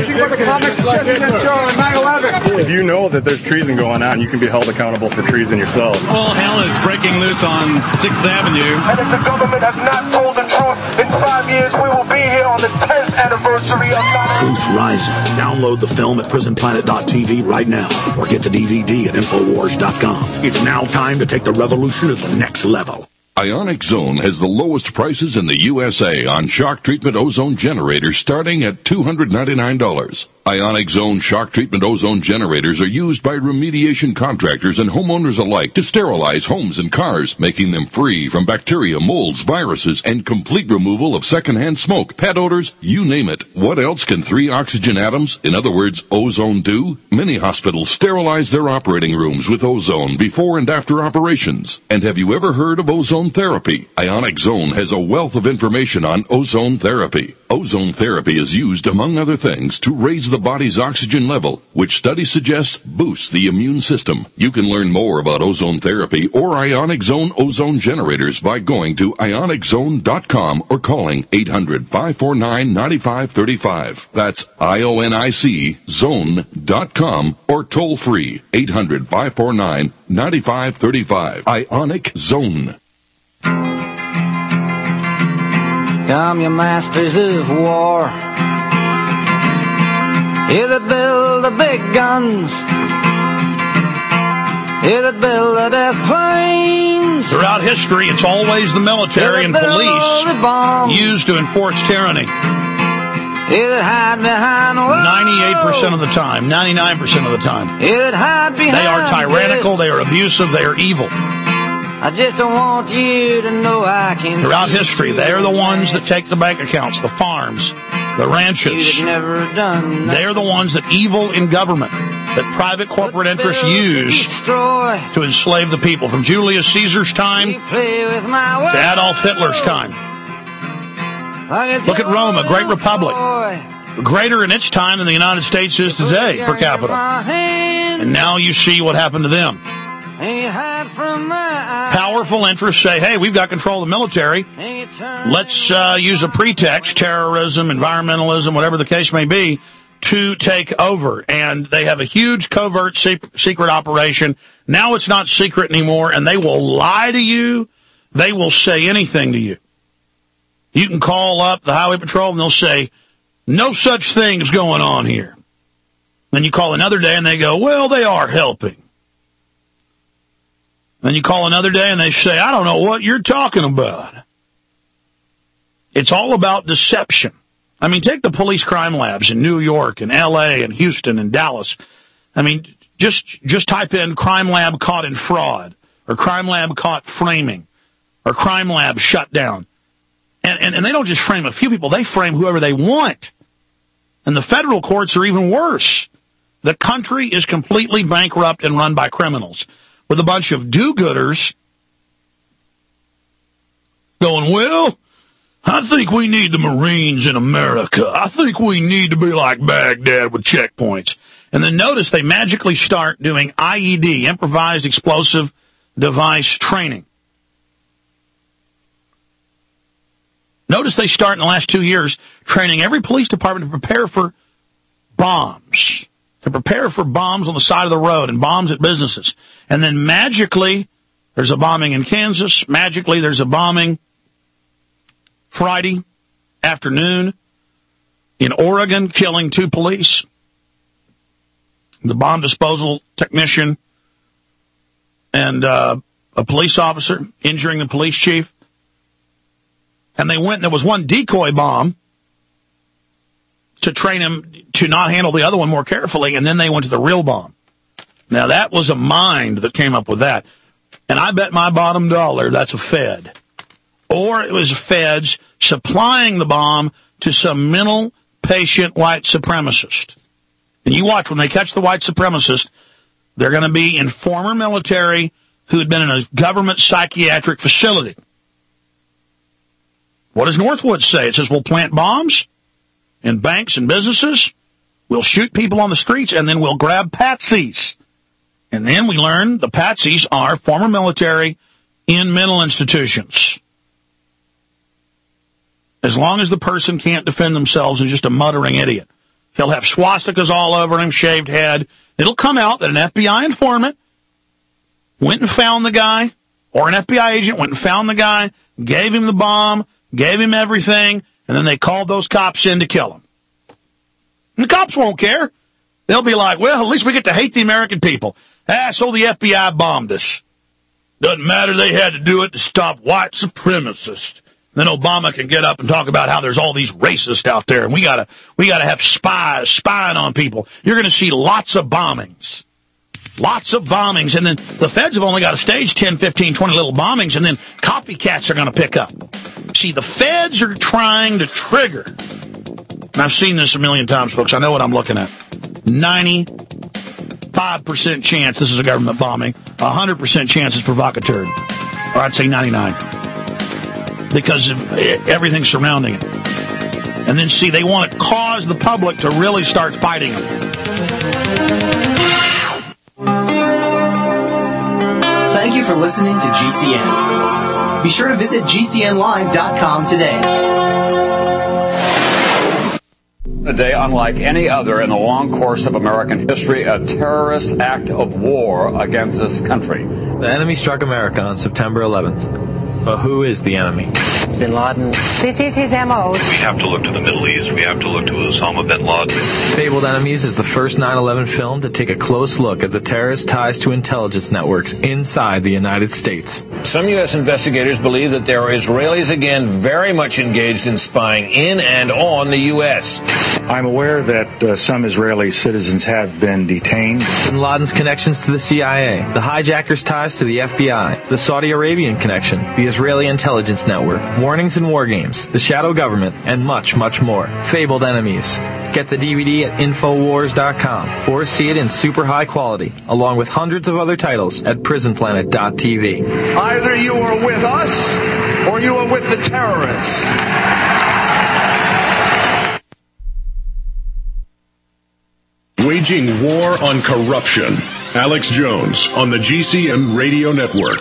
If you know that there's treason going on, you can be held accountable for treason yourself. All hell is breaking loose on sixth Avenue. And if the government has not told the truth, in five years we will be here on the tenth anniversary of nine eleven. Truth Rising. Download the film at prison planet dot t v right now, or get the D V D at infowars dot com. It's now time to take the revolution to the next level. Ionic Zone has the lowest prices in the U S A on shock treatment ozone generators starting at two hundred ninety-nine dollars. Ionic Zone shock treatment ozone generators are used by remediation contractors and homeowners alike to sterilize homes and cars, making them free from bacteria, molds, viruses, and complete removal of secondhand smoke, pet odors, you name it. What else can three oxygen atoms, in other words, ozone, do? Many hospitals sterilize their operating rooms with ozone before and after operations. And have you ever heard of ozone therapy? Ionic Zone has a wealth of information on ozone therapy. Ozone therapy is used, among other things, to raise the body's oxygen level, which studies suggest boosts the immune system. You can learn more about ozone therapy or Ionic Zone ozone generators by going to ionic zone dot com or calling eight hundred, five four nine, nine five three five. That's I O N I C zone dot com or toll free eight hundred, five four nine, nine five three five. Ionic Zone. Come, you masters of war, you that build the big guns, you that build the death planes. Throughout history, it's always the military and police used to enforce tyranny. You that hide behind walls. ninety-eight percent of the time, ninety-nine percent of the time. You that hide behind They are tyrannical, this. they are abusive, they are evil. I just don't want you to know I can. Throughout history, they are the ones that take the bank accounts, the farms, the ranches. Never done they are the ones that evil in government, that private corporate interests use to enslave the people. From Julius Caesar's time to Adolf Hitler's time. Look at Rome, a great republic. Greater in its time than the United States is today per capita. And now you see what happened to them. Powerful interests say, hey, we've got control of the military. Let's uh, use a pretext, terrorism, environmentalism, whatever the case may be, to take over. And they have a huge covert secret operation. Now it's not secret anymore, and they will lie to you. They will say anything to you. You can call up the Highway Patrol, and they'll say, no such thing is going on here. Then you call another day, and they go, well, they are helping. Then you call another day and they say, I don't know what you're talking about. It's all about deception. I mean, take the police crime labs in New York and L A and Houston and Dallas. I mean, just just type in crime lab caught in fraud or crime lab caught framing or crime lab shut down. And, and, and they don't just frame a few people. They frame whoever they want. And the federal courts are even worse. The country is completely bankrupt and run by criminals, with a bunch of do-gooders going, well, I think we need the Marines in America. I think we need to be like Baghdad with checkpoints. And then notice they magically start doing I E D, improvised explosive device training. Notice they start in the last two years training every police department to prepare for bombs. To prepare for bombs on the side of the road and bombs at businesses. And then magically, there's a bombing in Kansas. Magically, there's a bombing Friday afternoon in Oregon, killing two police. The bomb disposal technician and uh, a police officer injuring the police chief. And they went, there was one decoy bomb to train him to not handle the other one more carefully, and then they went to the real bomb. Now, that was a mind that came up with that. And I bet my bottom dollar that's a Fed. Or it was feds supplying the bomb to some mental patient white supremacist. And you watch, when they catch the white supremacist, they're going to be in former military who had been in a government psychiatric facility. What does Northwood say? It says, we'll plant bombs in banks and businesses, we'll shoot people on the streets, and then we'll grab patsies. And then we learn the patsies are former military in mental institutions. As long as the person can't defend themselves and just a muttering idiot. He'll have swastikas all over him, shaved head. It'll come out that an F B I informant went and found the guy, or an F B I agent went and found the guy, gave him the bomb, gave him everything, and then they called those cops in to kill him. And the cops won't care. They'll be like, well, at least we get to hate the American people. Ah, so the F B I bombed us. Doesn't matter, they had to do it to stop white supremacists. Then Obama can get up and talk about how there's all these racists out there, and we gotta we gotta have spies spying on people. You're going to see lots of bombings, lots of bombings, and then the feds have only got to stage ten, fifteen, twenty little bombings, and then copycats are going to pick up. See, the feds are trying to trigger, and I've seen this a million times, folks. I know what I'm looking at. ninety-five percent chance this is a government bombing. one hundred percent chance it's provocateur. Or I'd say ninety-nine. Because of everything surrounding it. And then, see, they want to cause the public to really start fighting them. Thank you for listening to G C N. Be sure to visit G C N live dot com today. A day unlike any other in the long course of American history, a terrorist act of war against this country. The enemy struck America on September eleventh. But who is the enemy? Bin Laden. This is his M O. We have to look to the Middle East. We have to look to Osama bin Laden. Fabled Enemies is the first nine eleven film to take a close look at the terrorist ties to intelligence networks inside the United States. Some U S investigators believe that there are Israelis again very much engaged in spying in and on the U S. I'm aware that uh, some Israeli citizens have been detained. Bin Laden's connections to the C I A, the hijackers' ties to the F B I, the Saudi Arabian connection, the Israeli intelligence network, warnings and war games, the shadow government, and much, much more. Fabled Enemies. Get the D V D at Infowars dot com or see it in super high quality, along with hundreds of other titles at Prison Planet dot T V. Either you are with us or you are with the terrorists. Waging war on corruption. Alex Jones on the G C N Radio Network.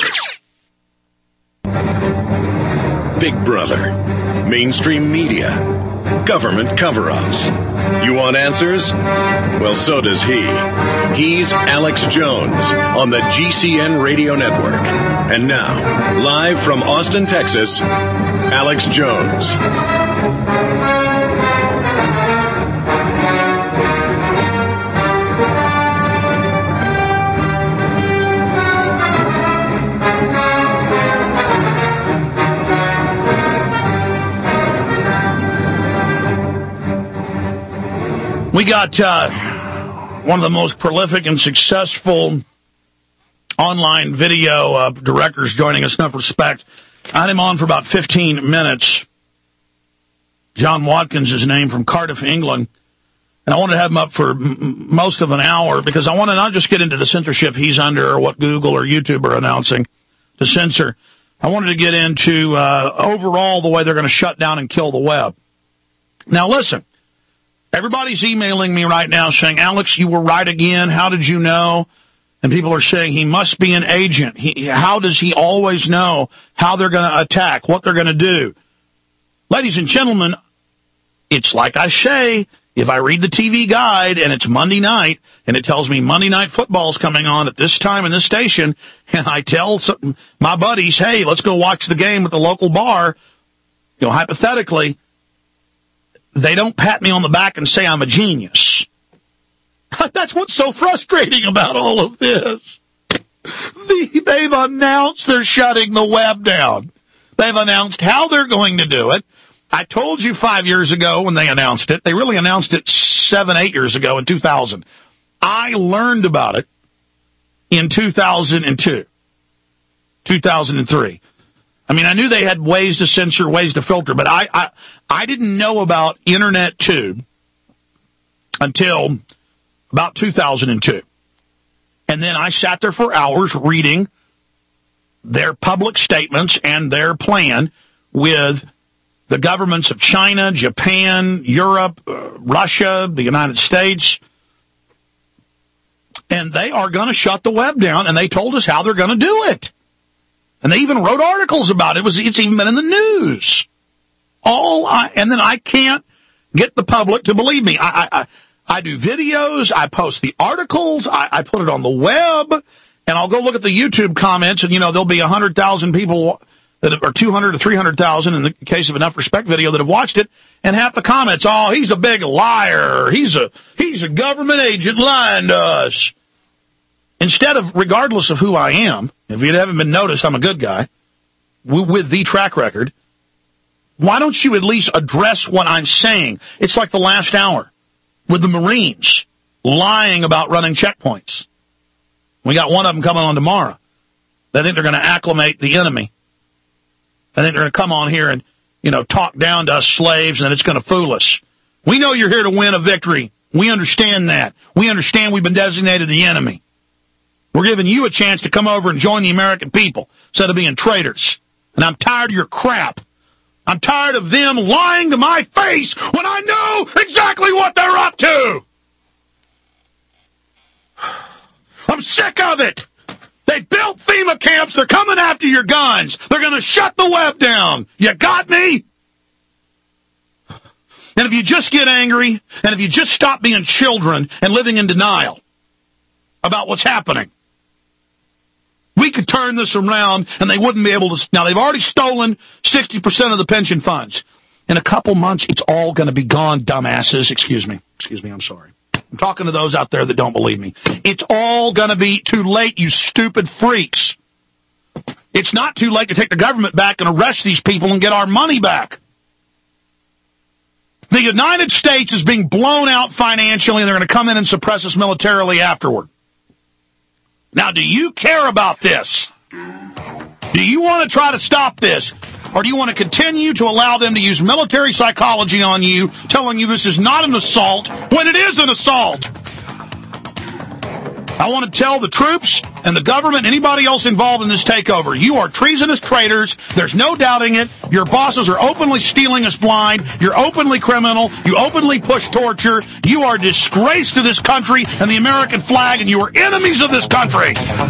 Big Brother. Mainstream media. Government cover-ups. You want answers? Well, so does he. He's Alex Jones on the G C N Radio Network. And now, live from Austin, Texas, Alex Jones. We got uh, one of the most prolific and successful online video uh, directors joining us. Enough respect. I had him on for about fifteen minutes. John Watkins is his name, from Cardiff, England. And I wanted to have him up for m- most of an hour because I want to not just get into the censorship he's under or what Google or YouTube are announcing to censor. I wanted to get into uh, overall the way they're going to shut down and kill the web. Now, listen. Everybody's emailing me right now saying, Alex, you were right again. How did you know? And people are saying he must be an agent. He, how does he always know how they're going to attack, what they're going to do? Ladies and gentlemen, it's like I say, if I read the T V guide and it's Monday night and it tells me Monday Night Football's coming on at this time in this station, and I tell some, my buddies, hey, let's go watch the game at the local bar, you know, hypothetically, they don't pat me on the back and say I'm a genius. That's what's so frustrating about all of this. The, they've announced they're shutting the web down. They've announced how they're going to do it. I told you five years ago when they announced it. They really announced it seven, eight years ago in two thousand. I learned about it in two thousand two, two thousand three. I mean, I knew they had ways to censor, ways to filter, but I, I, I didn't know about Internet Tube until about two thousand two. And then I sat there for hours reading their public statements and their plan with the governments of China, Japan, Europe, uh, Russia, the United States. And they are going to shut the web down, and they told us how they're going to do it. And they even wrote articles about it. It was, it's even been in the news. All I, and then I can't get the public to believe me. I, I, I do videos. I post the articles. I, I put it on the web, and I'll go look at the YouTube comments, and, you know, there'll be one hundred thousand people that have, or two hundred to three hundred thousand in the case of Enough Respect video that have watched it, and half the comments, oh, he's a big liar. He's a, he's a government agent lying to us. Instead of, regardless of who I am, if you haven't been noticed, I'm a good guy with the track record. Why don't you at least address what I'm saying? It's like the last hour with the Marines lying about running checkpoints. We got one of them coming on tomorrow. They think they're going to acclimate the enemy. They think they're going to come on here and, you know, talk down to us slaves, and it's going to fool us. We know you're here to win a victory. We understand that. We understand we've been designated the enemy. We're giving you a chance to come over and join the American people instead of being traitors. And I'm tired of your crap. I'm tired of them lying to my face when I know exactly what they're up to. I'm sick of it. They built FEMA camps. They're coming after your guns. They're going to shut the web down. You got me? And if you just get angry, and if you just stop being children and living in denial about what's happening, we could turn this around and they wouldn't be able to. Now, they've already stolen sixty percent of the pension funds. In a couple months, it's all going to be gone, dumbasses. Excuse me. Excuse me, I'm sorry. I'm talking to those out there that don't believe me. It's all going to be too late, you stupid freaks. It's not too late to take the government back and arrest these people and get our money back. The United States is being blown out financially, and they're going to come in and suppress us militarily afterward. Now, do you care about this? Do you want to try to stop this? Or do you want to continue to allow them to use military psychology on you, telling you this is not an assault when it is an assault? I want to tell the troops and the government, anybody else involved in this takeover, you are treasonous traitors. There's no doubting it. Your bosses are openly stealing us blind. You're openly criminal. You openly push torture. You are a disgrace to this country and the American flag, and you are enemies of this country.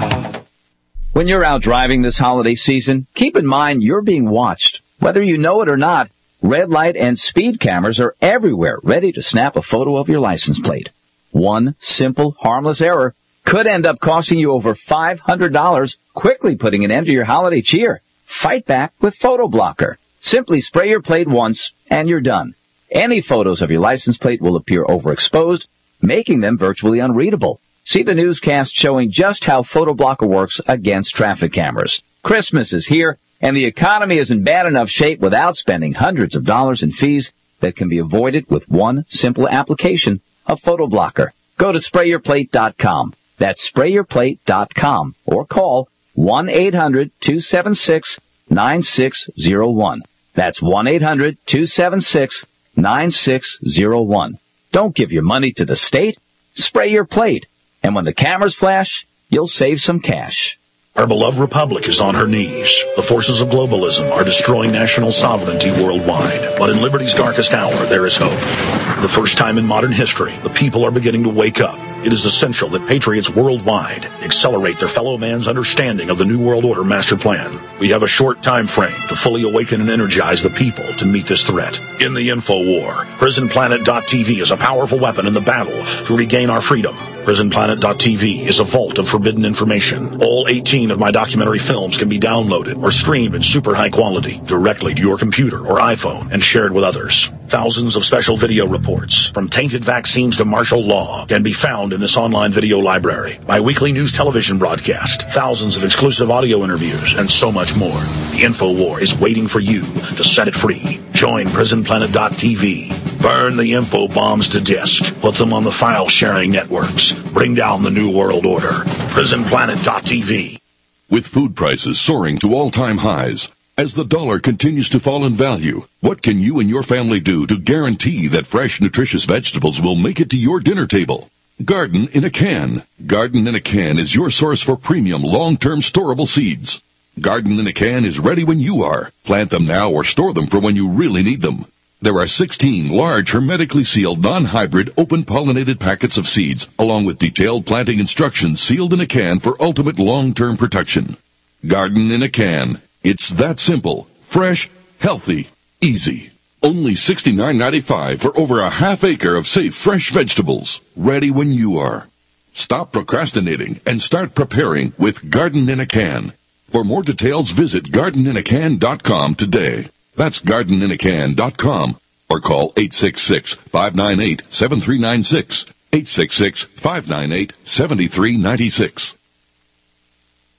When you're out driving this holiday season, keep in mind you're being watched. Whether you know it or not, red light and speed cameras are everywhere, ready to snap a photo of your license plate. One simple, harmless error could end up costing you over five hundred dollars, quickly putting an end to your holiday cheer. Fight back with Photo Blocker. Simply spray your plate once, and you're done. Any photos of your license plate will appear overexposed, making them virtually unreadable. See the newscast showing just how Photo Blocker works against traffic cameras. Christmas is here, and the economy is in bad enough shape without spending hundreds of dollars in fees that can be avoided with one simple application of Photo Blocker. Go to spray your plate dot com. That's spray your plate dot com, or call one eight hundred two seven six nine six zero one. That's one eight hundred two seven six nine six zero one. Don't give your money to the state. Spray your plate. And when the cameras flash, you'll save some cash. Our beloved republic is on her knees. The forces of globalism are destroying national sovereignty worldwide. But in liberty's darkest hour, there is hope. For the first time in modern history, the people are beginning to wake up. It is essential that patriots worldwide accelerate their fellow man's understanding of the New World Order master plan. We have a short time frame to fully awaken and energize the people to meet this threat. In the info war, prison planet dot t v is a powerful weapon in the battle to regain our freedom. prison planet dot t v is a vault of forbidden information. All eighteen of my documentary films can be downloaded or streamed in super high quality directly to your computer or iPhone and shared with others. Thousands of special video reports, from tainted vaccines to martial law, can be found in this online video library. My weekly news television broadcast, thousands of exclusive audio interviews, and so much more. The InfoWar is waiting for you to set it free. Join prison planet dot t v. Burn the info bombs to disk. Put them on the file-sharing networks. Bring down the New World Order. prison planet dot t v. With food prices soaring to all-time highs, as the dollar continues to fall in value, what can you and your family do to guarantee that fresh, nutritious vegetables will make it to your dinner table? Garden in a Can. Garden in a Can is your source for premium, long-term storable seeds. Garden in a Can is ready when you are. Plant them now or store them for when you really need them. There are sixteen large, hermetically sealed, non-hybrid, open-pollinated packets of seeds, along with detailed planting instructions sealed in a can for ultimate long-term protection. Garden in a Can. It's that simple, fresh, healthy, easy. Only sixty-nine ninety-five for over a half acre of safe, fresh vegetables, ready when you are. Stop procrastinating and start preparing with Garden in a Can. For more details, visit garden in a can dot com today. That's garden in a can dot com, or call eight six six, five nine eight, seven three nine six, eight six six, five nine eight, seven three nine six.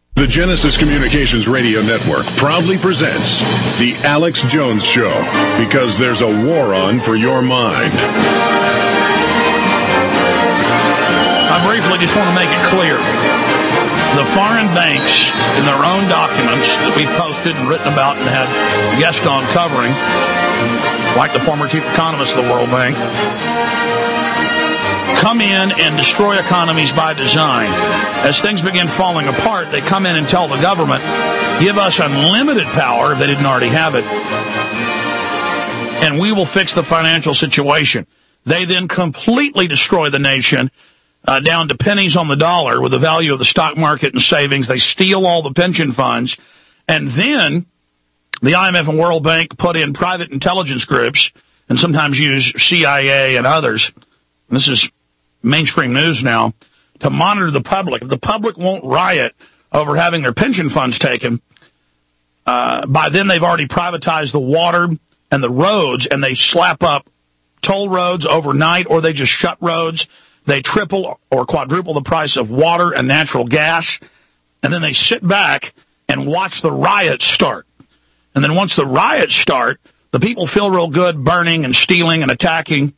The Genesis Communications Radio Network proudly presents The Alex Jones Show, because there's a war on for your mind. I briefly just want to make it clear. The foreign banks, in their own documents that we've posted and written about and had guests on covering, like the former chief economist of the World Bank, come in and destroy economies by design. As things begin falling apart, they come in and tell the government, give us unlimited power if they didn't already have it, and we will fix the financial situation. They then completely destroy the nation, uh, down to pennies on the dollar with the value of the stock market and savings. They steal all the pension funds, and then the I M F and World Bank put in private intelligence groups and sometimes use C I A and others. And this is mainstream news now, to monitor the public. If the public won't riot over having their pension funds taken, uh, by then they've already privatized the water and the roads, and they slap up toll roads overnight, or they just shut roads. They triple or quadruple the price of water and natural gas, and then they sit back and watch the riots start. And then once the riots start, the people feel real good burning and stealing and attacking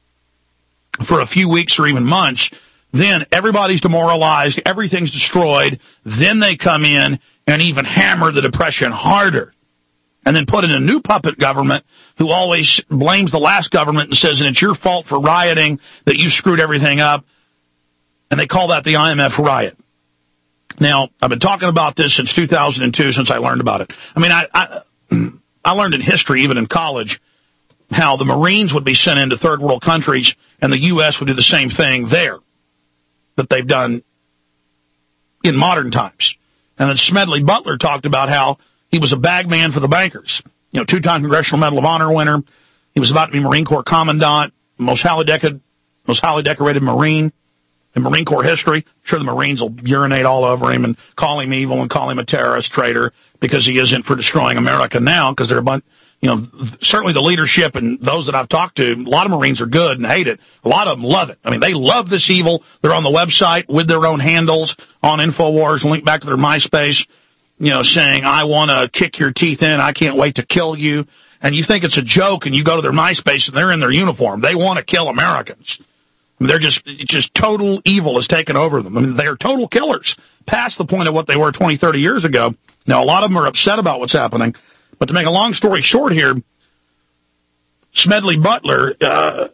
for a few weeks or even months. Then everybody's demoralized, everything's destroyed. Then they come in and even hammer the Depression harder. And then put in a new puppet government who always blames the last government and says, and it's your fault for rioting, that you screwed everything up. And they call that the I M F riot. Now, I've been talking about this since two thousand two, since I learned about it. I mean, I, I, I learned in history, even in college, how the Marines would be sent into third world countries and the U S would do the same thing there that they've done in modern times. And then Smedley Butler talked about how he was a bag man for the bankers. You know, two-time Congressional Medal of Honor winner. He was about to be Marine Corps Commandant, most highly decorated, most highly decorated Marine in Marine Corps history. I'm sure the Marines will urinate all over him and call him evil and call him a terrorist traitor because he isn't for destroying America now, because they're a bunch, you know, certainly the leadership and those that I've talked to, a lot of Marines are good and hate it. A lot of them love it. I mean, they love this evil. They're on the website with their own handles on InfoWars, link back to their MySpace, you know, saying, I want to kick your teeth in. I can't wait to kill you. And you think it's a joke, and you go to their MySpace and they're in their uniform. They want to kill Americans. I mean, they're just, it's just total evil has taken over them. I mean, they're total killers past the point of what they were twenty, thirty years ago. Now, a lot of them are upset about what's happening. But to make a long story short here, Smedley Butler uh,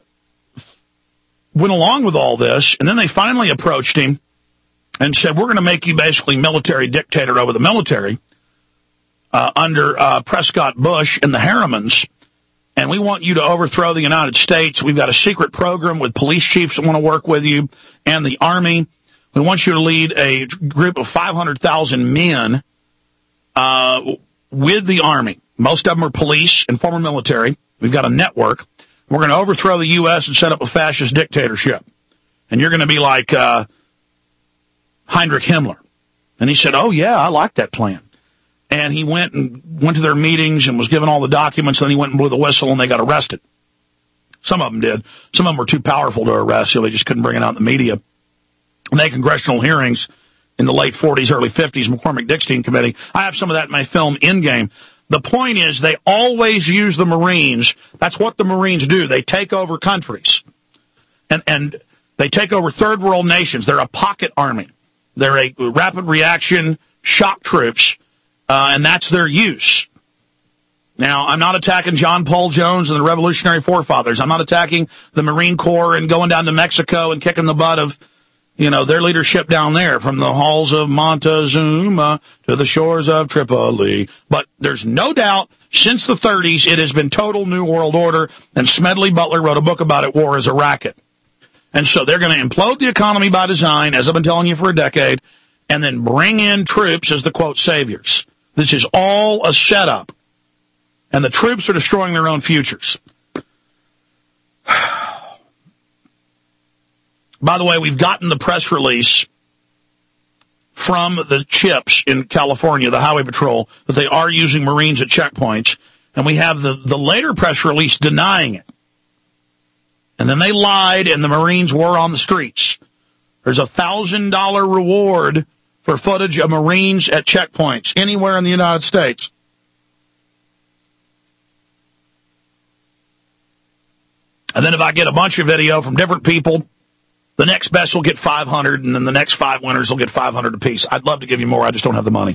went along with all this, and then they finally approached him and said, we're going to make you basically military dictator over the military uh, under uh, Prescott Bush and the Harrimans, and we want you to overthrow the United States. We've got a secret program with police chiefs that want to work with you and the Army. We want you to lead a group of five hundred thousand men uh with the Army. Most of them are police and former military. We've got a network. We're going to overthrow the U S and set up a fascist dictatorship. And you're going to be like uh, Heinrich Himmler. And he said, oh, yeah, I like that plan. And he went and went to their meetings and was given all the documents. Then he went and blew the whistle, and they got arrested. Some of them did. Some of them were too powerful to arrest, so they just couldn't bring it out in the media. And they had congressional hearings in the late forties, early fifties, McCormick-Dickstein Committee. I have some of that in my film, Endgame. The point is, they always use the Marines. That's what the Marines do. They take over countries. And, and they take over third world nations. They're a pocket army. They're a rapid reaction shock troops, uh, and that's their use. Now, I'm not attacking John Paul Jones and the Revolutionary Forefathers. I'm not attacking the Marine Corps and going down to Mexico and kicking the butt of, you know, their leadership down there, from the halls of Montezuma to the shores of Tripoli. But there's no doubt, since the thirties, it has been total New World Order, and Smedley Butler wrote a book about it, War is a Racket. And so they're going to implode the economy by design, as I've been telling you for a decade, and then bring in troops as the, quote, saviors. This is all a setup. And the troops are destroying their own futures. By the way, we've gotten the press release from the CHIPs in California, the Highway Patrol, that they are using Marines at checkpoints. And we have the, the later press release denying it. And then they lied, and the Marines were on the streets. There's a one thousand dollars reward for footage of Marines at checkpoints anywhere in the United States. And then if I get a bunch of video from different people, the next best will get five hundred, and then the next five winners will get five hundred apiece. I'd love to give you more. I just don't have the money.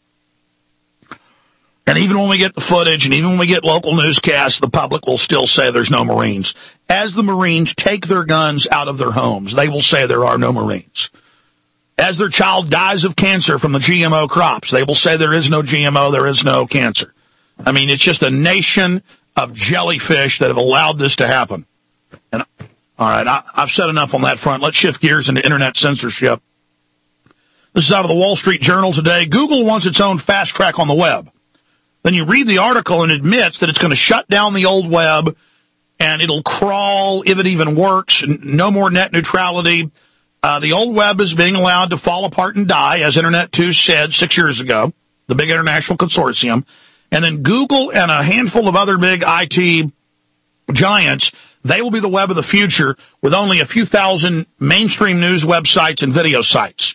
And even when we get the footage, and even when we get local newscasts, the public will still say there's no Marines. As the Marines take their guns out of their homes, they will say there are no Marines. As their child dies of cancer from the G M O crops, they will say there is no G M O, there is no cancer. I mean, it's just a nation of jellyfish that have allowed this to happen. And all right, I, I've said enough on that front. Let's shift gears into internet censorship. This is out of the Wall Street Journal today. Google wants its own fast track on the web. Then you read the article and admits that it's going to shut down the old web and it'll crawl if it even works. No more net neutrality. Uh, the old web is being allowed to fall apart and die, as Internet two said six years ago, the big international consortium. And then Google and a handful of other big I T giants, they will be the web of the future with only a few thousand mainstream news websites and video sites.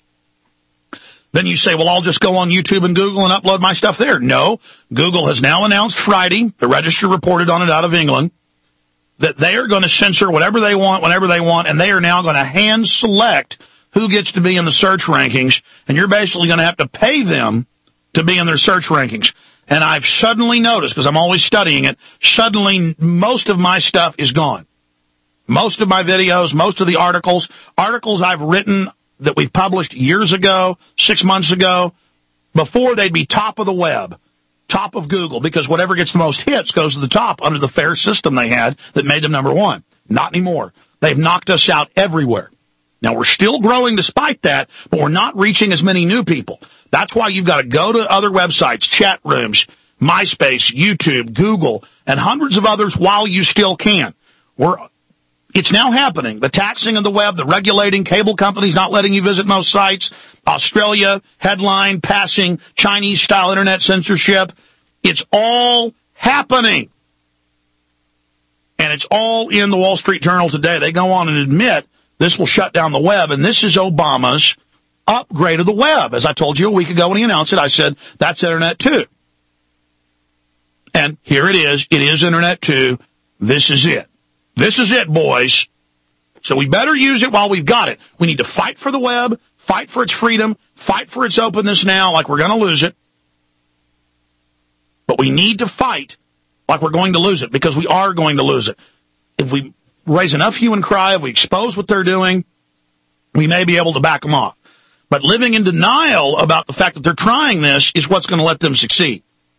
Then you say, well, I'll just go on YouTube and Google and upload my stuff there. No, Google has now announced Friday, the Register reported on it out of England, that they are going to censor whatever they want, whenever they want, and they are now going to hand select who gets to be in the search rankings, and you're basically going to have to pay them to be in their search rankings. And I've suddenly noticed, because I'm always studying it, suddenly most of my stuff is gone. Most of my videos, most of the articles, articles I've written that we've published years ago, six months ago, before they'd be top of the web, top of Google, because whatever gets the most hits goes to the top under the fair system they had that made them number one. Not anymore. They've knocked us out everywhere. Now, we're still growing despite that, but we're not reaching as many new people. That's why you've got to go to other websites, chat rooms, MySpace, YouTube, Google, and hundreds of others while you still can. We're It's now happening. The taxing of the web, the regulating, cable companies not letting you visit most sites, Australia, headline, passing, Chinese-style internet censorship. It's all happening. And it's all in the Wall Street Journal today. They go on and admit this will shut down the web, and this is Obama's upgrade of the web. As I told you a week ago when he announced it, I said, that's Internet two. And here it is. It is Internet two. This is it. This is it, boys. So we better use it while we've got it. We need to fight for the web, fight for its freedom, fight for its openness now like we're going to lose it. But we need to fight like we're going to lose it, because we are going to lose it. If we raise enough hue and cry, if we expose what they're doing, we may be able to back them off. But living in denial about the fact that they're trying this is what's going to let them succeed.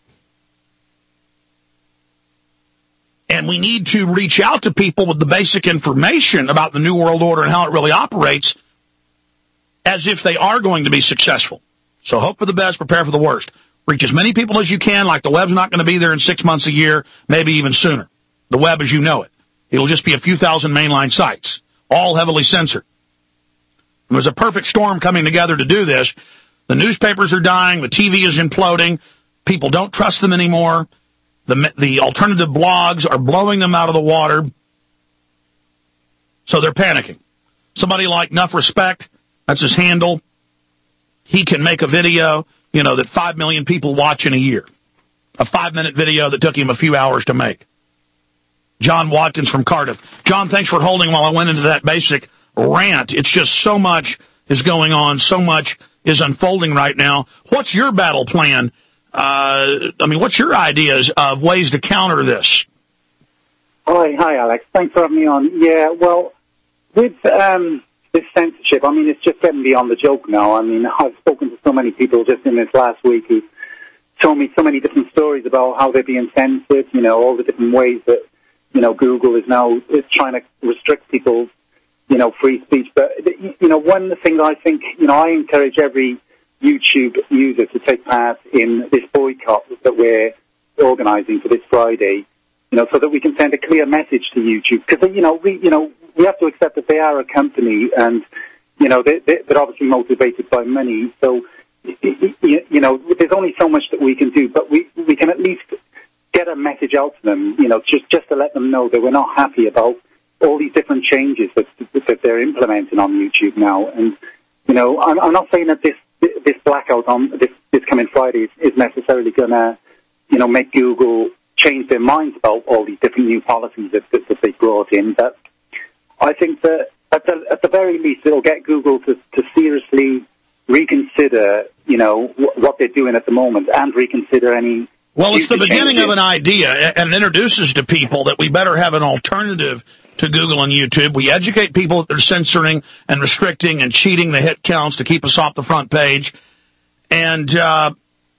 And we need to reach out to people with the basic information about the New World Order and how it really operates as if they are going to be successful. So hope for the best, prepare for the worst. Reach as many people as you can, like the web's not going to be there in six months, a year, maybe even sooner. The web as you know it. It'll just be a few thousand mainline sites, all heavily censored. And there's a perfect storm coming together to do this. The newspapers are dying, the T V is imploding, people don't trust them anymore. The, the alternative blogs are blowing them out of the water. So they're panicking. Somebody like Enough Respect, that's his handle. He can make a video, you know, that five million people watch in a year. A five-minute video that took him a few hours to make. John Watkins from Cardiff. John, thanks for holding while I went into that basic rant. It's just so much is going on. So much is unfolding right now. What's your battle plan? Uh, I mean, what's your ideas of ways to counter this? Hi, hi, Alex. Thanks for having me on. Yeah, well, with um, this censorship, I mean, it's just getting beyond the joke now. I mean, I've spoken to so many people just in this last week who told me so many different stories about how they're being censored, you know, all the different ways that, you know, Google is now is trying to restrict people's, you know, free speech. But, you know, one thing I think, you know, I encourage every YouTube user to take part in this boycott that we're organising for this Friday, you know, so that we can send a clear message to YouTube. Because, you know, we, you know, we have to accept that they are a company and, you know, they, they're obviously motivated by money. So, you know, there's only so much that we can do, but we, we can at least get a message out to them, you know, just, just to let them know that we're not happy about all these different changes that, that they're implementing on YouTube now. And, you know, I'm, I'm not saying that this this blackout on this, this coming Friday is, is necessarily going to, you know, make Google change their minds about all these different new policies that, that, that they brought in. But I think that at the, at the very least, it'll get Google to, to seriously reconsider, you know, w- what they're doing at the moment and reconsider any. Well, it's the beginning changes. of an idea, and it introduces to people that we better have an alternative to Google and YouTube. We educate people that they're censoring and restricting and cheating the hit counts to keep us off the front page. And uh,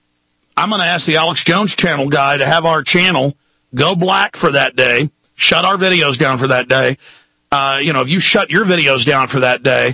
I'm going to ask the Alex Jones channel guy to have our channel go black for that day, shut our videos down for that day. Uh, you know, if you shut your videos down for that day,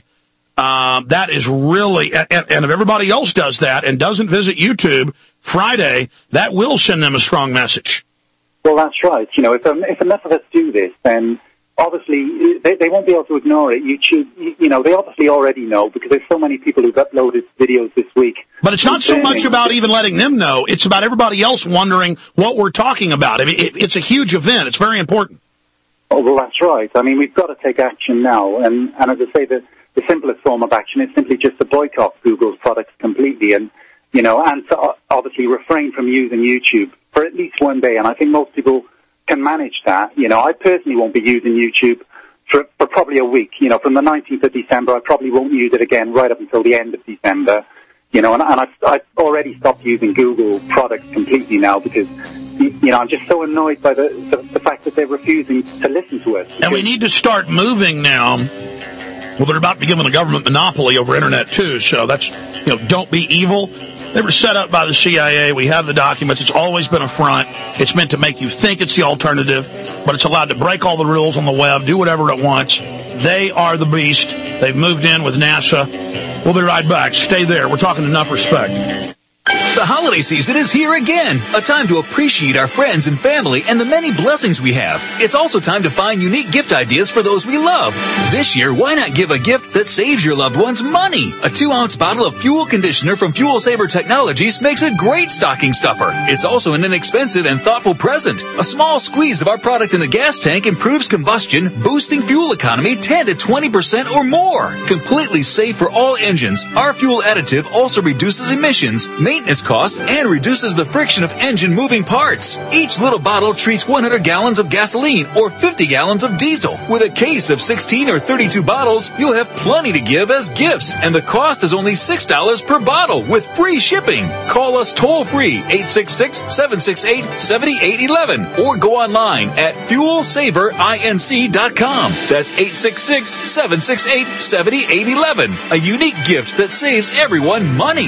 um, that is really, and, and if everybody else does that and doesn't visit YouTube Friday, that will send them a strong message. Well, that's right. You know, if, um, if enough of us do this, then obviously they, they won't be able to ignore it. YouTube, you know, they obviously already know because there's so many people who've uploaded videos this week. But it's not so much about even letting them know. It's about everybody else wondering what we're talking about. I mean, it, it's a huge event. It's very important. Oh, well, that's right. I mean, we've got to take action now. And, and as I say, the, the simplest form of action is simply just to boycott Google's products completely and, you know, and to obviously refrain from using YouTube for at least one day. And I think most people can manage that. You know, I personally won't be using YouTube for, for probably a week. You know, from the nineteenth of December, I probably won't use it again right up until the end of December. You know, and, and I've, I've already stopped using Google products completely now because, you know, I'm just so annoyed by the, the, the fact that they're refusing to listen to us. And we need to start moving now. Well, they're about to be given a government monopoly over Internet, too. So that's, you know, don't be evil. They were set up by the C I A. We have the documents. It's always been a front. It's meant to make you think it's the alternative, but it's allowed to break all the rules on the web, do whatever it wants. They are the beast. They've moved in with NASA. We'll be right back. Stay there. We're talking Enough Respect. The holiday season is here again, a time to appreciate our friends and family and the many blessings we have. It's also time to find unique gift ideas for those we love. This year, why not give a gift that saves your loved ones money? A two-ounce bottle of fuel conditioner from Fuel Saver Technologies makes a great stocking stuffer. It's also an inexpensive and thoughtful present. A small squeeze of our product in the gas tank improves combustion, boosting fuel economy ten to twenty percent or more. Completely safe for all engines, our fuel additive also reduces emissions, maintenance cost, and reduces the friction of engine moving parts. Each little bottle treats one hundred gallons of gasoline or fifty gallons of diesel. With a case of sixteen or thirty-two bottles, you'll have plenty to give as gifts, and the cost is only six dollars per bottle with free shipping. Call us toll-free eight six six, seven six eight, seven eight one one or go online at fuel saver inc dot com. That's eight six six, seven six eight, seven eight one one. A unique gift that saves everyone money.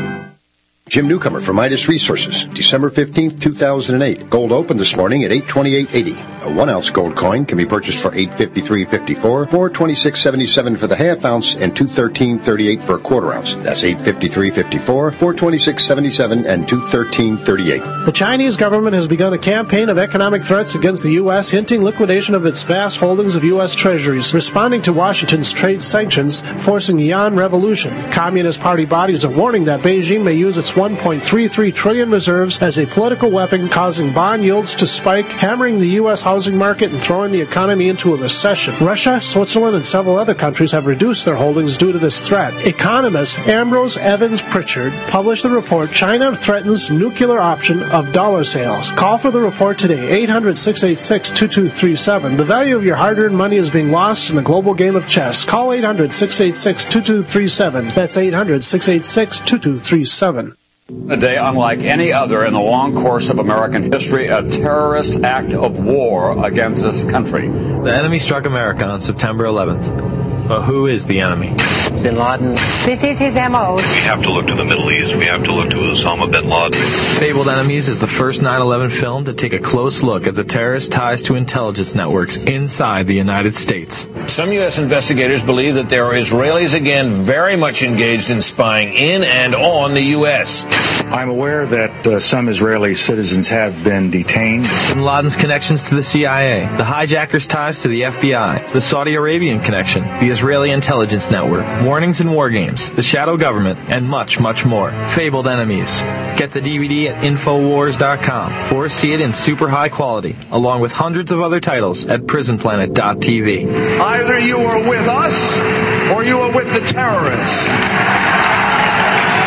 Jim Newcomer from Midas Resources, December fifteenth, two thousand eight. Gold opened this morning at eight twenty-eight eighty. A one-ounce gold coin can be purchased for eight fifty-three fifty-four, four twenty-six seventy-seven for the half ounce, and two thirteen thirty-eight for a quarter ounce. That's eight fifty-three fifty-four, four twenty-six seventy-seven, and two thirteen thirty-eight. The Chinese government has begun a campaign of economic threats against the U S, hinting liquidation of its vast holdings of U S treasuries, responding to Washington's trade sanctions, forcing a yuan revolution. Communist Party bodies are warning that Beijing may use its one point three three trillion reserves as a political weapon, causing bond yields to spike, hammering the U S housing market and throwing the economy into a recession. Russia, Switzerland, and several other countries have reduced their holdings due to this threat. Economist Ambrose Evans Pritchard published the report, China Threatens Nuclear Option of Dollar Sales. Call for the report today, eight hundred, six eight six, two two three seven. The value of your hard-earned money is being lost in a global game of chess. Call eight hundred, six eight six, two two three seven. That's eight hundred, six eight six, two two three seven. A day unlike any other in the long course of American history, a terrorist act of war against this country. The enemy struck America on September eleventh. But who is the enemy? Bin Laden. This is his M O. We have to look to the Middle East. We have to look to Osama bin Laden. Fabled Enemies is the first nine eleven film to take a close look at the terrorist ties to intelligence networks inside the United States. Some U S investigators believe that there are Israelis again very much engaged in spying in and on the U S. I'm aware that uh, some Israeli citizens have been detained. Bin Laden's connections to the C I A, the hijackers' ties to the F B I, the Saudi Arabian connection, the Israeli intelligence network, warnings and war games, the shadow government, and much, much more. Fabled Enemies. Get the D V D at Infowars dot com or see it in super high quality, along with hundreds of other titles at Prison Planet dot T V. Either you are with us or you are with the terrorists.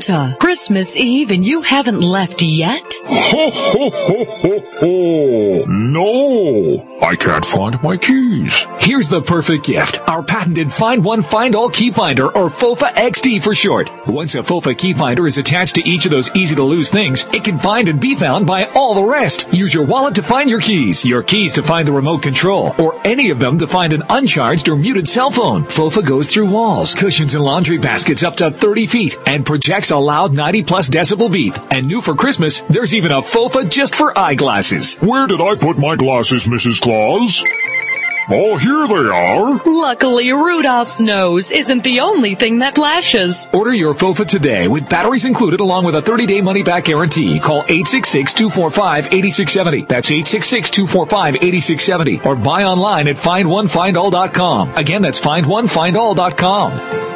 Santa, Christmas Eve and you haven't left yet? Ho, ho, ho, ho, ho. No, I can't find my keys. Here's the perfect gift. Our patented Find One, Find All Key Finder, or FOFA X D for short. Once a FOFA key finder is attached to each of those easy-to-lose things, it can find and be found by all the rest. Use your wallet to find your keys, your keys to find the remote control, or any of them to find an uncharged or muted cell phone. FOFA goes through walls, cushions, and laundry baskets up to thirty feet and projects a loud ninety plus decibel beep. And new for Christmas, there's even a FOFA just for eyeglasses. Where did I put my glasses, Missus Claus? Oh, here they are. Luckily, Rudolph's nose isn't the only thing that flashes. Order your FOFA today with batteries included along with a thirty-day money-back guarantee. Call eight six six, two four five, eight six seven zero. That's eight six six, two four five, eight six seven zero. Or buy online at find one find all dot com. Again, that's find one find all dot com.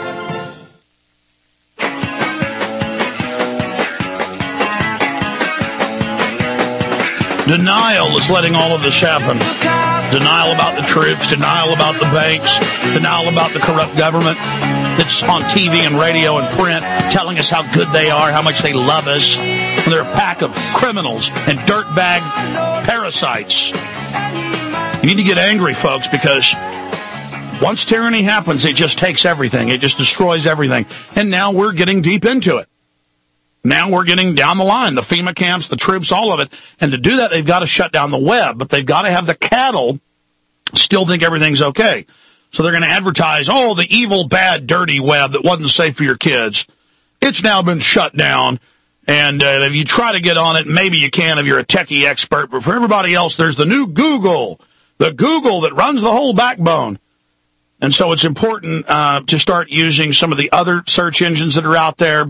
Denial is letting all of this happen. Denial about the troops, denial about the banks, denial about the corrupt government that's on T V and radio and print telling us how good they are, how much they love us. And they're a pack of criminals and dirtbag parasites. You need to get angry, folks, because once tyranny happens, it just takes everything. It just destroys everything. And now we're getting deep into it. Now we're getting down the line, the FEMA camps, the troops, all of it. And to do that, they've got to shut down the web, but they've got to have the cattle still think everything's okay. So they're going to advertise, oh, the evil, bad, dirty web that wasn't safe for your kids. It's now been shut down. And uh, if you try to get on it, maybe you can if you're a techie expert. But for everybody else, there's the new Google, the Google that runs the whole backbone. And so it's important uh, to start using some of the other search engines that are out there.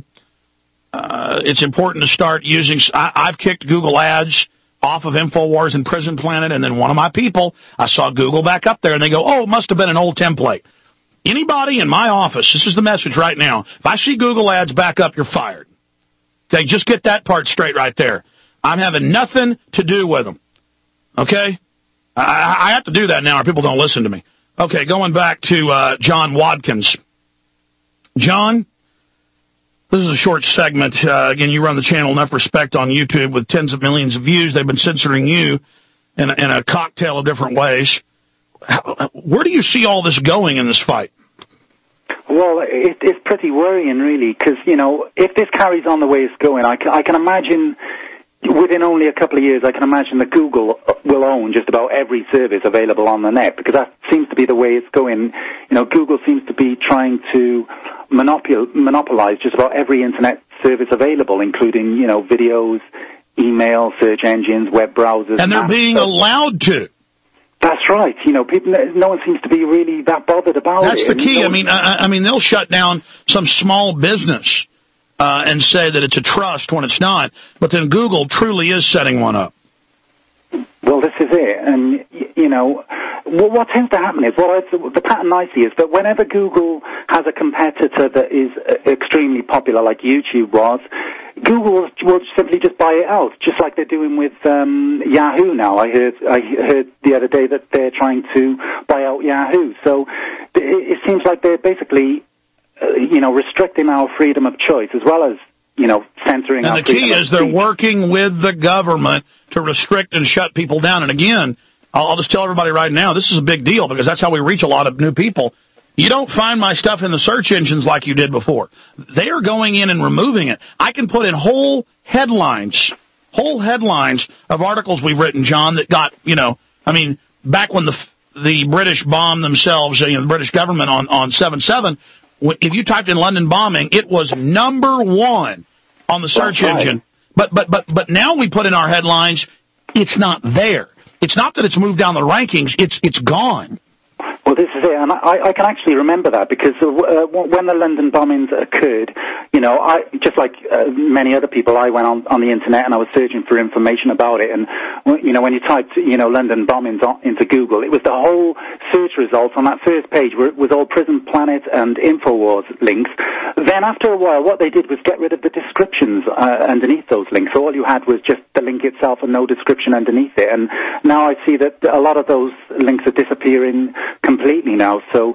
Uh, it's important to start using, I, I've kicked Google Ads off of InfoWars and Prison Planet, and then one of my people, I saw Google back up there, and they go, oh, it must have been an old template. Anybody in my office, this is the message right now, if I see Google Ads back up, you're fired. Okay, just get that part straight right there. I'm having nothing to do with them. Okay? I, I have to do that now or people don't listen to me. Okay, going back to uh, John Watkins. John, this is a short segment. Uh, again, you run the channel Enough Respect on YouTube with tens of millions of views. They've been censoring you in a, in a cocktail of different ways. How, where do you see all this going in this fight? Well, it, it's pretty worrying, really, because, you know, if this carries on the way it's going, I can, I can imagine within only a couple of years, I can imagine that Google will own just about every service available on the net, because that seems to be the way it's going. You know, Google seems to be trying to monopol- monopolize just about every internet service available, including, you know, videos, email, search engines, web browsers. And they're being stuff. allowed to. That's right. You know, people. No one seems to be really that bothered about That's it. That's the key. No I mean, I, I mean, they'll shut down some small business uh, and say that it's a trust when it's not. But then Google truly is setting one up. Well, this is it. And, you know, what tends to happen is, well, the pattern I see is that whenever Google has a competitor that is extremely popular, like YouTube was, Google will simply just buy it out, just like they're doing with um, Yahoo now. I heard I heard the other day that they're trying to buy out Yahoo. So it, it seems like they're basically, uh, you know, restricting our freedom of choice as well as, you know, censoring our freedom of speech. And the key is they're working with the government to restrict and shut people down. And again, I'll, I'll just tell everybody right now, this is a big deal because that's how we reach a lot of new people. You don't find my stuff in the search engines like you did before. They are going in and removing it. I can put in whole headlines, whole headlines of articles we've written, John, that got, you know, I mean, back when the the British bombed themselves, you know, the British government on, on seven seven, if you typed in London bombing, it was number one on the search That's engine. Right. But, but, but, but now we put in our headlines, it's not there. It's not that it's moved down the rankings, it's, it's gone. Well, this is it, and I, I can actually remember that because uh, when the London bombings occurred, you know, I just like uh, many other people, I went on, on the internet and I was searching for information about it. And you know, when you typed, you know, London bombings on, into Google, it was the whole search results on that first page where it was all Prison Planet and InfoWars links. Then after a while, what they did was get rid of the descriptions uh, underneath those links. So all you had was just the link itself and no description underneath it. And now I see that a lot of those links are disappearing completely now. So, you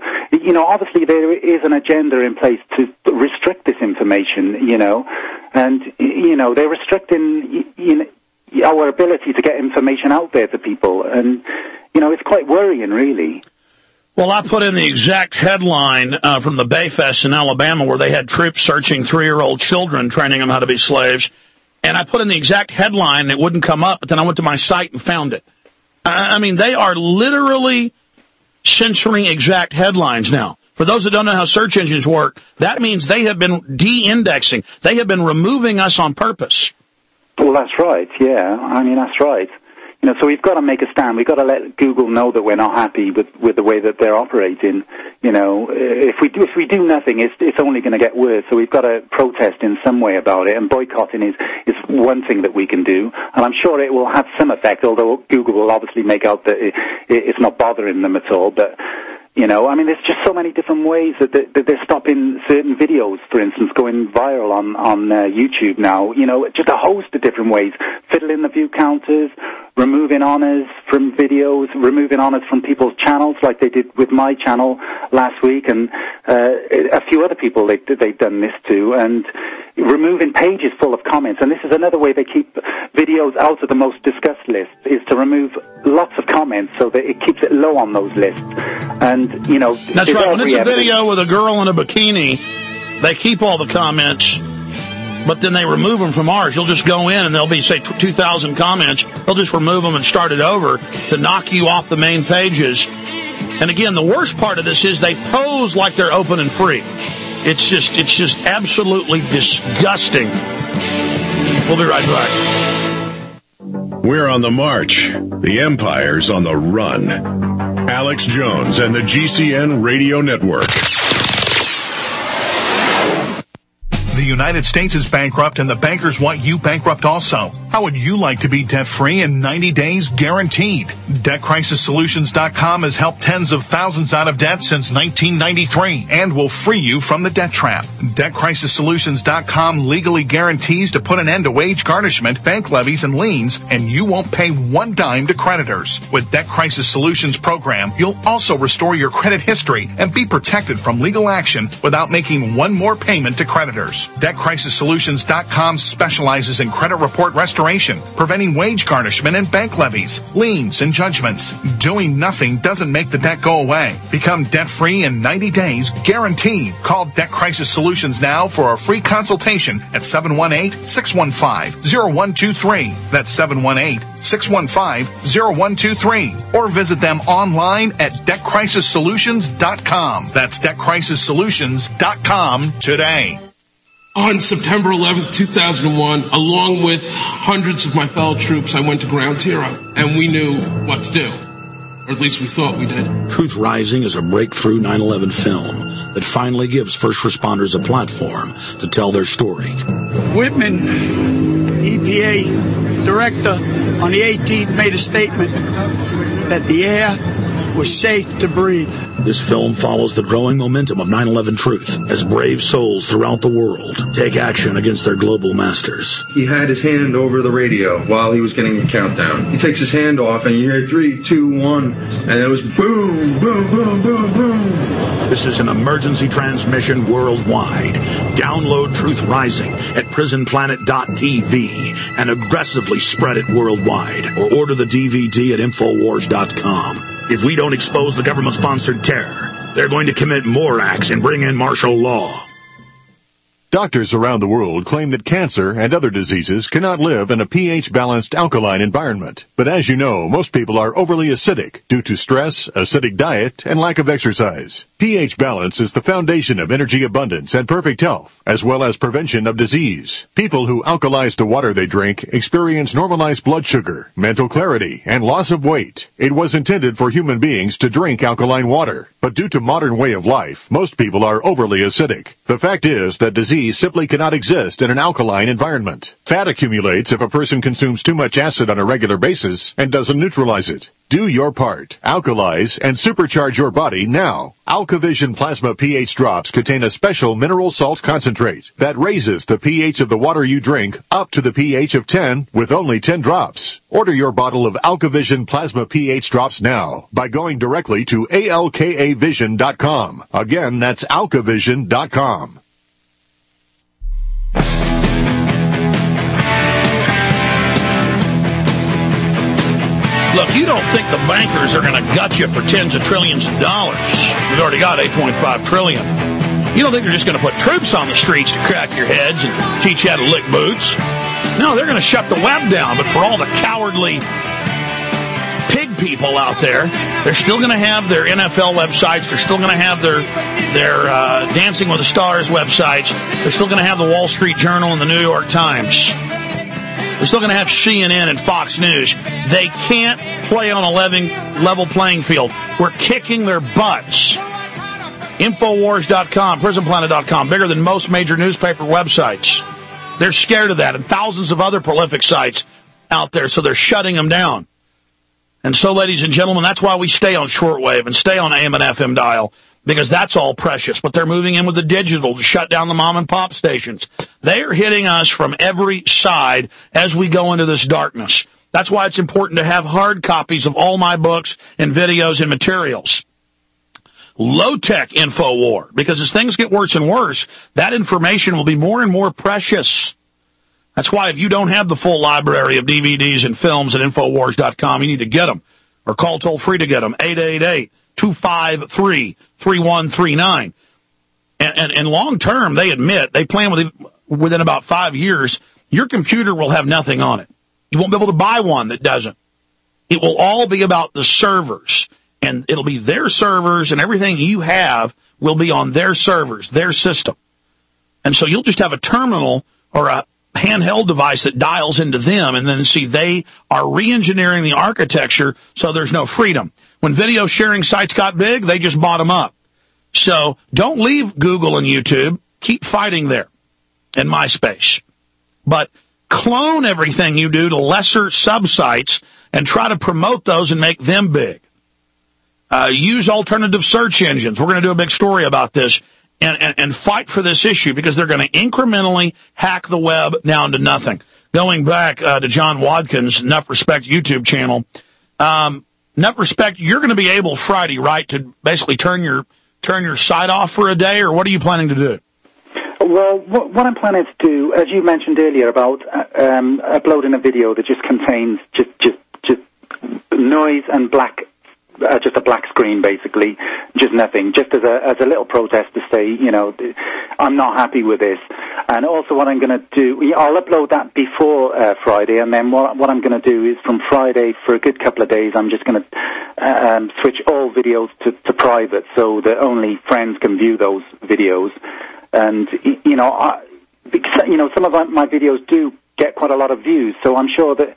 you know, obviously there is an agenda in place to restrict this information, you know, and, you know, they're restricting, you know, our ability to get information out there to people. And, you know, it's quite worrying, really. Well, I put in the exact headline uh, from the Bayfest in Alabama where they had troops searching three-year-old children, training them how to be slaves. And I put in the exact headline, and it wouldn't come up, but then I went to my site and found it. I, I mean, they are literally censoring exact headlines now. For those that don't know how search engines work, that means they have been de-indexing. They have been removing us on purpose. Well, that's right, yeah. I mean, that's right. You know, so we've got to make a stand. We've got to let Google know that we're not happy with, with the way that they're operating. You know, if we do, if we do nothing, it's, it's only going to get worse. So we've got to protest in some way about it, and boycotting is, is one thing that we can do. And I'm sure it will have some effect, although Google will obviously make out that it, it, it's not bothering them at all. But, you know, I mean, there's just so many different ways that they're stopping certain videos, for instance, going viral on, on uh, YouTube now. You know, just a host of different ways. Fiddling the view counters, removing honors from videos, removing honors from people's channels, like they did with my channel last week, and uh, a few other people they, they've done this to, and removing pages full of comments. And this is another way they keep videos out of the most discussed list, is to remove lots of comments so that it keeps it low on those lists. And, you know... That's right. When it's a video with a girl in a bikini, they keep all the comments, but then they remove them from ours. You'll just go in and there'll be, say, two thousand comments. They'll just remove them and start it over to knock you off the main pages. And again, the worst part of this is they pose like they're open and free. It's just, it's just absolutely disgusting. We'll be right back. We're on the march. The empire's on the run. Alex Jones and the G C N Radio Network. The United States is bankrupt, and the bankers want you bankrupt also. How would you like to be debt-free in ninety days guaranteed? Debt Crisis Solutions dot com has helped tens of thousands out of debt since nineteen ninety-three and will free you from the debt trap. Debt Crisis Solutions dot com legally guarantees to put an end to wage garnishment, bank levies, and liens, and you won't pay one dime to creditors. With Debt Crisis Solutions program, you'll also restore your credit history and be protected from legal action without making one more payment to creditors. Debt Crisis Solutions dot com specializes in credit report restoration, preventing wage garnishment and bank levies, liens, and judgments. Doing nothing doesn't make the debt go away. Become debt-free in ninety days, guaranteed. Call Debt Crisis Solutions now for a free consultation at seven one eight, six one five, zero one two three. That's seven one eight, six one five, zero one two three. Or visit them online at Debt Crisis Solutions dot com. That's Debt Crisis Solutions dot com today. On September eleventh, two thousand one, along with hundreds of my fellow troops, I went to Ground Zero, and we knew what to do. Or at least we thought we did. Truth Rising is a breakthrough nine eleven film that finally gives first responders a platform to tell their story. Whitman, E P A director, on the eighteenth made a statement that the air was safe to breathe. This film follows the growing momentum of nine eleven truth as brave souls throughout the world take action against their global masters. He had his hand over the radio while he was getting a countdown. He takes his hand off and you hear three, two, one, and it was boom, boom, boom, boom, boom. This is an emergency transmission worldwide. Download Truth Rising at prison planet dot t v and aggressively spread it worldwide, or order the D V D at infowars dot com. If we don't expose the government-sponsored terror, they're going to commit more acts and bring in martial law. Doctors around the world claim that cancer and other diseases cannot live in a pH-balanced alkaline environment. But as you know, most people are overly acidic due to stress, acidic diet, and lack of exercise. pH balance is the foundation of energy abundance and perfect health, as well as prevention of disease. People who alkalize the water they drink experience normalized blood sugar, mental clarity, and loss of weight. It was intended for human beings to drink alkaline water, but due to modern way of life, most people are overly acidic. The fact is that disease simply cannot exist in an alkaline environment. Fat accumulates if a person consumes too much acid on a regular basis and doesn't neutralize it. Do your part. Alkalize and supercharge your body now. AlkaVision Plasma pH drops contain a special mineral salt concentrate that raises the pH of the water you drink up to the pH of ten with only ten drops. Order your bottle of AlkaVision Plasma pH drops now by going directly to A L K A vision dot com. Again, that's alka vision dot com. Look, you don't think the bankers are going to gut you for tens of trillions of dollars. We've already got eight point five trillion dollars. You don't think they're just going to put troops on the streets to crack your heads and teach you how to lick boots. No, they're going to shut the web down. But for all the cowardly pig people out there, they're still going to have their N F L websites. They're still going to have their their uh, Dancing with the Stars websites. They're still going to have the Wall Street Journal and the New York Times. They're still going to have C N N and Fox News. They can't play on a level playing field. We're kicking their butts. Infowars dot com, Prison Planet dot com, bigger than most major newspaper websites. They're scared of that, and thousands of other prolific sites out there, so they're shutting them down. And so, ladies and gentlemen, that's why we stay on shortwave and stay on A M and F M dial, because that's all precious. But they're moving in with the digital to shut down the mom-and-pop stations. They are hitting us from every side as we go into this darkness. That's why it's important to have hard copies of all my books and videos and materials. Low-tech InfoWar, because as things get worse and worse, that information will be more and more precious. That's why if you don't have the full library of D V Ds and films at Infowars dot com, you need to get them, or call toll-free to get them, eight eight eight, two five three, three one three nine. And, and, and long-term, they admit, they plan with, within about five years, your computer will have nothing on it. You won't be able to buy one that doesn't. It will all be about the servers, and it'll be their servers, and everything you have will be on their servers, their system. And so you'll just have a terminal or a handheld device that dials into them, and then see they are re-engineering the architecture so there's no freedom. When video sharing sites got big, they just bought them up. So don't leave Google and YouTube. Keep fighting there and MySpace. But clone everything you do to lesser subsites and try to promote those and make them big. Uh, use alternative search engines. We're going to do a big story about this. And, and, and fight for this issue, because they're going to incrementally hack the web down to nothing. Going back uh, to John Watkins' Enough Respect YouTube channel, um, Enough Respect, you're going to be able Friday, right, to basically turn your turn your site off for a day, or what are you planning to do? Well, what, what I'm planning to do, as you mentioned earlier, about uh, um, uploading a video that just contains just just just noise and black. Uh, just a black screen, basically, just nothing, just as a as a little protest to say, you know, I'm not happy with this. And also what I'm going to do, I'll upload that before uh, Friday, and then what, what I'm going to do is from Friday for a good couple of days, I'm just going to uh, um, switch all videos to, to private so that only friends can view those videos. And, you know, I, because, you know, some of my videos do get quite a lot of views, so I'm sure that,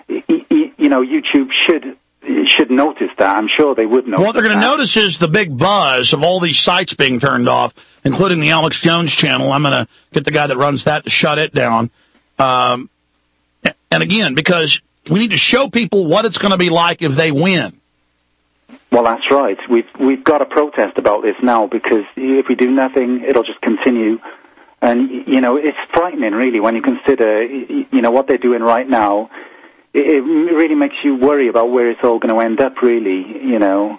you know, YouTube should... should notice that. I'm sure they would notice. What they're going to notice is the big buzz of all these sites being turned off, including the Alex Jones channel. I'm going to get the guy that runs that to shut it down. Um, and again, because we need to show people what it's going to be like if they win. Well, that's right. We've we've got to protest about this now, because if we do nothing, it'll just continue. And, you know, it's frightening, really, when you consider, you know, what they're doing right now. It really makes you worry about where it's all going to end up, really, you know.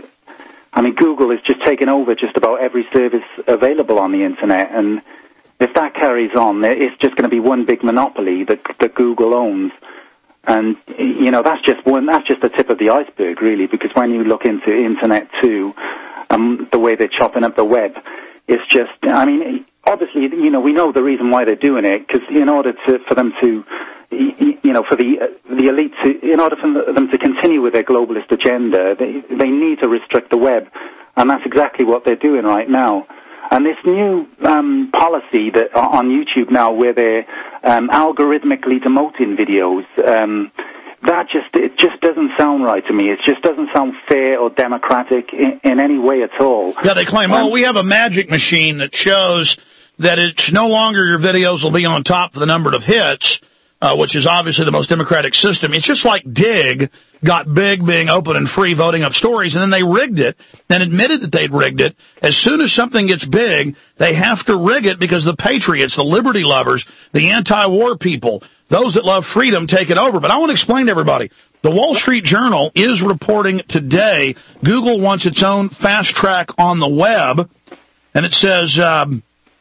I mean, Google is just taking over just about every service available on the Internet, and if that carries on, it's just going to be one big monopoly that, that Google owns. And, you know, that's just one, that's just the tip of the iceberg, really, because when you look into Internet two, um, the way they're chopping up the web, it's just, I mean, obviously, you know, we know the reason why they're doing it, because in order to, for them to, you know, for the the elite to, in order for them to continue with their globalist agenda, they they need to restrict the web, and that's exactly what they're doing right now. And this new um, policy that on YouTube now, where they're um, algorithmically demoting videos, um, that just it just doesn't sound right to me. It just doesn't sound fair or democratic in, in any way at all. Yeah, they claim, um, oh, we have a magic machine that shows that it's no longer your videos will be on top of the number of hits. uh, which is obviously the most democratic system. It's just like Dig got big being open and free voting up stories, and then they rigged it and admitted that they'd rigged it. As soon as something gets big, they have to rig it because the patriots, the liberty lovers, the anti-war people, those that love freedom take it over. But I want to explain to everybody, the Wall Street Journal is reporting today Google wants its own fast track on the web, and it says... Um,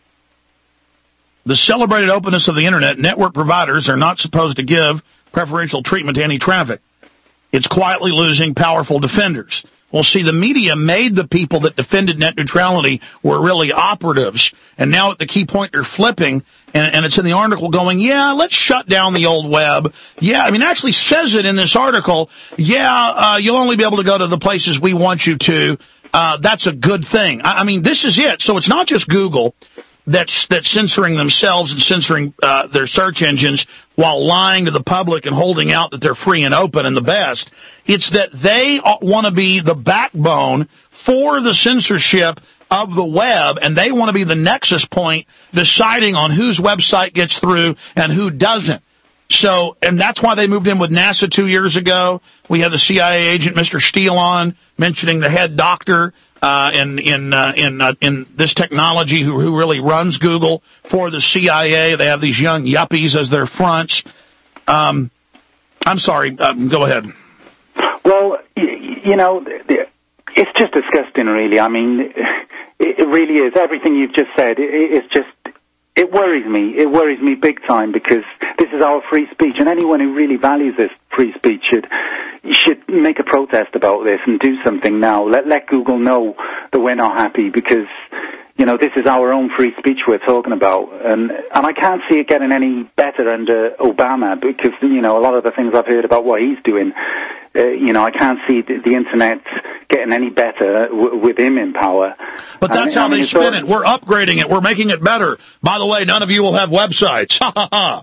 The celebrated openness of the Internet, network providers are not supposed to give preferential treatment to any traffic. It's quietly losing powerful defenders. Well, see, the media made the people that defended net neutrality were really operatives, and now at the key point they're flipping, and, and it's in the article going, yeah, let's shut down the old web. Yeah, I mean, it actually says it in this article, yeah, uh, you'll only be able to go to the places we want you to. Uh, that's a good thing. I, I mean, this is it. So it's not just Google that's that's censoring themselves and censoring uh, their search engines while lying to the public and holding out that they're free and open and the best. It's that they want to be the backbone for the censorship of the web, and they want to be the nexus point deciding on whose website gets through and who doesn't. So, and that's why they moved in with NASA two years ago. We had the C I A agent, Mister Steele, on mentioning the head doctor Uh, in in uh, in uh, in this technology, who who really runs Google for the C I A. They have these young yuppies as their fronts. Um, I'm sorry. Um, go ahead. Well, you, you know, it's just disgusting, really. I mean, it, it really is. Everything you've just said, it, it's just. It worries me. It worries me big time because this is our free speech, and anyone who really values this free speech should should make a protest about this and do something now. Let let Google know that we're not happy because, you know, this is our own free speech we're talking about, and and I can't see it getting any better under Obama because, you know, a lot of the things I've heard about what he's doing, uh, you know, I can't see the, the internet getting any better w- with him in power. But that's I mean, how I mean, they spin it. We're upgrading it. We're making it better. By the way, none of you will have websites. Ha ha ha.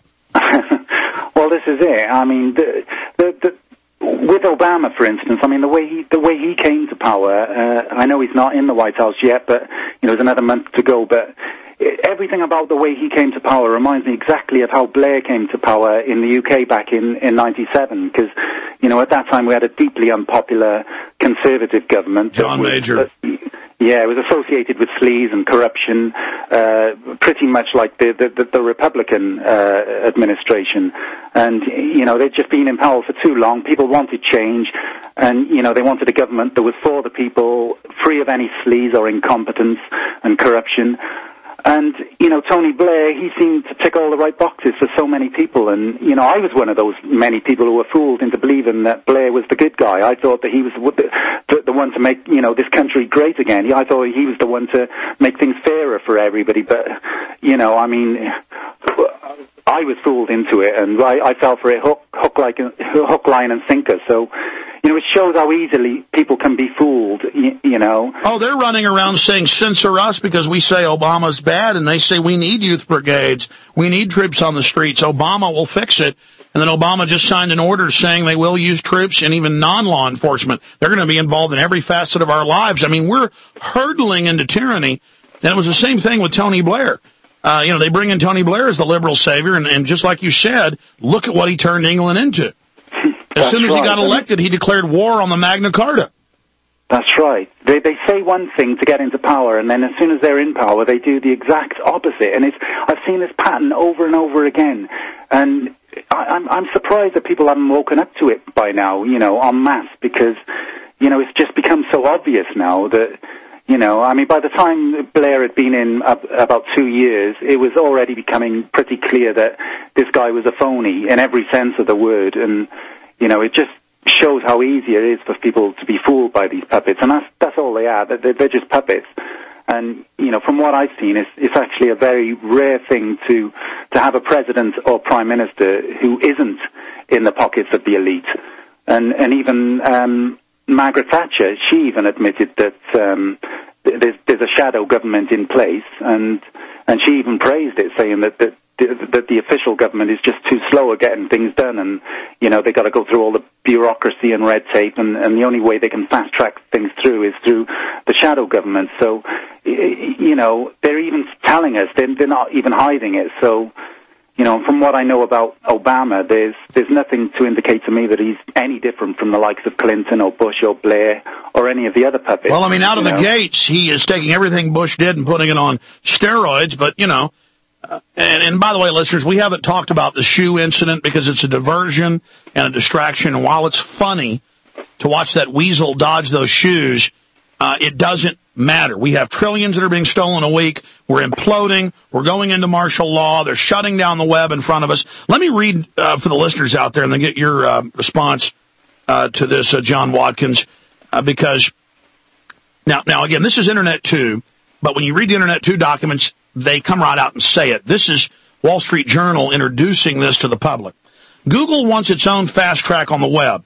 Well, this is it. I mean, the, the, the, with Obama, for instance, I mean, the way he, the way he came to power, uh, I know he's not in the White House yet, but, you know, there's another month to go, but everything about the way he came to power reminds me exactly of how Blair came to power in the U K back in, in ninety-seven, because, you know, at that time we had a deeply unpopular conservative government. John was, Major. Uh, yeah, it was associated with sleaze and corruption, uh, pretty much like the, the, the Republican uh, administration. And, you know, they'd just been in power for too long. People wanted change, and, you know, they wanted a government that was for the people, free of any sleaze or incompetence and corruption. And, you know, Tony Blair, he seemed to tick all the right boxes for so many people. And, you know, I was one of those many people who were fooled into believing that Blair was the good guy. I thought that he was the, the, the one to make, you know, this country great again. I thought he was the one to make things fairer for everybody. But, you know, I mean, I was fooled into it, and I, I fell for it hook, hook, like, hook, line, and sinker. So, you know, it shows how easily people can be fooled, you, you know. Oh, they're running around saying censor us because we say Obama's bad, and they say we need youth brigades, we need troops on the streets, Obama will fix it. And then Obama just signed an order saying they will use troops and even non-law enforcement. They're going to be involved in every facet of our lives. I mean, we're hurtling into tyranny. And it was the same thing with Tony Blair. Uh, you know, they bring in Tony Blair as the liberal savior, and, and just like you said, look at what he turned England into. As soon as he got elected, he declared war on the Magna Carta. That's right. They they say one thing to get into power, and then as soon as they're in power, they do the exact opposite. And it's I've seen this pattern over and over again, and I, I'm I'm surprised that people haven't woken up to it by now, you know, en masse, because, you know, it's just become so obvious now that, you know, I mean, by the time Blair had been in uh, about two years, it was already becoming pretty clear that this guy was a phony in every sense of the word, and, you know, it just shows how easy it is for people to be fooled by these puppets, and that's that's all they are. They're, they're just puppets. And, you know, from what I've seen, it's, it's actually a very rare thing to to have a president or prime minister who isn't in the pockets of the elite. And and even um, Margaret Thatcher, she even admitted that um, there's there's a shadow government in place, and and she even praised it, saying that that. that the official government is just too slow at getting things done, and, you know, they've got to go through all the bureaucracy and red tape, and, and the only way they can fast-track things through is through the shadow government. So, you know, they're even telling us, they're, they're not even hiding it. So, You know, from what I know about Obama, there's there's nothing to indicate to me that he's any different from the likes of Clinton or Bush or Blair or any of the other puppets. Well, I mean, out of the know? gates, he is taking everything Bush did and putting it on steroids, but, you know, uh, and, and by the way, listeners, we haven't talked about the shoe incident because it's a diversion and a distraction, and while it's funny to watch that weasel dodge those shoes, uh, it doesn't matter. We have trillions that are being stolen a week. We're imploding. We're going into martial law. They're shutting down the web in front of us. Let me read uh, for the listeners out there and then get your uh, response uh, to this, uh, John Watkins, uh, because now, now again, this is Internet two, but when you read the Internet two documents, they come right out and say it. This is Wall Street Journal introducing this to the public. Google wants its own fast track on the web.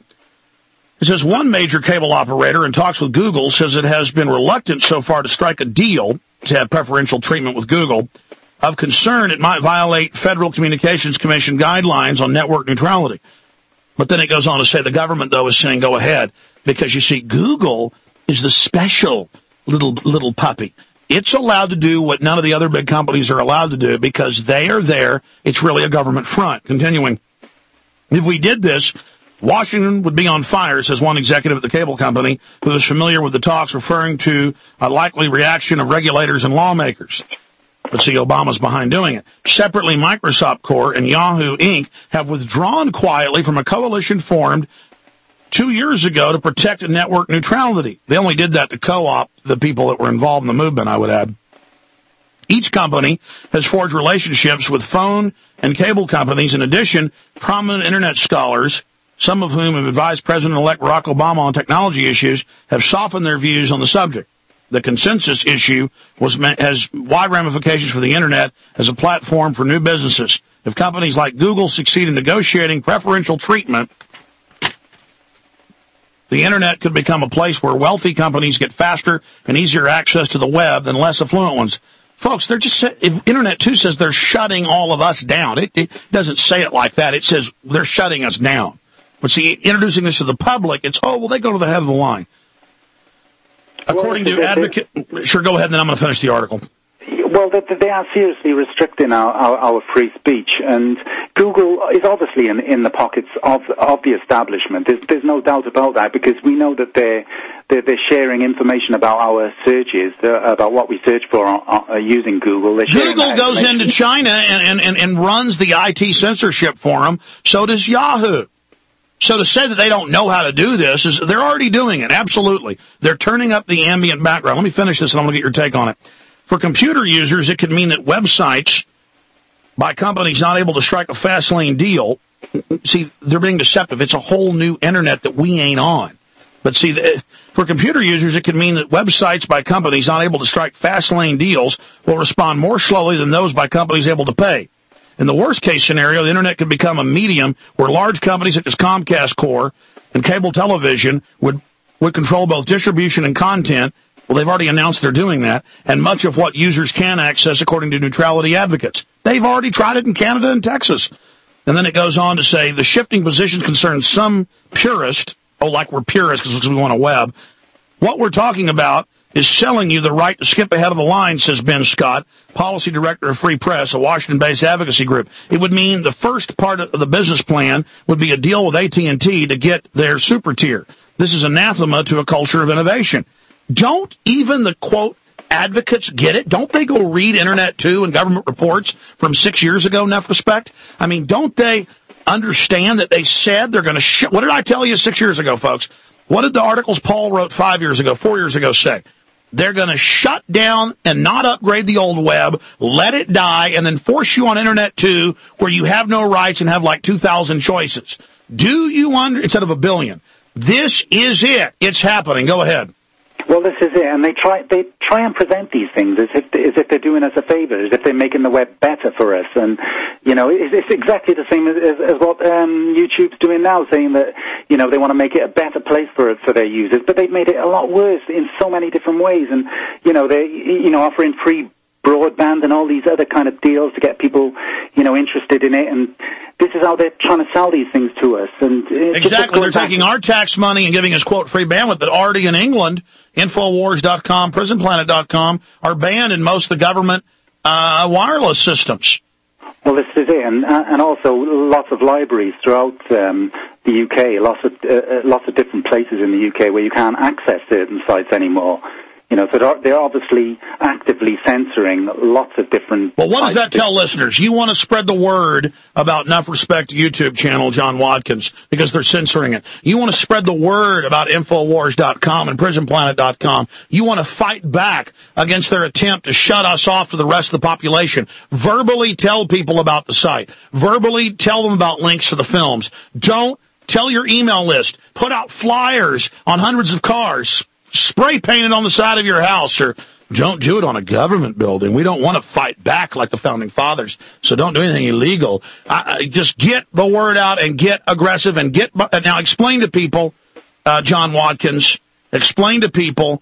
It says one major cable operator in talks with Google says it has been reluctant so far to strike a deal to have preferential treatment with Google. Of concern, it might violate Federal Communications Commission guidelines on network neutrality. But then it goes on to say the government, though, is saying go ahead because, you see, Google is the special little little puppy. It's allowed to do what none of the other big companies are allowed to do because they are there. It's really a government front. Continuing, if we did this, Washington would be on fire, says one executive at the cable company who is familiar with the talks, referring to a likely reaction of regulators and lawmakers. But see, Obama's behind doing it. Separately, Microsoft Corp and Yahoo Incorporated have withdrawn quietly from a coalition formed two years ago to protect network neutrality. They only did that to co-opt the people that were involved in the movement, I would add. Each company has forged relationships with phone and cable companies. In addition, prominent Internet scholars, some of whom have advised President-elect Barack Obama on technology issues, have softened their views on the subject. The consensus issue was has wide ramifications for the Internet as a platform for new businesses. If companies like Google succeed in negotiating preferential treatment, the Internet could become a place where wealthy companies get faster and easier access to the web than less affluent ones. Folks, they're just, if Internet two says they're shutting all of us down. It, it doesn't say it like that. It says they're shutting us down. But see, introducing this to the public, it's, oh, well, they go to the head of the line. According well, to Advocate, sure, go ahead, and then I'm going to finish the article. Well, they are seriously restricting our, our, our free speech, and Google is obviously in, in the pockets of, of the establishment. There's, there's no doubt about that, because we know that they're, they're, they're sharing information about our searches, uh, about what we search for uh, using Google. Google goes into China and, and, and runs the I T censorship for them. So does Yahoo. So to say that they don't know how to do this is they're already doing it. Absolutely. They're turning up the ambient background. Let me finish this and I'm going to get your take on it. For computer users, it could mean that websites by companies not able to strike a fast lane deal, see, they're being deceptive. It's a whole new Internet that we ain't on. But see, for computer users, it could mean that websites by companies not able to strike fast lane deals will respond more slowly than those by companies able to pay. In the worst case scenario, the Internet could become a medium where large companies such as Comcast Corp and cable television would, would control both distribution and content. Well, they've already announced they're doing that, and much of what users can access according to neutrality advocates. They've already tried it in Canada and Texas. And then it goes on to say the shifting positions concern some purists, oh, like we're purists because we want a web. What we're talking about is selling you the right to skip ahead of the line, says Ben Scott, policy director of Free Press, a Washington-based advocacy group. It would mean the first part of the business plan would be a deal with A T and T to get their super tier. This is anathema to a culture of innovation. Don't even the, quote, advocates get it? Don't they go read Internet two and government reports from six years ago, enough respect? I mean, don't they understand that they said they're going to sh- what did I tell you six years ago, folks? What did the articles Paul wrote five years ago, four years ago say? They're going to shut down and not upgrade the old web, let it die, and then force you on Internet two where you have no rights and have like two thousand choices. Do you under, instead of a billion? This is it. It's happening. Go ahead. Well, this is it, and they try they try and present these things as if as if they're doing us a favor, as if they're making the web better for us. And you know, it's, it's exactly the same as, as, as what um, YouTube's doing now, saying that you know they want to make it a better place for for their users, but they've made it a lot worse in so many different ways. And you know, they you know offering free broadband and all these other kind of deals to get people you know interested in it, and this is how they're trying to sell these things to us. And it's exactly, they're taking our tax money and giving us, quote, free bandwidth, but already in England, Infowars dot com, Prison Planet dot com are banned in most of the government uh, wireless systems. Well, this is it, and, and also lots of libraries throughout um, the U K, lots of uh, lots of different places in the U K where you can't access certain sites anymore. You know, so they're, they're obviously actively censoring lots of different... Well, what does that tell listeners? You want to spread the word about Enough Respect YouTube channel, John Watkins, because they're censoring it. You want to spread the word about Infowars dot com and Prison Planet dot com. You want to fight back against their attempt to shut us off to the rest of the population. Verbally tell people about the site. Verbally tell them about links to the films. Don't tell your email list. Put out flyers on hundreds of cars. Spray paint it on the side of your house, or don't do it on a government building. We don't want to fight back like the Founding Fathers, so don't do anything illegal. I, I, just get the word out and get aggressive and get... Now, explain to people, uh, John Watkins, explain to people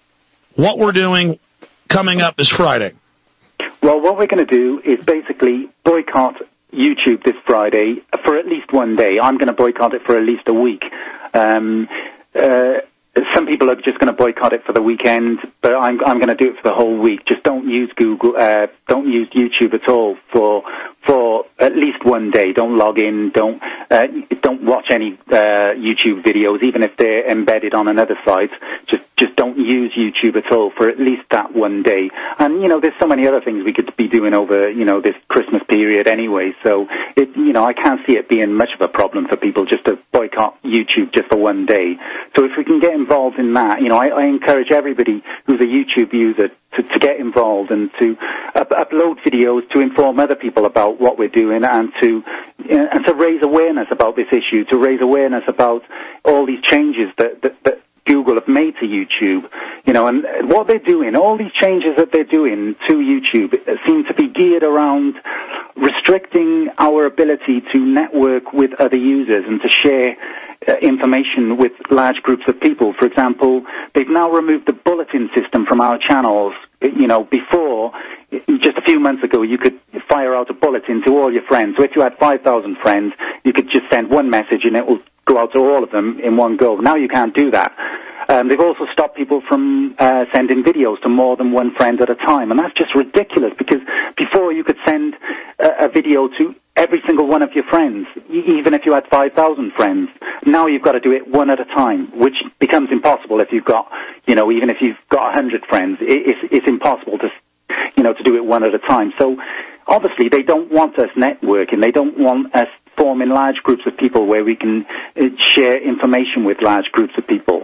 what we're doing coming up this Friday. Well, what we're going to do is basically boycott YouTube this Friday for at least one day. I'm going to boycott it for at least a week. Um... Uh, Some people are just going to boycott it for the weekend, but I'm I'm going to do it for the whole week. Just don't use Google, uh, don't use YouTube at all for for at least one day. Don't log in. Don't uh, don't watch any uh, YouTube videos, even if they're embedded on another site. Just just don't use YouTube at all for at least that one day. And you know, there's so many other things we could be doing over you know this Christmas period anyway. So it you know I can't see it being much of a problem for people just to boycott YouTube just for one day. So if we can get involved in that, you know, I, I encourage everybody who's a YouTube user to, to get involved and to up, upload videos to inform other people about what we're doing and to uh, and to raise awareness about this issue, to raise awareness about all these changes that, that, that Google have made to YouTube, you know, and what they're doing, all these changes that they're doing to YouTube seem to be geared around restricting our ability to network with other users and to share uh, information with large groups of people. For example, they've now removed the bulletin system from our channels. You know, before, just a few months ago, you could fire out a bulletin to all your friends. So if you had five thousand friends, you could just send one message and it will go out to all of them in one go. Now you can't do that. Um, they've also stopped people from uh, sending videos to more than one friend at a time, and that's just ridiculous, because before you could send a, a video to every single one of your friends, even if you had five thousand friends. Now you've got to do it one at a time, which becomes impossible if you've got, you know, even if you've got one hundred friends, it, it's, it's impossible to, you know, to do it one at a time. So obviously they don't want us networking. They don't want us forming large groups of people where we can uh, share information with large groups of people.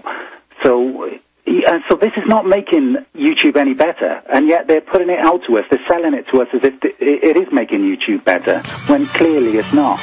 So, uh, so this is not making YouTube any better, and yet they're putting it out to us. They're selling it to us as if it is making YouTube better, when clearly it's not.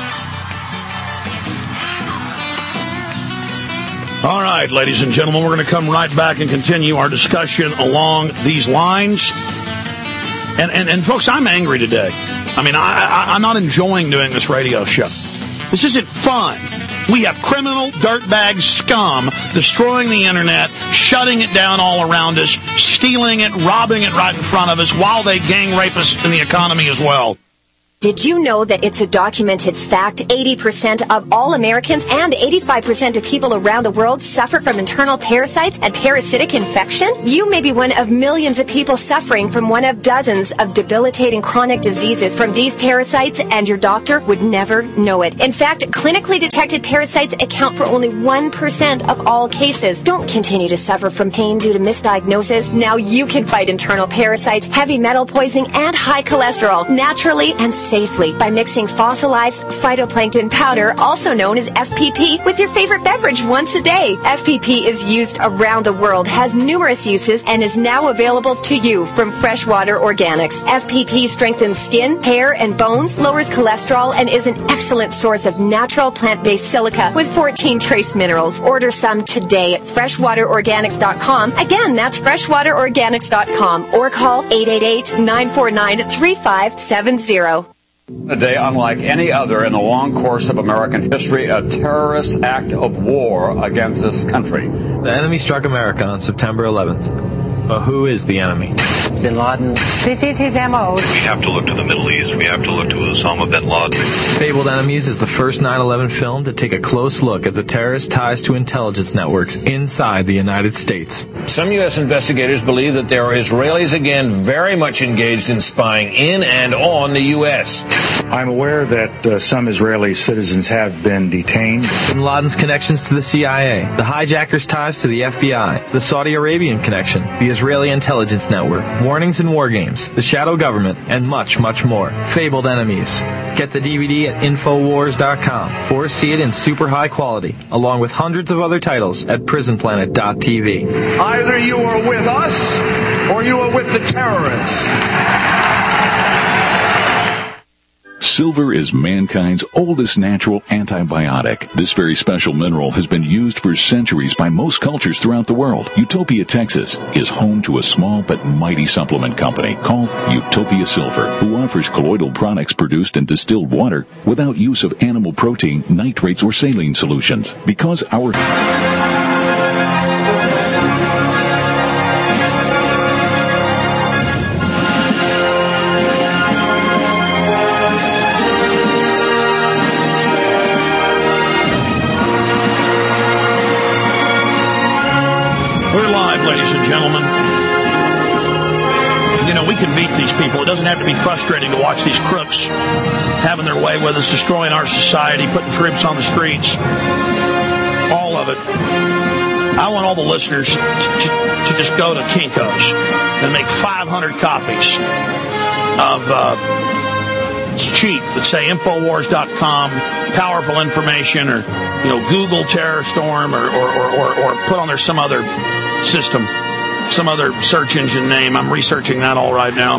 All right, ladies and gentlemen, we're going to come right back and continue our discussion along these lines. And, and, and folks, I'm angry today. I mean, I, I, I'm not enjoying doing this radio show. This isn't fun. We have criminal, dirtbag scum destroying the internet, shutting it down all around us, stealing it, robbing it right in front of us, while they gang rape us in the economy as well. Did you know that it's a documented fact eighty percent of all Americans and eighty-five percent of people around the world suffer from internal parasites and parasitic infection? You may be one of millions of people suffering from one of dozens of debilitating chronic diseases from these parasites, and your doctor would never know it. In fact, clinically detected parasites account for only one percent of all cases. Don't continue to suffer from pain due to misdiagnosis. Now you can fight internal parasites, heavy metal poisoning, and high cholesterol naturally and safely by mixing fossilized phytoplankton powder, also known as F P P, with your favorite beverage once a day. F P P is used around the world, has numerous uses, and is now available to you from Freshwater Organics. F P P strengthens skin, hair, and bones, lowers cholesterol, and is an excellent source of natural plant-based silica with fourteen trace minerals. Order some today at freshwater organics dot com. Again, that's freshwater organics dot com, or call eight eight eight, nine four nine, three five seven zero. A day unlike any other in the long course of American history, a terrorist act of war against this country. The enemy struck America on September eleventh. But who is the enemy? Bin Laden. This is his M O. We have to look to the Middle East. We have to look to Osama bin Laden. Fabled Enemies is the first nine eleven film to take a close look at the terrorist ties to intelligence networks inside the United States. Some U S investigators believe that there are Israelis again very much engaged in spying in and on the U S. I'm aware that uh, some Israeli citizens have been detained. Bin Laden's connections to the C I A, the hijackers' ties to the F B I, the Saudi Arabian connection, the Israeli intelligence network, warnings and war games, the shadow government, and much, much more. Fabled Enemies. Get the D V D at Infowars dot com or see it in super high quality, along with hundreds of other titles at Prison Planet dot T V. Either you are with us or you are with the terrorists. Silver is mankind's oldest natural antibiotic. This very special mineral has been used for centuries by most cultures throughout the world. Utopia, Texas is home to a small but mighty supplement company called Utopia Silver, who offers colloidal products produced in distilled water without use of animal protein, nitrates, or saline solutions. Because our... We're live, ladies and gentlemen. You know, we can beat these people. It doesn't have to be frustrating to watch these crooks having their way with us, destroying our society, putting troops on the streets. All of it. I want all the listeners to, to, to just go to Kinko's and make five hundred copies of, uh, it's cheap, that say Infowars dot com, powerful information, or, you know, Google Terror Storm, or, or, or, or, or put on there some other system, some other search engine name. I'm researching that all right now.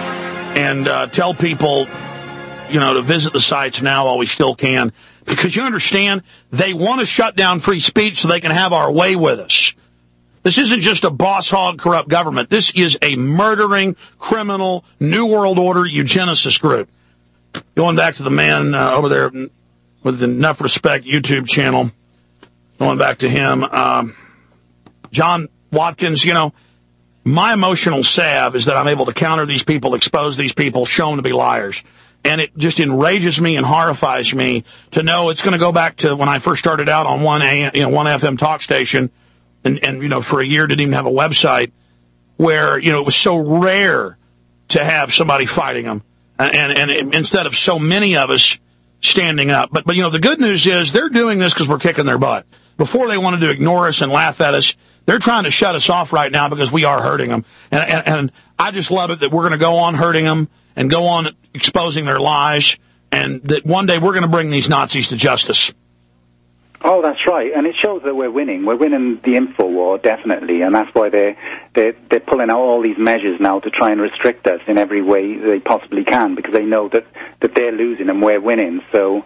And uh, tell people, you know, to visit the sites now while we still can. Because you understand, they want to shut down free speech so they can have our way with us. This isn't just a boss hog corrupt government. This is a murdering, criminal, New World Order eugenicist group. Going back to the man uh, over there with Enough Respect YouTube channel, going back to him, um, John Watkins, you know, my emotional salve is that I'm able to counter these people, expose these people, show them to be liars. And it just enrages me and horrifies me to know it's going to go back to when I first started out on one A M, you know, one F M talk station, and, and, you know, for a year didn't even have a website, where, you know, it was so rare to have somebody fighting them. And, and, and instead of so many of us standing up. But, but you know, the good news is they're doing this because we're kicking their butt. Before they wanted to ignore us and laugh at us, they're trying to shut us off right now because we are hurting them. And, and, and I just love it that we're going to go on hurting them and go on exposing their lies, and that one day we're going to bring these Nazis to justice. Oh, that's right, and it shows that we're winning. We're winning the info war, definitely, and that's why they're, they're, they're pulling out all these measures now to try and restrict us in every way they possibly can, because they know that, that they're losing and we're winning. So,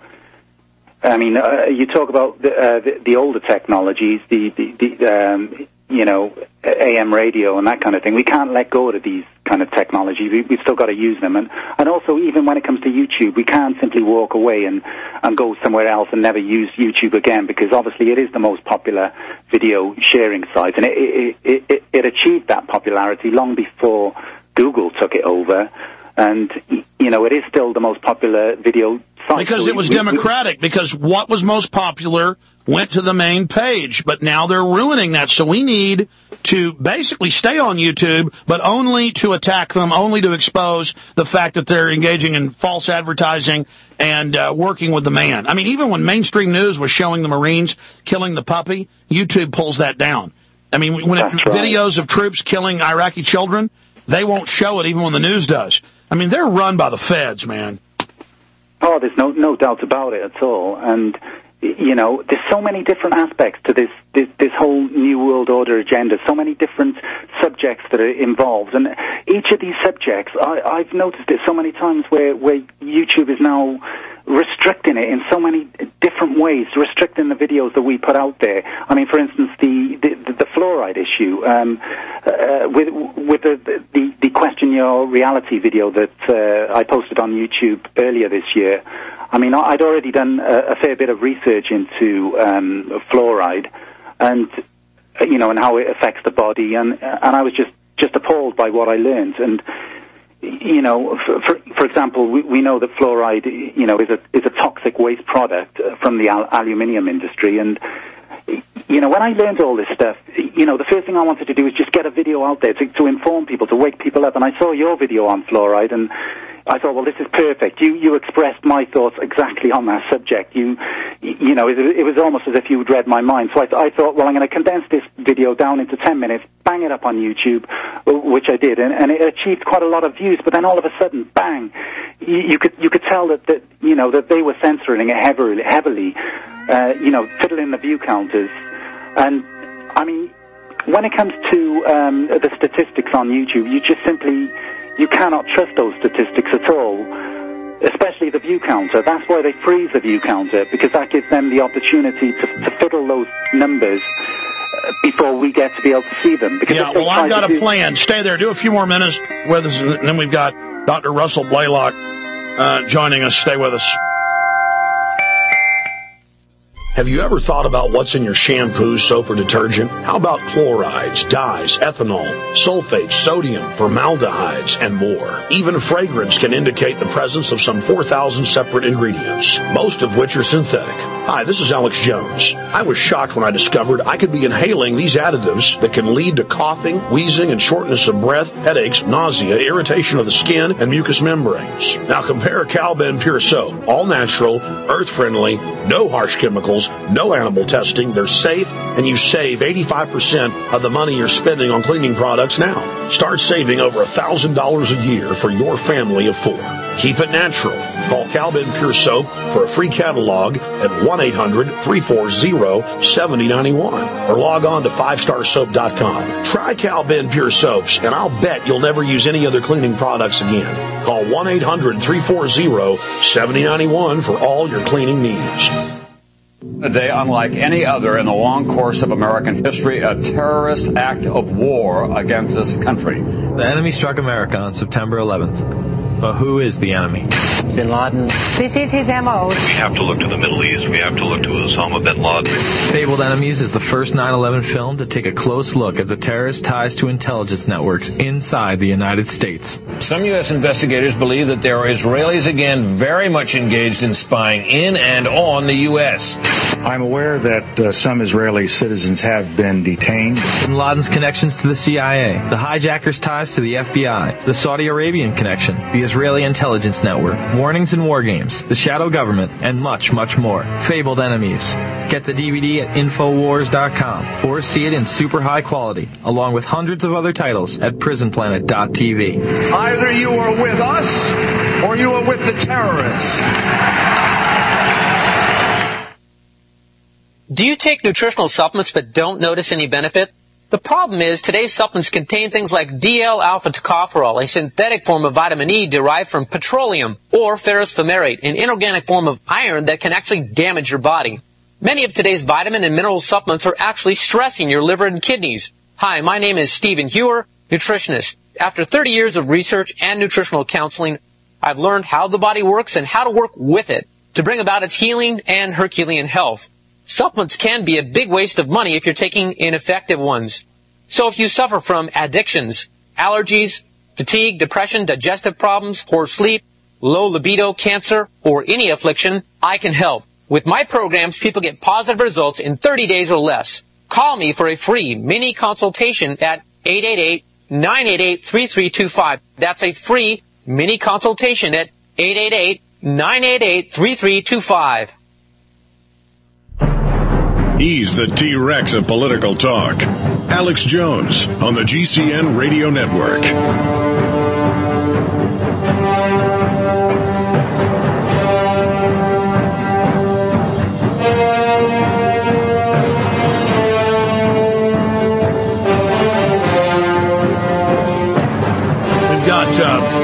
I mean, uh, you talk about the, uh, the, the older technologies, the, the, the um, you know, A M radio and that kind of thing. We can't let go of these kind of technologies. We, we've still got to use them. And, and also, even when it comes to YouTube, we can't simply walk away and, and go somewhere else and never use YouTube again, because obviously it is the most popular video sharing site. And it, it, it, it, it achieved that popularity long before Google took it over. And, you know, it is still the most popular video site. Because it was we, democratic, we, because what was most popular went to the main page, but now they're ruining that. So we need to basically stay on YouTube, but only to attack them, only to expose the fact that they're engaging in false advertising and uh, working with the man. I mean, even when mainstream news was showing the Marines killing the puppy, YouTube pulls that down. I mean, when it, right. videos of troops killing Iraqi children, they won't show it even when the news does. I mean, they're run by the feds, man. Oh, there's no no doubt about it at all. And, you know, there's so many different aspects to this, this, this whole New World Order agenda, so many different subjects that are involved. And each of these subjects, I, I've noticed it so many times where, where YouTube is now restricting it in so many different ways, restricting the videos that we put out there. I mean, for instance, the, the, the fluoride issue, um, uh, with, with the, the, the Question Your Reality video that uh, I posted on YouTube earlier this year. I mean, I'd already done a, a fair bit of research into um, fluoride and, you know, and how it affects the body. And, and I was just just appalled by what I learned. And you know, for, for, for example, we, we know that fluoride, you know, is a is a toxic waste product from the al- aluminium industry. And you know, when I learned all this stuff, you know, the first thing I wanted to do was just get a video out there to, to inform people, to wake people up. And I saw your video on fluoride, and I thought, well, this is perfect. You you expressed my thoughts exactly on that subject. You you know, it, it was almost as if you had read my mind. So I, I thought, well, I'm going to condense this video down into ten minutes, bang it up on YouTube, which I did, and, and it achieved quite a lot of views. But then all of a sudden, bang, you, you could you could tell that, that you know that they were censoring it heavily, heavily, uh, you know, fiddling the view counters. And I mean, when it comes to um, the statistics on YouTube, you just simply you cannot trust those statistics at all, especially the view counter. That's why they freeze the view counter, because that gives them the opportunity to, to fiddle those numbers before we get to be able to see them. Because yeah, well, I've got a do... plan. Stay there. Do a few more minutes with us, and then we've got Doctor Russell Blaylock uh, joining us. Stay with us. Have you ever thought about what's in your shampoo, soap, or detergent? How about chlorides, dyes, ethanol, sulfates, sodium, formaldehydes, and more? Even fragrance can indicate the presence of some four thousand separate ingredients, most of which are synthetic. Hi, this is Alex Jones. I was shocked when I discovered I could be inhaling these additives that can lead to coughing, wheezing, and shortness of breath, headaches, nausea, irritation of the skin, and mucous membranes. Now compare Calben Pure Soap. All natural, earth-friendly, no harsh chemicals, no animal testing. They're safe, and you save eighty-five percent of the money you're spending on cleaning products now. Start saving over one thousand dollars a year for your family of four. Keep it natural. Call Calben Pure Soap for a free catalog at one eight hundred three four zero seven zero nine one or log on to five star soap dot com. Try Calben Pure Soaps, and I'll bet you'll never use any other cleaning products again. Call one eight hundred three four zero seven zero nine one for all your cleaning needs. A day unlike any other in the long course of American history, a terrorist act of war against this country. The enemy struck America on September eleventh. But who is the enemy? Bin Laden. This is his M O. We have to look to the Middle East. We have to look to Osama bin Laden. Fabled Enemies is the first nine eleven film to take a close look at the terrorist ties to intelligence networks inside the United States. Some U S investigators believe that there are Israelis again very much engaged in spying in and on the U S. I'm aware that uh, some Israeli citizens have been detained. Bin Laden's connections to the C I A, the hijackers' ties to the F B I, the Saudi Arabian connection, the Israeli intelligence network, warnings and war games, the shadow government, and much, much more. Fabled Enemies. Get the D V D at infowars dot com or see it in super high quality, along with hundreds of other titles at prison planet dot t v. Either you are with us or you are with the terrorists. Do you take nutritional supplements but don't notice any benefit? The problem is today's supplements contain things like D L alpha tocopherol, a synthetic form of vitamin E derived from petroleum, or ferrous fumarate, an inorganic form of iron that can actually damage your body. Many of today's vitamin and mineral supplements are actually stressing your liver and kidneys. Hi, my name is Stephen Hewer, nutritionist. After thirty years of research and nutritional counseling, I've learned how the body works and how to work with it to bring about its healing and Herculean health. Supplements can be a big waste of money if you're taking ineffective ones. So if you suffer from addictions, allergies, fatigue, depression, digestive problems, poor sleep, low libido, cancer, or any affliction, I can help. With my programs, people get positive results in thirty days or less. Call me for a free mini consultation at eight eight eight, nine eight eight, three three two five. That's a free mini consultation at eight eight eight, nine eight eight, three three two five. He's the T-Rex of political talk. Alex Jones on the G C N Radio Network. We've got uh,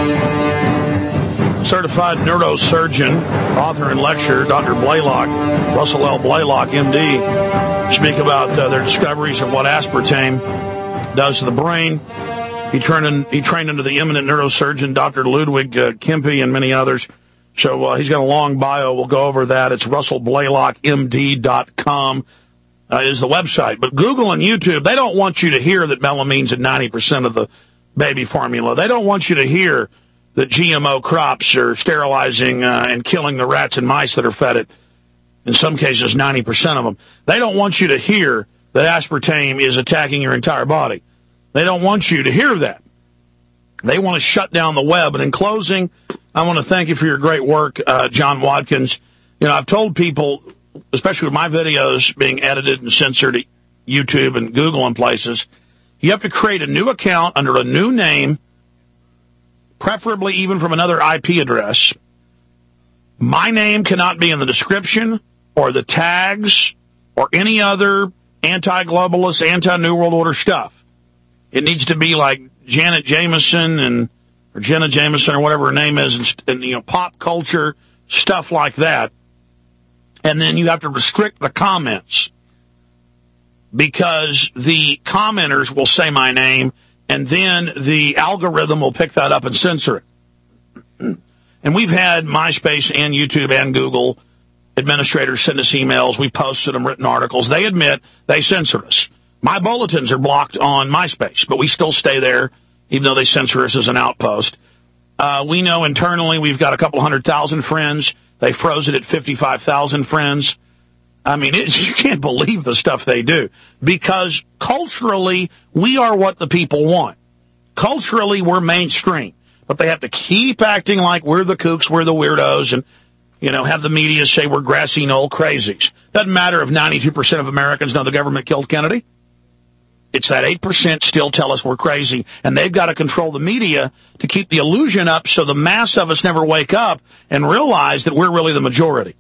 certified neurosurgeon, author and lecturer, Doctor Blaylock, Russell L. Blaylock, M D, speak about uh, their discoveries of what aspartame does to the brain. He trained, in, he trained under the eminent neurosurgeon, Doctor Ludwig uh, Kempe, and many others. So uh, he's got a long bio. We'll go over that. It's russell blaylock m d dot com. uh, is the website. But Google and YouTube, they don't want you to hear that melamine's in ninety percent of the baby formula. They don't want you to hear that G M O crops are sterilizing uh, and killing the rats and mice that are fed it. In some cases, ninety percent of them. They don't want you to hear that aspartame is attacking your entire body. They don't want you to hear that. They want to shut down the web. And in closing, I want to thank you for your great work, uh, John Watkins. You know, I've told people, especially with my videos being edited and censored at YouTube and Google and places, you have to create a new account under a new name, preferably even from another I P address. My name cannot be in the description or the tags or any other anti-globalist, anti-New World Order stuff. It needs to be like Janet Jameson and or Jenna Jameson or whatever her name is, and, and you know, pop culture, stuff like that. And then you have to restrict the comments because the commenters will say my name, and then the algorithm will pick that up and censor it. And we've had MySpace and YouTube and Google administrators send us emails. We posted them, written articles. They admit they censor us. My bulletins are blocked on MySpace, but we still stay there, even though they censor us as an outpost. Uh, we know internally we've got a couple hundred thousand friends. They froze it at fifty-five thousand friends. I mean, it's, you can't believe the stuff they do. Because culturally, we are what the people want. Culturally, we're mainstream. But they have to keep acting like we're the kooks, we're the weirdos, and, you know, have the media say we're grassy knoll crazies. Doesn't matter if ninety-two percent of Americans know the government killed Kennedy. It's that eight percent still tell us we're crazy, and they've got to control the media to keep the illusion up so the mass of us never wake up and realize that we're really the majority.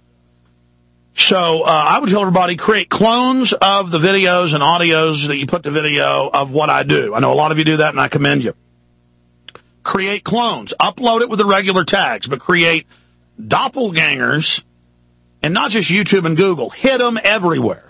So uh, I would tell everybody, create clones of the videos and audios that you put to video of what I do. I know a lot of you do that, and I commend you. Create clones. Upload it with the regular tags, but create doppelgangers, and not just YouTube and Google. Hit them everywhere.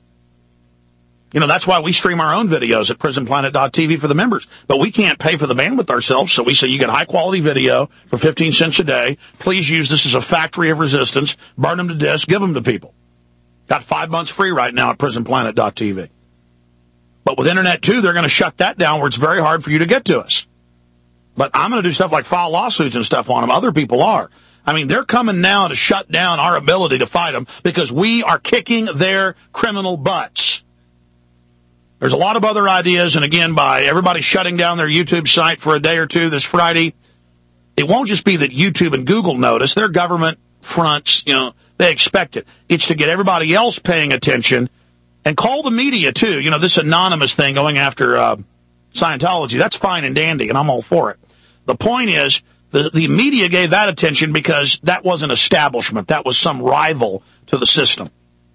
You know, that's why we stream our own videos at prison planet dot t v for the members. But we can't pay for the bandwidth ourselves, so we say you get high-quality video for fifteen cents a day. Please use this as a factory of resistance. Burn them to disk. Give them to people. Got five months free right now at prison planet dot t v. But with Internet two, they're going to shut that down where it's very hard for you to get to us. But I'm going to do stuff like file lawsuits and stuff on them. Other people are. I mean, they're coming now to shut down our ability to fight them because we are kicking their criminal butts. There's a lot of other ideas, and again, by everybody shutting down their YouTube site for a day or two this Friday, it won't just be that YouTube and Google notice. Their government fronts, you know, they expect it. It's to get everybody else paying attention and call the media, too. You know, this anonymous thing going after uh, Scientology, that's fine and dandy, and I'm all for it. The point is, the, the media gave that attention because that wasn't establishment. That was some rival to the system.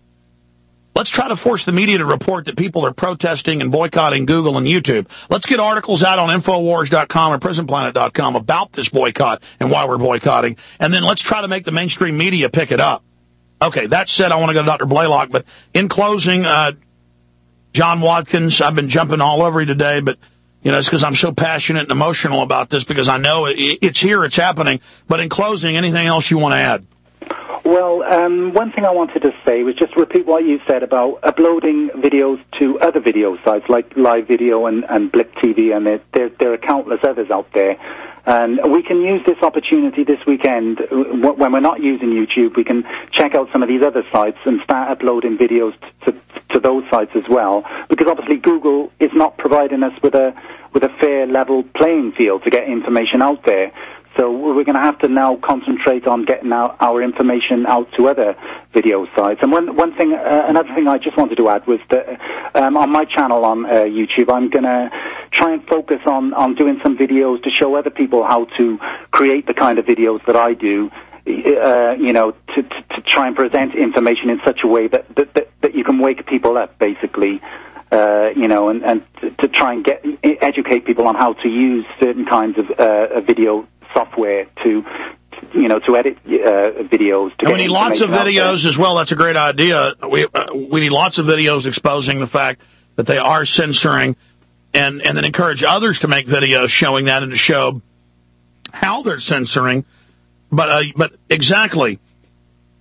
Let's try to force the media to report that people are protesting and boycotting Google and YouTube. Let's get articles out on infowars dot com or prison planet dot com about this boycott and why we're boycotting. And then let's try to make the mainstream media pick it up. Okay, that said, I want to go to Doctor Blaylock. But in closing, uh, John Watkins, I've been jumping all over you today, but you know, it's because I'm so passionate and emotional about this because I know it, it's here, it's happening. But in closing, anything else you want to add? Well, um, one thing I wanted to say was just repeat what you said about uploading videos to other video sites like Live Video and, and Blip T V, and there, there, there are countless others out there. And we can use this opportunity this weekend, when we're not using YouTube, we can check out some of these other sites and start uploading videos to, to those sites as well, because obviously Google is not providing us with a, with a fair level playing field to get information out there. So we're going to have to now concentrate on getting our, our information out to other video sites. And one, one thing, uh, another thing I just wanted to add was that um, on my channel on uh, YouTube, I'm going to try and focus on, on doing some videos to show other people how to create the kind of videos that I do, uh, you know, to, to, to try and present information in such a way that, that, that, that you can wake people up, basically. Uh, you know, and, and to, to try and get educate people on how to use certain kinds of uh, video software to, you know, to edit uh, videos. To and we need lots of videos as well. That's a great idea. We uh, we need lots of videos exposing the fact that they are censoring, and and then encourage others to make videos showing that and to show how they're censoring. But uh, but exactly,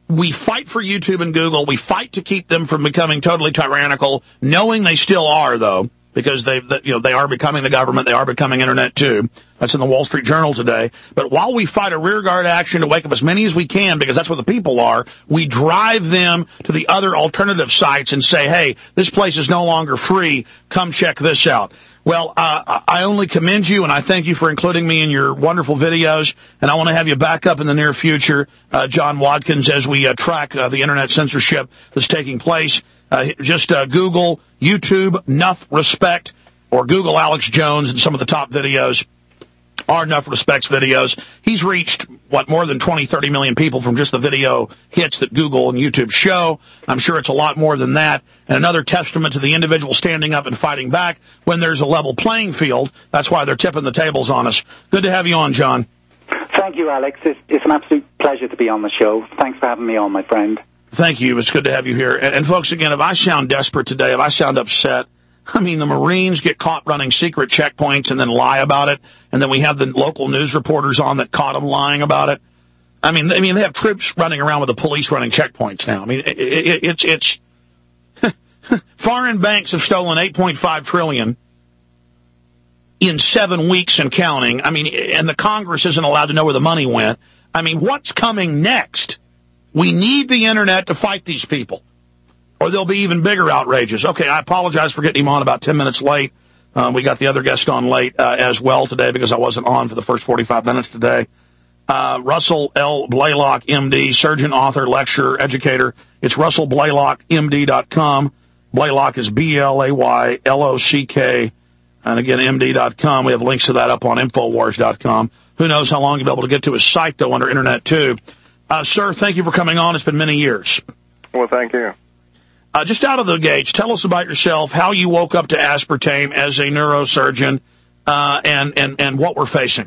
we fight for YouTube and Google. We fight to keep them from becoming totally tyrannical, knowing they still are, though, because they, you know, they are becoming the government. They are becoming internet too. That's in the Wall Street Journal today. But while we fight a rearguard action to wake up as many as we can, because that's where the people are, we drive them to the other alternative sites and say, hey, this place is no longer free. Come check this out. Well, uh, I only commend you, and I thank you for including me in your wonderful videos, and I want to have you back up in the near future, uh, John Watkins, as we uh, track uh, the internet censorship that's taking place. Uh, just uh, Google YouTube Enough Respect, or Google Alex Jones, and some of the top videos are Enough Respect's videos. He's reached, what, more than twenty, thirty million people from just the video hits that Google and YouTube show. I'm sure it's a lot more than that. And another testament to the individual standing up and fighting back when there's a level playing field. That's why they're tipping the tables on us. Good to have you on, John. Thank you, Alex. It's, it's an absolute pleasure to be on the show. Thanks for having me on, my friend. Thank you. It's good to have you here. And, and folks, again, if I sound desperate today, if I sound upset, I mean, the Marines get caught running secret checkpoints and then lie about it, and then we have the local news reporters on that caught them lying about it. I mean, I mean, they have troops running around with the police running checkpoints now. I mean, it, it, it's it's foreign banks have stolen eight point five trillion dollars in seven weeks and counting. I mean, and the Congress isn't allowed to know where the money went. I mean, what's coming next? We need the internet to fight these people, or there'll be even bigger outrages. Okay, I apologize for getting him on about ten minutes late. Um, we got the other guest on late uh, as well today because I wasn't on for the first forty-five minutes today. Uh, Russell L. Blaylock, M D, surgeon, author, lecturer, educator. It's russell blaylock m d dot com. Blaylock is B L A Y L O C K. And again, M D dot com. We have links to that up on infowars dot com. Who knows how long you'll be able to get to his site, though, under Internet, too. Uh, sir, thank you for coming on. It's been many years. Well, thank you. Uh, just out of the gates, tell us about yourself, how you woke up to aspartame as a neurosurgeon, uh, and, and, and what we're facing.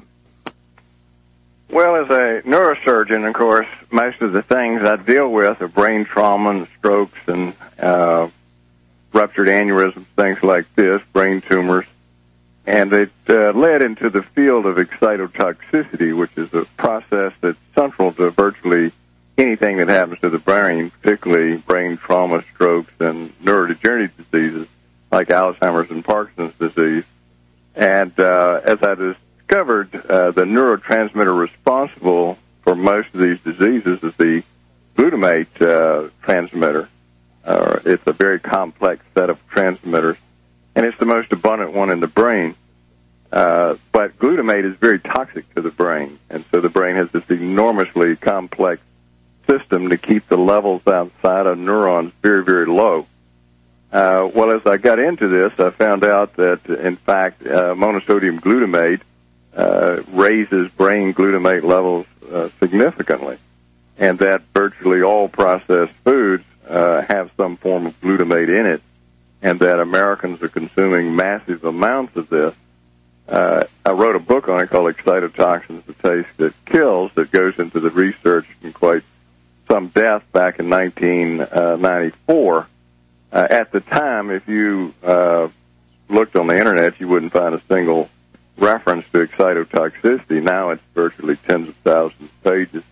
Well, as a neurosurgeon, of course, most of the things I deal with are brain trauma and strokes and uh, ruptured aneurysms, things like this, brain tumors. And it uh, led into the field of excitotoxicity, which is a process that's central to virtually anything that happens to the brain, particularly brain trauma, strokes, and neurodegenerative diseases like Alzheimer's and Parkinson's disease. And uh, as I discovered, uh, the neurotransmitter responsible for most of these diseases is the glutamate uh, transmitter. Uh, it's a very complex set of transmitters, and it's the most abundant one in the brain. Uh, but glutamate is very toxic to the brain, and so the brain has this enormously complex system to keep the levels outside of neurons very, very low. Uh, well, as I got into this, I found out that, in fact, uh, monosodium glutamate uh, raises brain glutamate levels uh, significantly, and that virtually all processed foods uh, have some form of glutamate in it, and that Americans are consuming massive amounts of this. Uh, I wrote a book on it called Excitotoxins, The Taste That Kills, that goes into the research in quite some depth back in nineteen ninety-four. Uh, at the time, if you uh, looked on the Internet, you wouldn't find a single reference to excitotoxicity. Now it's virtually tens of thousands of pages.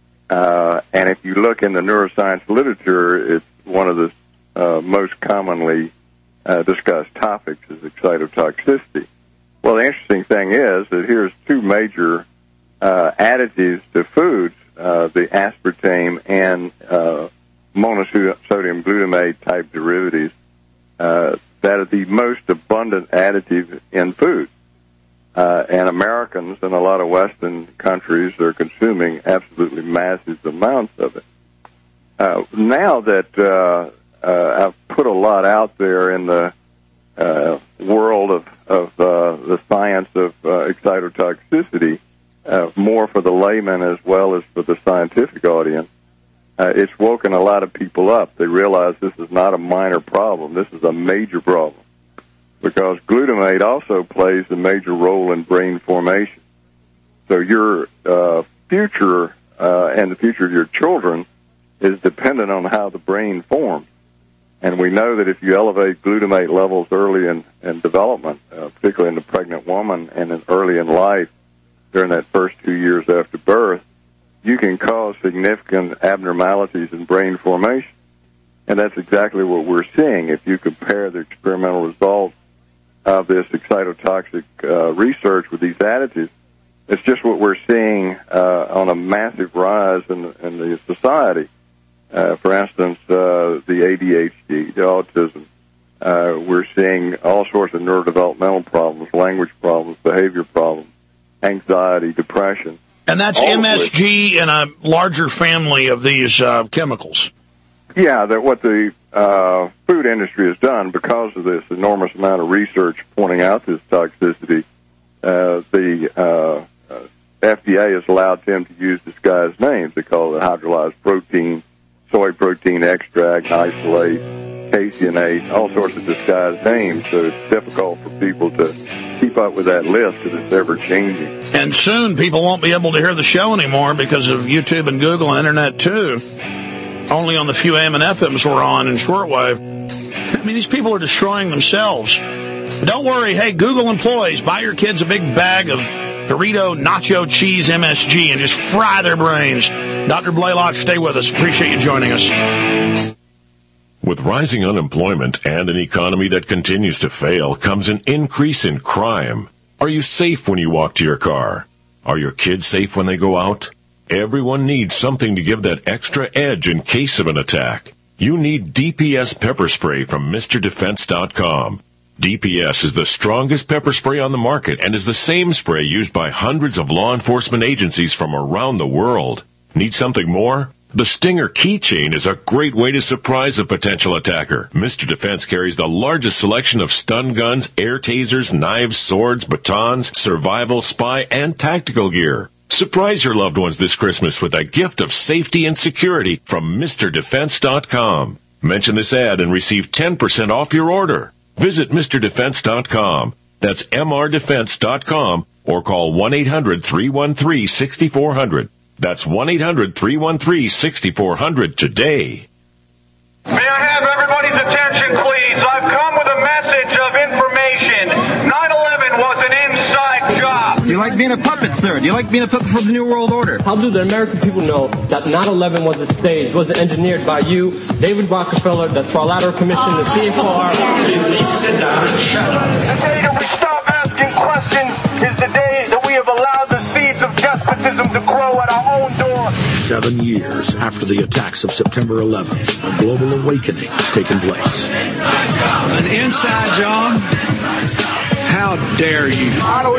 Uh, and if you look in the neuroscience literature, it's one of the uh, most commonly uh, discussed topics is excitotoxicity. Well, the interesting thing is that here's two major uh, additives to foods, uh, the aspartame and uh, monosodium glutamate type derivatives, uh, that are the most abundant additive in food. Uh, and Americans and a lot of Western countries are consuming absolutely massive amounts of it. Uh, now that uh, uh, I've put a lot out there in the uh, world of, of uh, the science of uh, excitotoxicity, uh, more for the layman as well as for the scientific audience, uh, it's woken a lot of people up. They realize this is not a minor problem. This is a major problem, because glutamate also plays a major role in brain formation. So your uh, future uh, and the future of your children is dependent on how the brain forms. And we know that if you elevate glutamate levels early in, in development, uh, particularly in the pregnant woman and in early in life during that first two years after birth, you can cause significant abnormalities in brain formation. And that's exactly what we're seeing. If you compare the experimental results of this excitotoxic uh, research with these additives, it's just what we're seeing uh, on a massive rise in, in the society. Uh, for instance, uh, the A D H D, the autism. Uh, we're seeing all sorts of neurodevelopmental problems, language problems, behavior problems, anxiety, depression. And that's M S G in a larger family of these uh, chemicals. Yeah, that what the uh, food industry has done because of this enormous amount of research pointing out this toxicity, uh, the uh, uh, F D A has allowed them to use disguised names. They call it hydrolyzed protein, soy protein extract, isolate, caseinate, all sorts of disguised names. So it's difficult for people to keep up with that list because it's ever changing. And soon people won't be able to hear the show anymore because of YouTube and Google and Internet too. Only on the few A M and F Ms we're on in shortwave. I mean, these people are destroying themselves. But don't worry. Hey, Google employees, buy your kids a big bag of Dorito Nacho Cheese M S G and just fry their brains. Doctor Blaylock, stay with us. Appreciate you joining us. With rising unemployment and an economy that continues to fail comes an increase in crime. Are you safe when you walk to your car? Are your kids safe when they go out? Everyone needs something to give that extra edge in case of an attack. You need D P S pepper spray from Mister Defense dot com. D P S is the strongest pepper spray on the market and is the same spray used by hundreds of law enforcement agencies from around the world. Need something more? The Stinger keychain is a great way to surprise a potential attacker. Mister Defense carries the largest selection of stun guns, air tasers, knives, swords, batons, survival, spy, and tactical gear. Surprise your loved ones this Christmas with a gift of safety and security from Mister Defense dot com. Mention this ad and receive ten percent off your order. Visit Mister Defense dot com. That's M R Defense dot com or call one eight hundred three one three six four zero zero. That's one eight hundred three one three six four zero zero today. May I have everybody's attention, please? I've come with a message of information. nine eleven was an inside job. Do you like being a puppet, sir? Do you like being a puppet for the New World Order? How do the American people know that nine eleven was a stage, was engineered by you, David Rockefeller, the Trilateral Commission, the C F R? Please sit down and shut up. The day that we stop asking questions is the day that we have allowed the seeds of despotism to grow at our own door. Seven years after the attacks of September eleventh, a global awakening has taken place. An inside job? How dare you?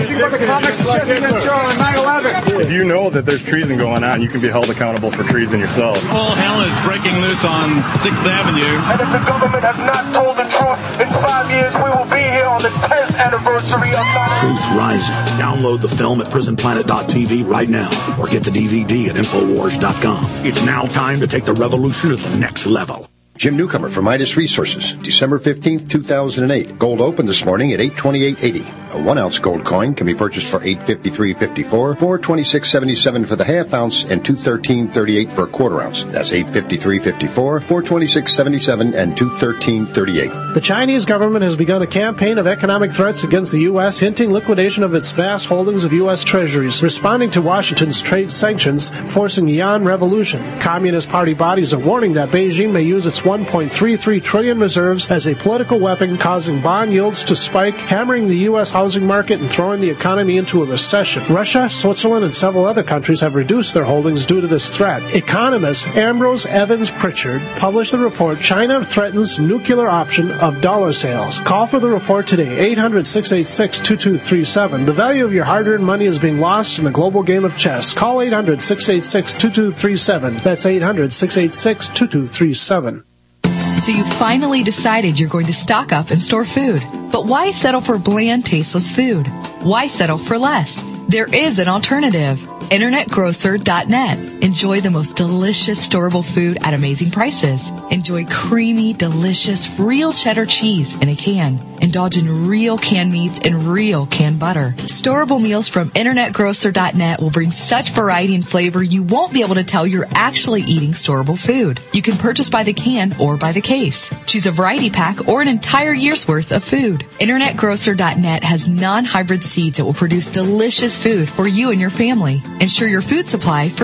If you know that there's treason going on, you can be held accountable for treason yourself. All hell is breaking loose on sixth Avenue. And if the government has not told the truth, in five years we will be here on the tenth anniversary of nine eleven. Truth Rising. Download the film at prison planet dot t v right now or get the D V D at infowars dot com. It's now time to take the revolution to the next level. Jim Newcomer from Midas Resources, December fifteenth, two thousand eight. Gold opened this morning at eight twenty-eight eighty. A one-ounce gold coin can be purchased for eight fifty-three fifty-four, four twenty-six seventy-seven for the half ounce, and two thirteen thirty-eight for a quarter ounce. That's eight fifty-three fifty-four, four twenty-six seventy-seven, and two thirteen thirty-eight. The Chinese government has begun a campaign of economic threats against the U S, hinting liquidation of its vast holdings of U S treasuries, responding to Washington's trade sanctions, forcing the yuan revolution. Communist Party bodies are warning that Beijing may use its one point three three trillion reserves as a political weapon, causing bond yields to spike, hammering the U S housing market and throwing the economy into a recession. Russia, Switzerland, and several other countries have reduced their holdings due to this threat. Economist Ambrose Evans Pritchard published the report, China Threatens Nuclear Option of Dollar Sales. Call for the report today, eight hundred, six eight six, two two three seven. The value of your hard-earned money is being lost in a global game of chess. Call eight hundred, six eight six, two two three seven. That's eight hundred, six eight six, two two three seven. So you finally decided you're going to stock up and store food. But why settle for bland, tasteless food? Why settle for less? There is an alternative. Internet Grocer dot net. Enjoy the most delicious storable food at amazing prices. Enjoy creamy, delicious, real cheddar cheese in a can. Indulge in real canned meats and real canned butter. Storable meals from Internet Grocer dot net will bring such variety and flavor you won't be able to tell you're actually eating storable food. You can purchase by the can or by the case. Choose a variety pack or an entire year's worth of food. Internet Grocer dot net has non-hybrid seeds that will produce delicious food for you and your family. Ensure your food supply for years.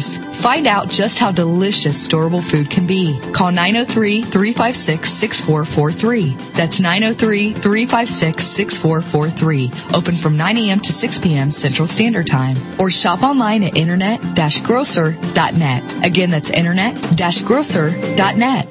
choice. Find out just how delicious storable food can be. Call nine oh three, three five six, six four four three. That's nine oh three, three five six, six four four three. Open from nine a.m. to six p.m. Central Standard Time. Or shop online at internet dash grocer dot net. Again, that's internet dash grocer dot net.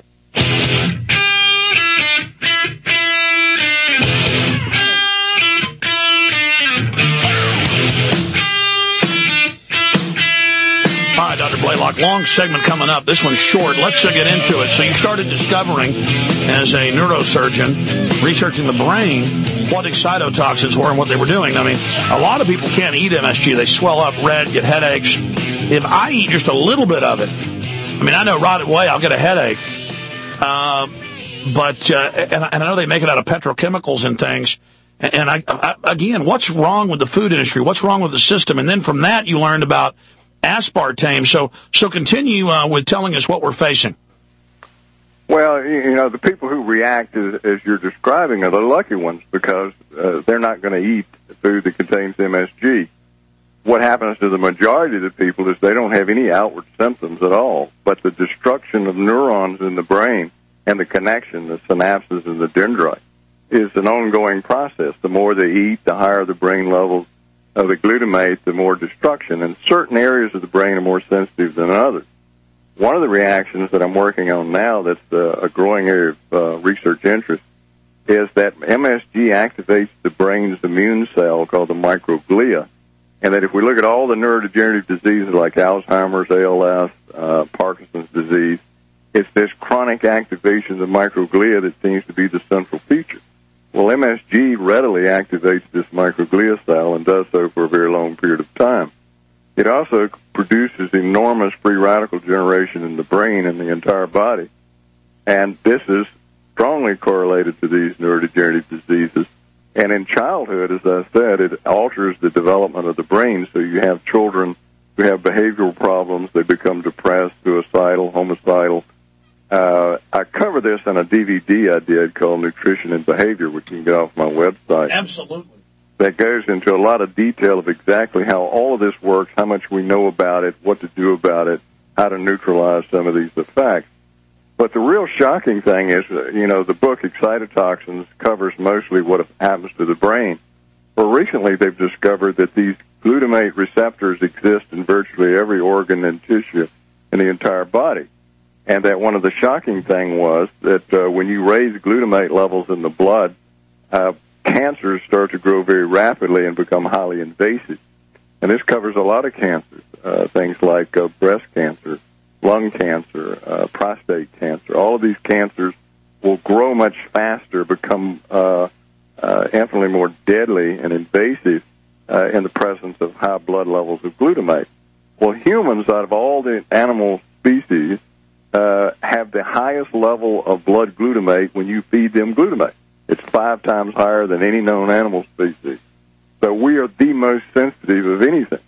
Hi, Doctor Blaylock. Long segment coming up. This one's short. Let's uh, get into it. So you started discovering, as a neurosurgeon, researching the brain, what excitotoxins were and what they were doing. I mean, a lot of people can't eat M S G. They swell up, red, get headaches. If I eat just a little bit of it, I mean, I know right away I'll get a headache. Uh, but, uh, and, and I know they make it out of petrochemicals and things. And, and I, I, again, what's wrong with the food industry? What's wrong with the system? And then from that, you learned about aspartame. So, so continue uh, with telling us what we're facing. Well, you know, the people who react as, as you're describing are the lucky ones because uh, they're not going to eat food that contains M S G. What happens to the majority of the people is they don't have any outward symptoms at all, but the destruction of neurons in the brain and the connection, the synapses and the dendrite, is an ongoing process. The more they eat, the higher the brain levels of the glutamate, the more destruction. And certain areas of the brain are more sensitive than others. One of the reactions that I'm working on now that's uh, a growing area of uh, research interest is that M S G activates the brain's immune cell called the microglia, and that if we look at all the neurodegenerative diseases like Alzheimer's, A L S, uh, Parkinson's disease, it's this chronic activation of the microglia that seems to be the central feature. Well, M S G readily activates this microglia cell and does so for a very long period of time. It also produces enormous free radical generation in the brain and the entire body. And this is strongly correlated to these neurodegenerative diseases. And in childhood, as I said, it alters the development of the brain. So you have children who have behavioral problems. They become depressed, suicidal, homicidal. Uh, I cover this in a D V D I did called Nutrition and Behavior, which you can get off my website. Absolutely. That goes into a lot of detail of exactly how all of this works, how much we know about it, what to do about it, how to neutralize some of these effects. But the real shocking thing is, you know, the book Excitotoxins covers mostly what happens to the brain. Well, recently they've discovered that these glutamate receptors exist in virtually every organ and tissue in the entire body. And that one of the shocking things was that uh, when you raise glutamate levels in the blood, uh, cancers start to grow very rapidly and become highly invasive. And this covers a lot of cancers, uh, things like uh, breast cancer, lung cancer, uh, prostate cancer. All of these cancers will grow much faster, become uh, uh, infinitely more deadly and invasive uh, in the presence of high blood levels of glutamate. Well, humans, out of all the animal species, uh, have the highest level of blood glutamate when you feed them glutamate. It's five times higher than any known animal species. So we are the most sensitive of anything.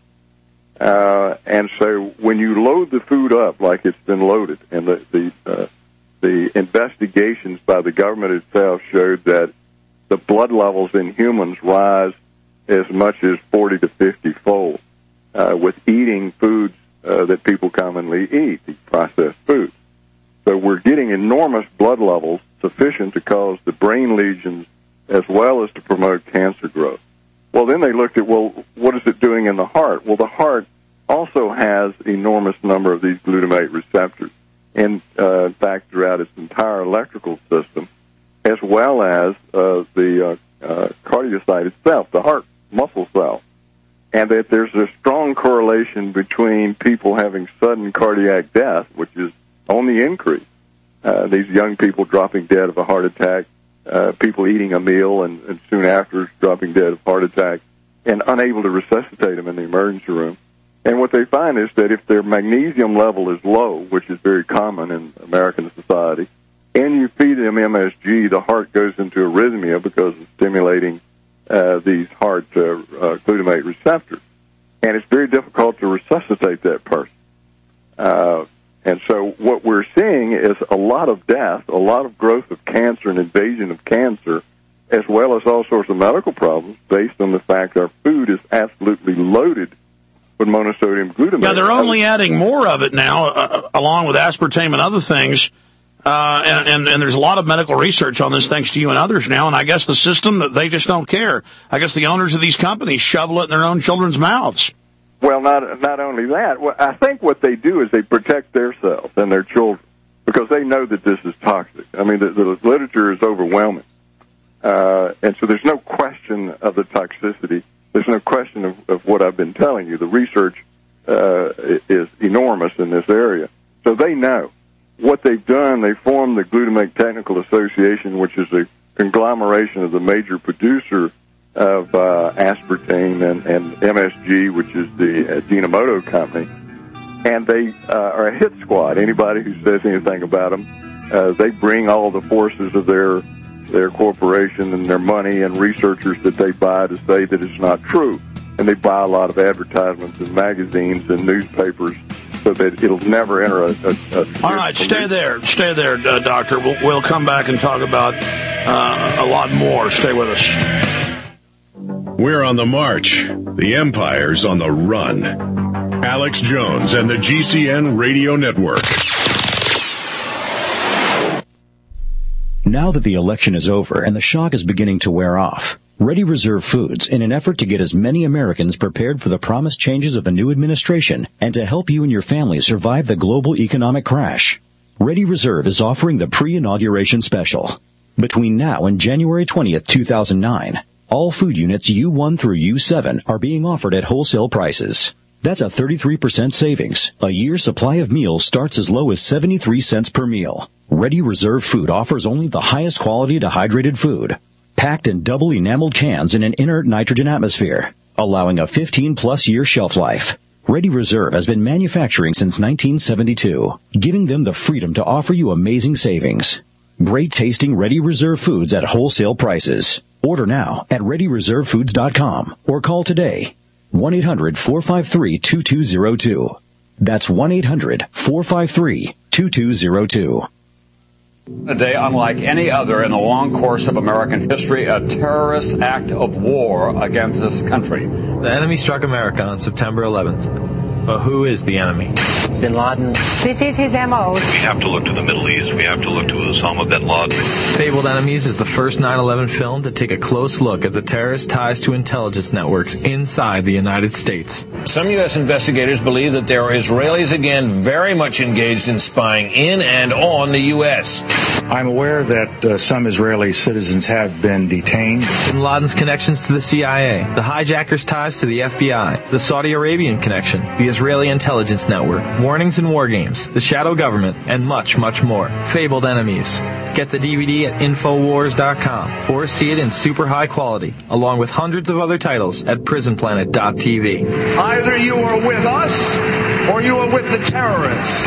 Uh, and so when you load the food up like it's been loaded, and the the, uh, the investigations by the government itself showed that the blood levels in humans rise as much as forty to fifty fold uh, with eating foods uh, that people commonly eat, these processed foods. So we're getting enormous blood levels sufficient to cause the brain lesions as well as to promote cancer growth. Well, then they looked at, well, what is it doing in the heart? Well, the heart also has enormous number of these glutamate receptors, and uh, in fact, throughout its entire electrical system, as well as uh, the uh, uh, cardiocyte itself, the heart muscle cell, and that there's a strong correlation between people having sudden cardiac death, which is on the increase. Uh, these young people dropping dead of a heart attack, uh, people eating a meal and, and soon after dropping dead of heart attack, and unable to resuscitate them in the emergency room. And what they find is that if their magnesium level is low, which is very common in American society, and you feed them M S G, the heart goes into arrhythmia because of stimulating uh, these heart uh, uh, glutamate receptors. And it's very difficult to resuscitate that person. Uh, and so what we're seeing is a lot of death, a lot of growth of cancer and invasion of cancer, as well as all sorts of medical problems based on the fact our food is absolutely loaded with monosodium glutamate. Yeah, they're only adding more of it now, uh, along with aspartame and other things. Uh, and, and, and there's a lot of medical research on this thanks to you and others now, and I guess the system, they just don't care. I guess the owners of these companies shovel it in their own children's mouths. Well, not not only that, I think what they do is they protect themselves and their children because they know that this is toxic. I mean, the, the literature is overwhelming. Uh, and so there's no question of the toxicity. There's no question of, of what I've been telling you. The research uh, is enormous in this area. So they know. What they've done, they formed the Glutamate Technical Association, which is a conglomeration of the major producer of uh, aspartame and, and M S G, which is the uh, Ajinomoto company. And they uh, are a hit squad. Anybody who says anything about them, uh, they bring all the forces of their their corporation and their money and researchers that they buy to say that it's not true. And they buy a lot of advertisements in magazines and newspapers so that it'll never enter a... a, a All right, stay there. Stay there, uh, Doctor. We'll, we'll come back and talk about uh, a lot more. Stay with us. We're on the march. The Empire's on the run. Alex Jones and the G C N Radio Network. Now that the election is over and the shock is beginning to wear off, Ready Reserve Foods, in an effort to get as many Americans prepared for the promised changes of the new administration and to help you and your family survive the global economic crash, Ready Reserve is offering the pre-inauguration special. Between now and January twentieth, two thousand nine, all food units U one through U seven are being offered at wholesale prices. That's a thirty-three percent savings. A year's supply of meals starts as low as seventy-three cents per meal. Ready Reserve Food offers only the highest quality dehydrated food, packed in double enameled cans in an inert nitrogen atmosphere, allowing a fifteen plus year shelf life. Ready Reserve has been manufacturing since nineteen seventy-two, giving them the freedom to offer you amazing savings. Great tasting Ready Reserve Foods at wholesale prices. Order now at ready reserve foods dot com or call today. one eight hundred, four five three, two two zero two. That's one eight hundred, four five three, two two zero two. A day unlike any other in the long course of American history, a terrorist act of war against this country. The enemy struck America on September eleventh. But who is the enemy? Bin Laden. This is his M O. We have to look to the Middle East. We have to look to Osama bin Laden. Fabled Enemies is the first nine eleven film to take a close look at the terrorist ties to intelligence networks inside the United States. Some U S investigators believe that there are Israelis again very much engaged in spying in and on the U S. I'm aware that uh, some Israeli citizens have been detained. Bin Laden's connections to the C I A, the hijackers' ties to the F B I, the Saudi Arabian connection, the Israeli intelligence network, warnings and war games, the shadow government, and much, much more. Fabled Enemies. Get the D V D at infowars dot com or see it in super high quality, along with hundreds of other titles at prison planet dot t v. Either you are with us or you are with the terrorists.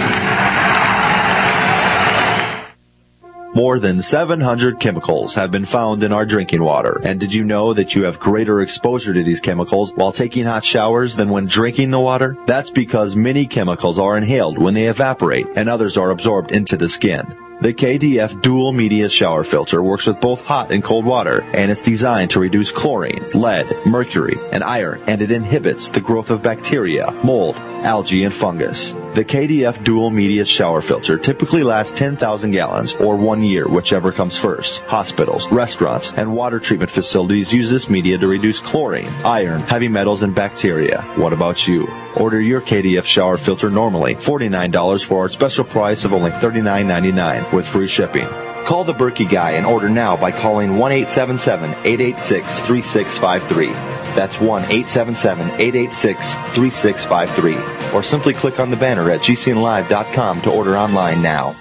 More than seven hundred chemicals have been found in our drinking water. And did you know that you have greater exposure to these chemicals while taking hot showers than when drinking the water? That's because many chemicals are inhaled when they evaporate and others are absorbed into the skin. The K D F Dual Media Shower Filter works with both hot and cold water, and it's designed to reduce chlorine, lead, mercury, and iron, and it inhibits the growth of bacteria, mold, algae, and fungus. The K D F Dual Media Shower Filter typically lasts ten thousand gallons, or one year, whichever comes first. Hospitals, restaurants, and water treatment facilities use this media to reduce chlorine, iron, heavy metals, and bacteria. What about you? Order your K D F shower filter normally forty-nine dollars for our special price of only thirty-nine ninety-nine with free shipping. Call the Berkey Guy and order now by calling one eight seven seven, eight eight six, three six five three. That's one eight seven seven, eight eight six, three six five three. Or simply click on the banner at G C N live dot com to order online now.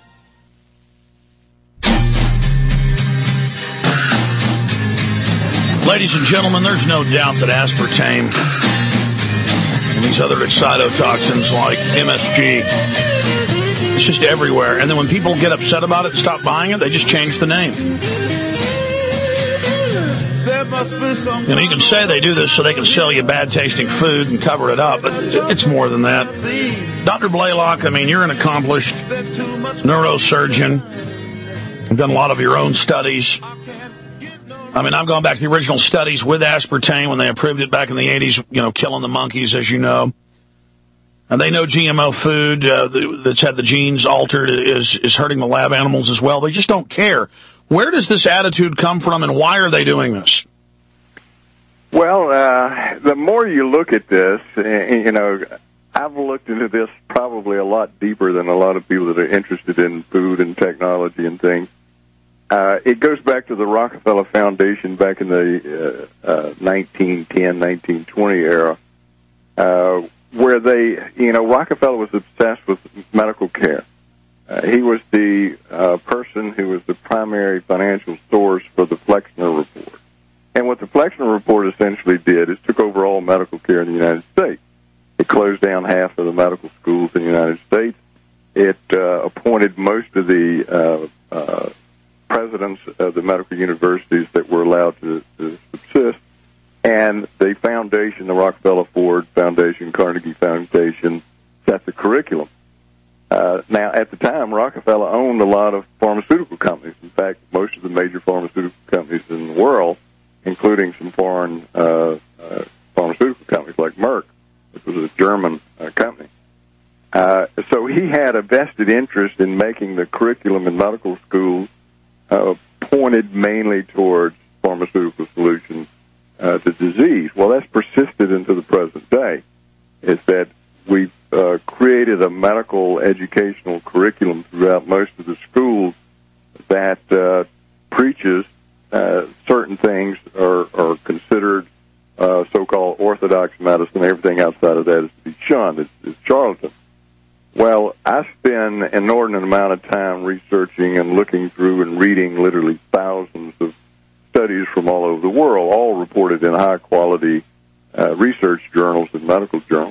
Ladies and gentlemen, there's no doubt that aspartame and these other excitotoxins like M S G, it's just everywhere. And then when people get upset about it and stop buying it, they just change the name. You know, you can say they do this so they can sell you bad-tasting food and cover it up, but it's more than that. Doctor Blaylock, I mean, you're an accomplished neurosurgeon. You've done a lot of your own studies. I mean, I've gone back to the original studies with aspartame when they approved it back in the eighties, you know, killing the monkeys, as you know. And they know G M O food uh, that's had the genes altered is, is hurting the lab animals as well. They just don't care. Where does this attitude come from, and why are they doing this? Well, uh, the more you look at this, you know, I've looked into this probably a lot deeper than a lot of people that are interested in food and technology and things. Uh, it goes back to the Rockefeller Foundation back in the uh, uh, nineteen ten, nineteen twenty era, uh, where they, you know, Rockefeller was obsessed with medical care. Uh, he was the uh, person who was the primary financial source for the Flexner Report. And what the Flexner Report essentially did is took over all medical care in the United States. It closed down half of the medical schools in the United States. It uh, appointed most of the uh, uh, presidents of the medical universities that were allowed to, to subsist. And the foundation, the Rockefeller Ford Foundation, Carnegie Foundation, set the curriculum. Uh, now, at the time, Rockefeller owned a lot of pharmaceutical companies. In fact, most of the major pharmaceutical companies in the world, including some foreign uh, uh, pharmaceutical companies like Merck, which was a German uh, company. Uh, so he had a vested interest in making the curriculum in medical schools uh, pointed mainly towards pharmaceutical solutions uh, to disease. Well, that's persisted into the present day, is that we've uh, created a medical educational curriculum throughout most of the schools that uh, preaches uh, certain things are, are considered uh, so-called orthodox medicine. Everything outside of that is to be shunned. It's, it's charlatan. Well, I spend an inordinate amount of time researching and looking through and reading literally thousands of studies from all over the world, all reported in high-quality uh, research journals and medical journals.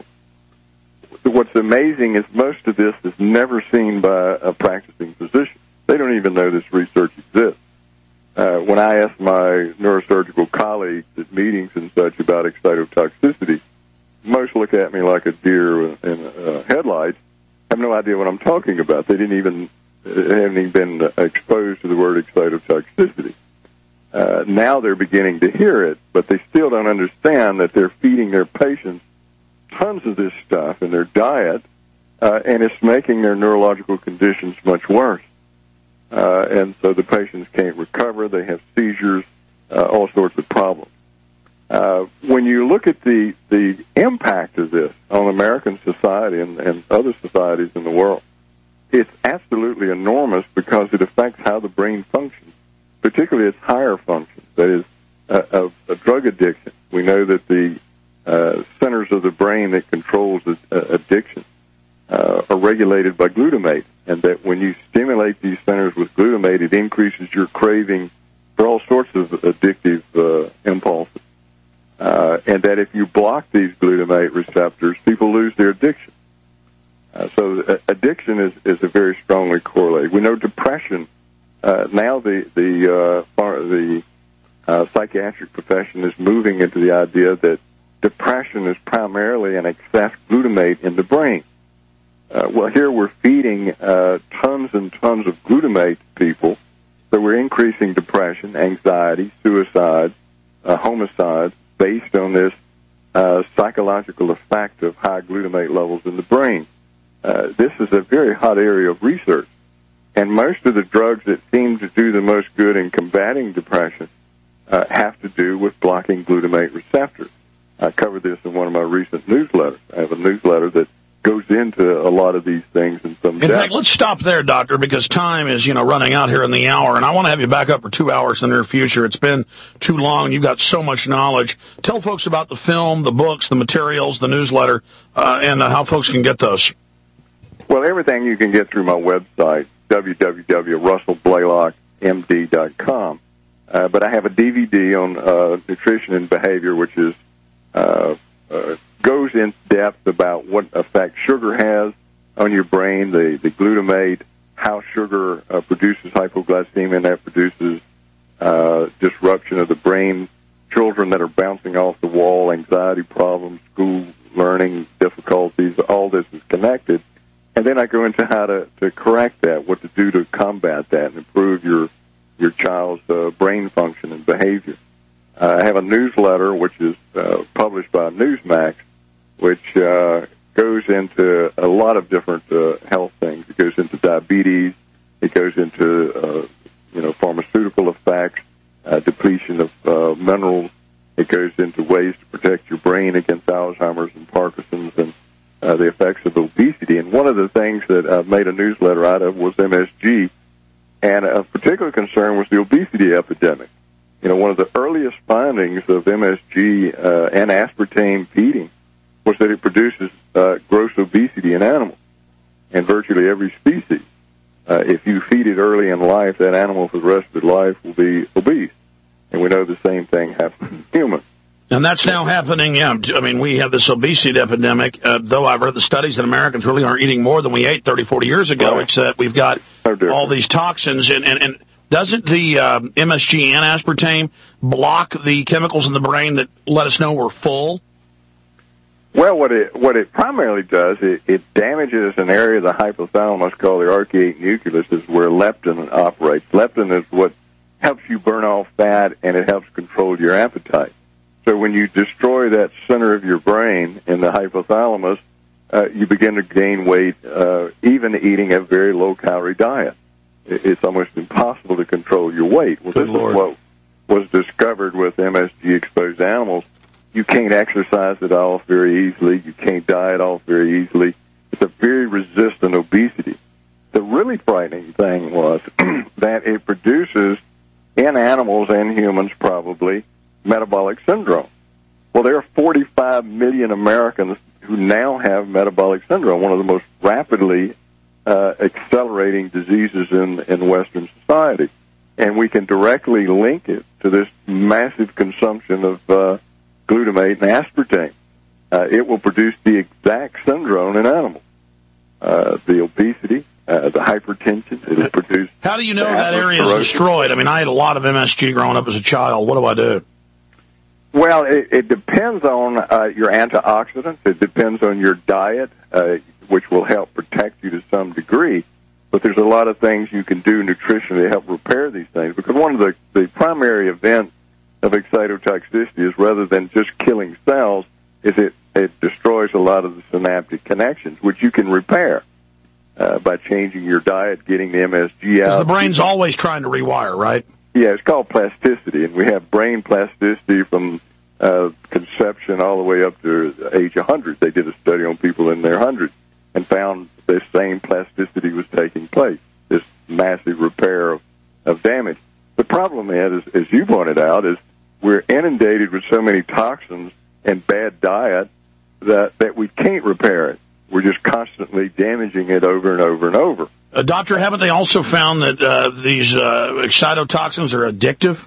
What's amazing is most of this is never seen by a practicing physician. They don't even know this research exists. Uh, when I ask my neurosurgical colleagues at meetings and such about excitotoxicity, most look at me like a deer in uh, headlights. Have no idea what I'm talking about. They didn't even they haven't even been exposed to the word excitotoxicity. Uh, now they're beginning to hear it, but they still don't understand that they're feeding their patients tons of this stuff in their diet, uh, and it's making their neurological conditions much worse. Uh, and so the patients can't recover. They have seizures, uh, all sorts of problems. Uh, when you look at the, the impact of this on American society and, and other societies in the world, it's absolutely enormous because it affects how the brain functions, particularly its higher functions, that is, a, a, a drug addiction. We know that the uh, centers of the brain that controls uh, addiction uh, are regulated by glutamate, and that when you stimulate these centers with glutamate, it increases your craving for all sorts of addictive uh, impulses. Uh, and that if you block these glutamate receptors, people lose their addiction. Uh, so uh, addiction is, is a very strongly correlated. We know depression. Uh, now the the uh, far, the uh, psychiatric profession is moving into the idea that depression is primarily an excess glutamate in the brain. Uh, well, here we're feeding uh, tons and tons of glutamate to people, so we're increasing depression, anxiety, suicide, uh, homicide, based on this uh, psychological effect of high glutamate levels in the brain. Uh, this is a very hot area of research, and most of the drugs that seem to do the most good in combating depression uh, have to do with blocking glutamate receptors. I covered this in one of my recent newsletters. I have a newsletter that goes into a lot of these things in some In depth. fact, let's stop there, Doctor, because time is, you know, running out here in the hour, and I want to have you back up for two hours in the near future. It's been too long. You've got so much knowledge. Tell folks about the film, the books, the materials, the newsletter, uh, and uh, how folks can get those. Well, everything you can get through my website, w w w dot russell blaylock m d dot com. Uh, but I have a D V D on uh, nutrition and behavior, which is uh, uh, goes in depth about what effect sugar has on your brain, the, the glutamate, how sugar uh, produces hypoglycemia, and that produces uh, disruption of the brain, children that are bouncing off the wall, anxiety problems, school learning difficulties, all this is connected. And then I go into how to, to correct that, what to do to combat that and improve your your child's uh, brain function and behavior. Uh, I have a newsletter which is uh, published by Newsmax, which uh, goes into a lot of different uh, health things. It goes into diabetes. It goes into uh, you know pharmaceutical effects, uh, depletion of uh, minerals. It goes into ways to protect your brain against Alzheimer's and Parkinson's and uh, the effects of obesity. And one of the things that I made a newsletter out of was M S G, and a particular concern was the obesity epidemic. You know, one of the earliest findings of M S G uh, and aspartame feeding was that it produces uh, gross obesity in animals, and virtually every species. Uh, if you feed it early in life, that animal for the rest of its life will be obese. And we know the same thing happens in humans. And that's now happening, yeah. I mean, we have this obesity epidemic, uh, though I've read the studies that Americans really aren't eating more than we ate thirty, forty years ago. Right. It's that we've got all these toxins. And, and, and doesn't the um, M S G and aspartame block the chemicals in the brain that let us know we're full? Well, what it what it primarily does, it, it damages an area of the hypothalamus called the arcuate nucleus, is where leptin operates. Leptin is what helps you burn off fat, and it helps control your appetite. So when you destroy that center of your brain in the hypothalamus, uh, you begin to gain weight, uh, even eating a very low-calorie diet. It's almost impossible to control your weight. Well, Good this Lord. is what was discovered with M S G-exposed animals. You can't exercise it off very easily. You can't diet off very easily. It's a very resistant obesity. The really frightening thing was that it produces, in animals and humans probably, metabolic syndrome. Well, there are forty-five million Americans who now have metabolic syndrome, one of the most rapidly uh, accelerating diseases in, in Western society. And we can directly link it to this massive consumption of uh, glutamate and aspartame. Uh, it will produce the exact syndrome in animals. Uh, the obesity, uh, the hypertension, it will produce... How do you know that area is destroyed? I mean, I had a lot of M S G growing up as a child. What do I do? Well, it, it depends on uh, your antioxidants. It depends on your diet, uh, which will help protect you to some degree. But there's a lot of things you can do nutritionally to help repair these things. Because one of the, the primary events of excitotoxicity is, rather than just killing cells, is it, it destroys a lot of the synaptic connections, which you can repair uh, by changing your diet, getting the M S G out. Because the brain's always trying to rewire, right? Yeah, it's called plasticity, and we have brain plasticity from uh, conception all the way up to age one hundred. They did a study on people in their hundreds and found this same plasticity was taking place, this massive repair of, of damage. The problem is, as you pointed out, is we're inundated with so many toxins and bad diet that, that we can't repair it. We're just constantly damaging it over and over and over. Uh, doctor, haven't they also found that uh, these uh, excitotoxins are addictive?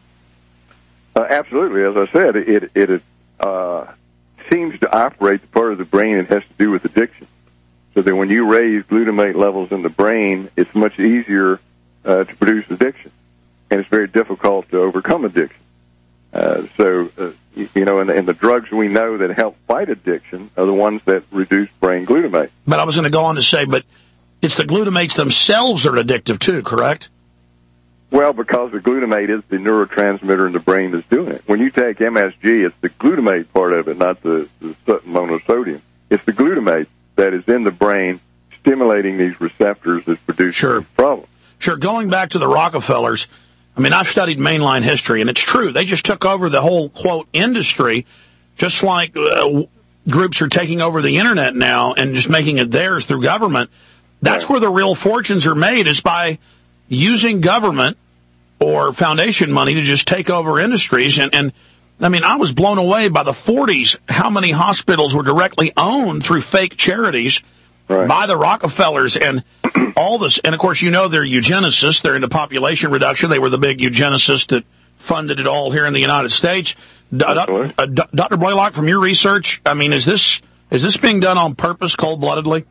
Uh, absolutely. As I said, it it uh, seems to operate the part of the brain that has to do with addiction. So that when you raise glutamate levels in the brain, it's much easier uh, to produce addiction. And it's very difficult to overcome addiction. Uh, so, uh, you know, and, and the drugs we know that help fight addiction are the ones that reduce brain glutamate. But I was going to go on to say, but it's the glutamates themselves that are addictive too, correct? Well, because the glutamate is the neurotransmitter in the brain that's doing it. When you take M S G, it's the glutamate part of it, not the, the monosodium. It's the glutamate that is in the brain stimulating these receptors that produce sure. problems. Sure. Going back to the Rockefellers, I mean, I've studied mainline history, and it's true. They just took over the whole, quote, industry, just like uh, groups are taking over the Internet now and just making it theirs through government. That's right. Where the real fortunes are made, is by using government or foundation money to just take over industries. And, and I mean, I was blown away by the forties, how many hospitals were directly owned through fake charities right. by the Rockefellers and all this. And, of course, you know they're eugenicists. They're into population reduction. They were the big eugenicists that funded it all here in the United States. Uh, uh, Doctor Blaylock, from your research, I mean, is this is this being done on purpose, cold-bloodedly?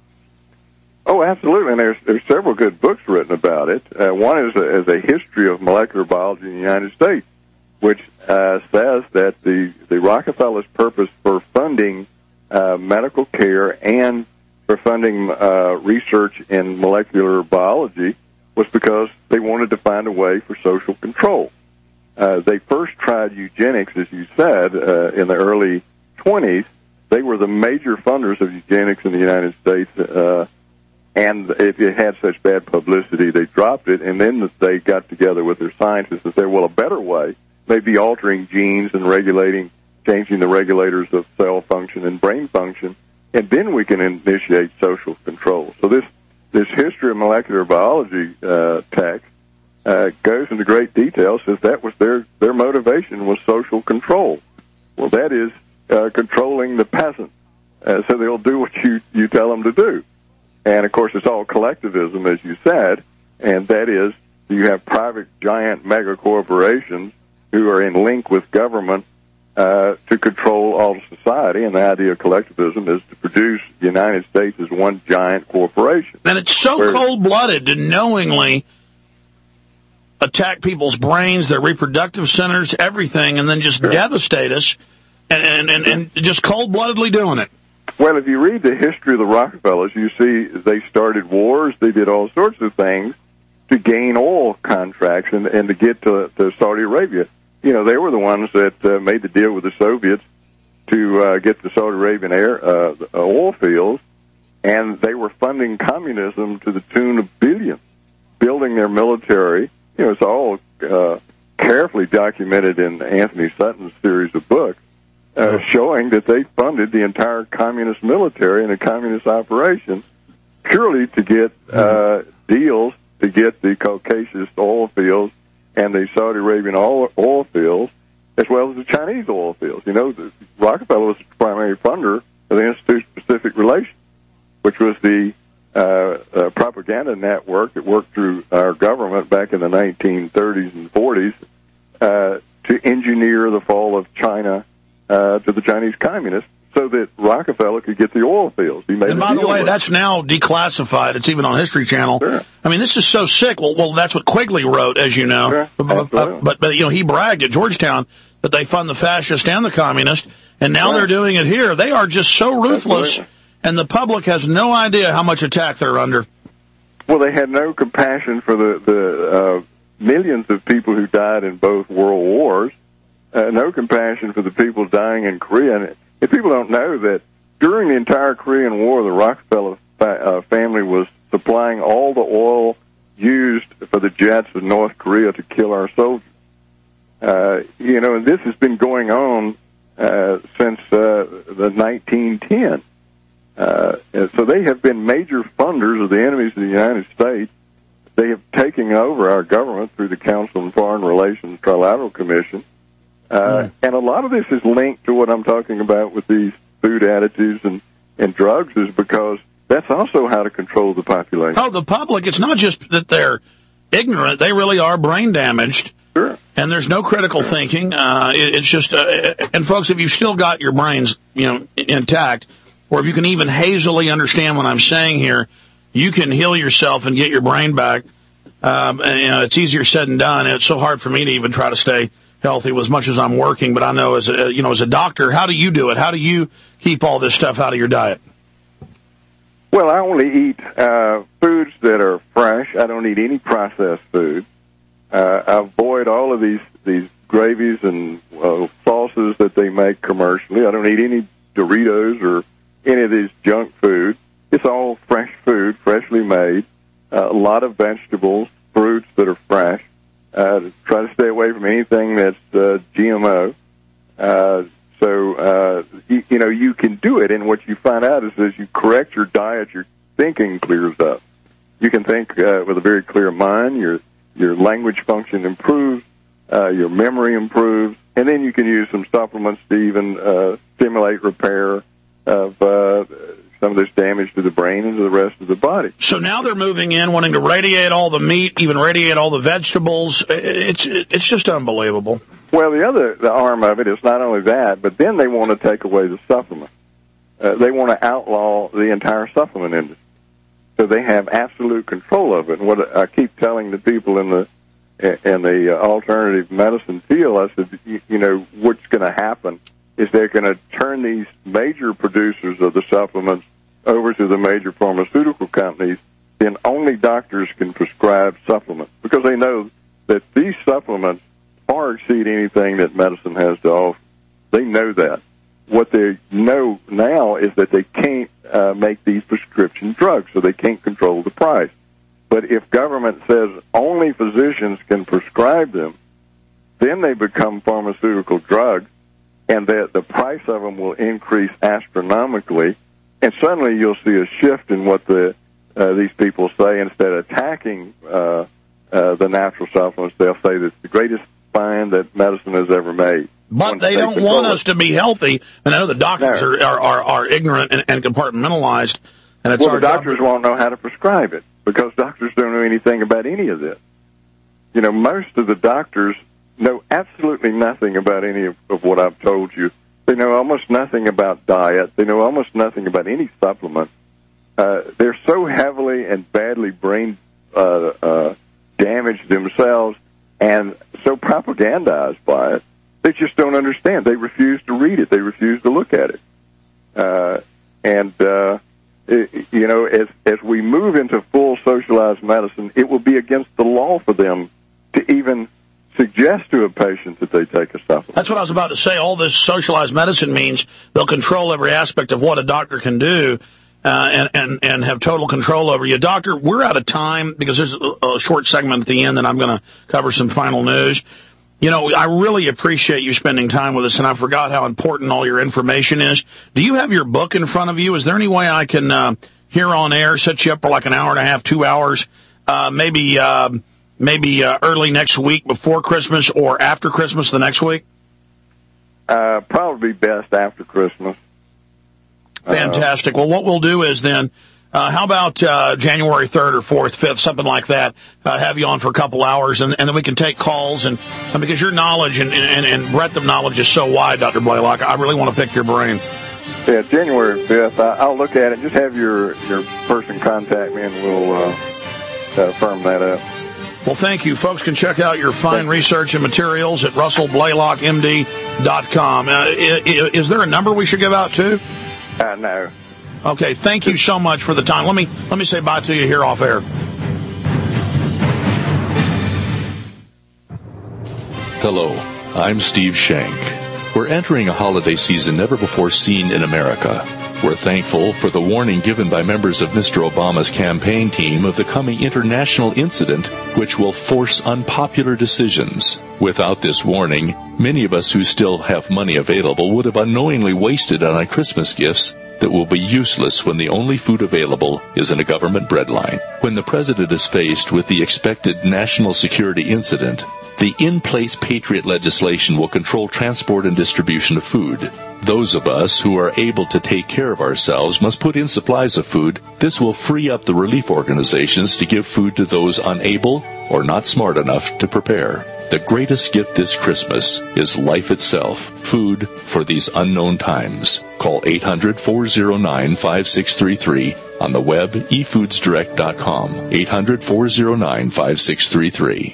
Oh, absolutely, and there's, there's several good books written about it. Uh, one is a, is a history of molecular biology in the United States, which uh, says that the, the Rockefellers' purpose for funding uh, medical care and for funding uh, research in molecular biology was because they wanted to find a way for social control. Uh, they first tried eugenics, as you said, uh, in the early twenties. They were the major funders of eugenics in the United States, uh, and it, it had such bad publicity, they dropped it, and then they got together with their scientists and said, well, a better way may be altering genes and regulating, changing the regulators of cell function and brain function, and then we can initiate social control. So this, this history of molecular biology uh, text uh, goes into great detail, says that was their, their motivation was social control. Well, that is uh, controlling the peasant, uh, so they'll do what you, you tell them to do. And, of course, it's all collectivism, as you said, and that is you have private giant mega corporations who are in link with government uh, to control all of society, and the idea of collectivism is to produce the United States as one giant corporation. And it's so Where, cold-blooded to knowingly attack people's brains, their reproductive centers, everything, and then just sure. devastate us, and, and, and, and just cold-bloodedly doing it. Well, if you read the history of the Rockefellers, you see they started wars, they did all sorts of things to gain oil contracts and, and to get to, to Saudi Arabia. You know, they were the ones that uh, made the deal with the Soviets to uh, get the Saudi Arabian air, uh, oil fields, and they were funding communism to the tune of billions, building their military. You know, it's all uh, carefully documented in Anthony Sutton's series of books, uh, showing that they funded the entire communist military and the communist operation purely to get uh, deals to get the Caucasus oil fields and the Saudi Arabian oil, oil fields, as well as the Chinese oil fields. You know, the, Rockefeller was the primary funder of the Institute-Pacific Relations, which was the uh, uh, propaganda network that worked through our government back in the nineteen thirties and forties uh, to engineer the fall of China uh, to the Chinese communists, so that Rockefeller could get the oil fields. He made and by the way, that's now declassified. It's even on History Channel. Sure. I mean, this is so sick. Well, well, that's what Quigley wrote, as you know. Sure. But, but, but, but, you know, he bragged at Georgetown that they fund the fascist and the communist, and now Right. they're doing it here. They are just so ruthless, Absolutely. and the public has no idea how much attack they're under. Well, they had no compassion for the, the uh, millions of people who died in both world wars, uh, no compassion for the people dying in Korea. And if people don't know that during the entire Korean War, the Rockefeller fa- uh, family was supplying all the oil used for the jets of North Korea to kill our soldiers. Uh, you know, and this has been going on uh, since uh, the nineteen ten. Uh, and so they have been major funders of the enemies of the United States. They have taken over our government through the Council on Foreign Relations Trilateral Commission. Uh, mm. And a lot of this is linked to what I'm talking about with these food additives and, and drugs, is because that's also how to control the population. Oh, the public, it's not just that they're ignorant. They really are brain damaged. Sure. And there's no critical thinking. Uh, it, it's just, uh, and folks, if you've still got your brains, you know, intact, or if you can even hazily understand what I'm saying here, you can heal yourself and get your brain back. Um, and, you know, it's easier said than done. It's so hard for me to even try to stay healthy as much as I'm working. But I know as a, you know, as a doctor, how do you do it? How do you keep all this stuff out of your diet? Well, I only eat uh, foods that are fresh. I don't eat any processed food. Uh, I avoid all of these, these gravies and uh, sauces that they make commercially. I don't eat any Doritos or any of these junk food. It's all fresh food, freshly made, uh, a lot of vegetables, fruits that are fresh. Uh, try to stay away from anything that's uh, G M O. Uh, so, uh, you, you know, you can do it, and what you find out is as you correct your diet, your thinking clears up. You can think uh, with a very clear mind, your your language function improves, uh, your memory improves, and then you can use some supplements to even uh, stimulate repair of uh, some of this damage to the brain and to the rest of the body. So now they're moving in, wanting to radiate all the meat, even radiate all the vegetables. It's it's just unbelievable. Well, the other the arm of it is not only that, but then they want to take away the supplement. Uh, they want to outlaw the entire supplement industry. So they have absolute control of it. And what I keep telling the people in the in the alternative medicine field, I said, you, you know, what's going to happen is they're going to turn these major producers of the supplements over to the major pharmaceutical companies then only doctors can prescribe supplements, because they know that these supplements far exceed anything that medicine has to offer. They know that. What they know now is that they can't uh, make these prescription drugs, so they can't control the price. But if government says only physicians can prescribe them, then they become pharmaceutical drugs, and that the price of them will increase astronomically, and suddenly you'll see a shift in what the uh, these people say. Instead of attacking uh, uh, the natural supplements, they'll say that it's the greatest find that medicine has ever made. But they don't want us to be healthy, and I know the doctors are, are, are, are ignorant and, and compartmentalized. And it's well, our the doctors job. won't know how to prescribe it, because doctors don't know anything about any of this. You know, most of the doctors know absolutely nothing about any of, of what I've told you. They know almost nothing about diet. They know almost nothing about any supplement. Uh, they're so heavily and badly brain uh, uh, damaged themselves and so propagandized by it, they just don't understand. They refuse to read it. They refuse to look at it. Uh, and, uh, it, you know, as, as we move into full socialized medicine, it will be against the law for them to even suggest to a patient that they take a supplement. That's what I was about to say. All this socialized medicine means they'll control every aspect of what a doctor can do uh, and, and, and have total control over you. Doctor, we're out of time because there's a, a short segment at the end, and I'm going to cover some final news. You know, I really appreciate you spending time with us, and I forgot how important all your information is. Do you have your book in front of you? Is there any way I can, uh, here on air, set you up for like an hour and a half, two hours, uh, maybe uh, maybe uh, early next week before Christmas or after Christmas the next week? Uh, probably best after Christmas. Fantastic. Uh, well, what we'll do is then, Uh, how about uh, January third or fourth, fifth, something like that, uh, have you on for a couple hours, and, and then we can take calls, and, and because your knowledge and, and, and breadth of knowledge is so wide, Doctor Blaylock, I really want to pick your brain. Yeah, January fifth. I, I'll look at it. Just have your, your person contact me, and we'll uh, uh, firm that up. Well, thank you. Folks can check out your fine research and materials at russell blaylock m d dot com. Uh, is, is there a number we should give out, too? Uh, no. Okay, thank you so much for the time. Let me let me say bye to you here off air. Hello, I'm Steve Shank. We're entering a holiday season never before seen in America. We're thankful for the warning given by members of Mister Obama's campaign team of the coming international incident, which will force unpopular decisions. Without this warning, many of us who still have money available would have unknowingly wasted on our Christmas gifts that will be useless when the only food available is in a government breadline. When the president is faced with the expected national security incident, the in-place Patriot legislation will control transport and distribution of food. Those of us who are able to take care of ourselves must put in supplies of food. This will free up the relief organizations to give food to those unable or not smart enough to prepare. The greatest gift this Christmas is life itself, food for these unknown times. Call eight hundred, four oh nine, five six three three. On the web, e foods direct dot com. eight hundred, four oh nine, five six three three.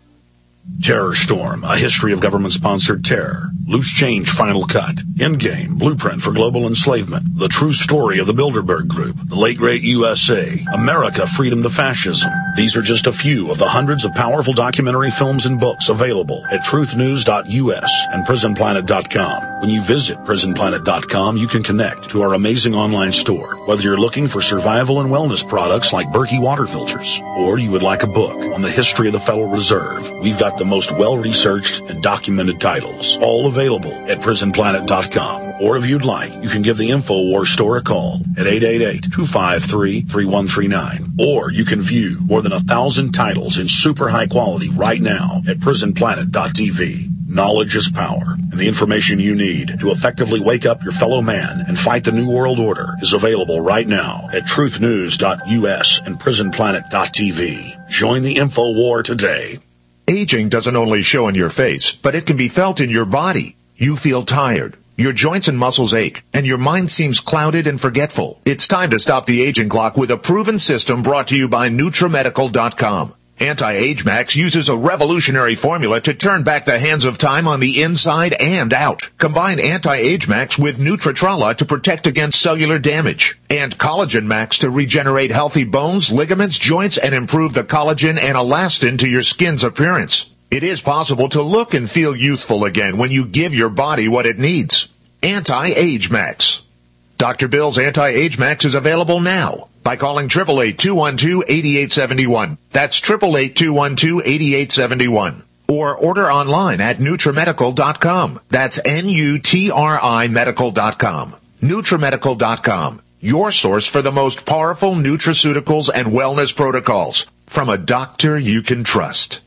Terror Storm, a history of government-sponsored terror. Loose Change Final Cut. Endgame, Blueprint for Global Enslavement. The True Story of the Bilderberg Group. The Late Great U S A. America, Freedom to Fascism. These are just a few of the hundreds of powerful documentary films and books available at truth news dot u s and prison planet dot com. When you visit prison planet dot com, you can connect to our amazing online store. Whether you're looking for survival and wellness products like Berkey water filters, or you would like a book on the history of the Federal Reserve, we've got the most well-researched and documented titles, all available at prison planet dot com. Or if you'd like, you can give the InfoWars store a call at eight eight eight, two five three, three one three nine. Or you can view more than a thousand titles in super high quality right now at prison planet dot t v. Knowledge is power, and the information you need to effectively wake up your fellow man and fight the New World Order is available right now at truth news dot u s and prison planet dot t v. Join the info war today. Aging doesn't only show in your face, but it can be felt in your body. You feel tired. Your joints and muscles ache, and your mind seems clouded and forgetful. It's time to stop the aging clock with a proven system brought to you by Nutramedical dot com. Anti-Age Max uses a revolutionary formula to turn back the hands of time on the inside and out. Combine Anti-Age Max with Nutritrala to protect against cellular damage, and Collagen Max to regenerate healthy bones, ligaments, joints, and improve the collagen and elastin to your skin's appearance. It is possible to look and feel youthful again when you give your body what it needs. Anti-Age Max. Doctor Bill's Anti-Age Max is available now by calling eight eight eight, two one two, eight eight seven one. That's eight eight eight, two one two, eight eight seven one. Or order online at NutriMedical dot com. That's N U T R I medical dot com. NutriMedical dot com. Your source for the most powerful nutraceuticals and wellness protocols from a doctor you can trust.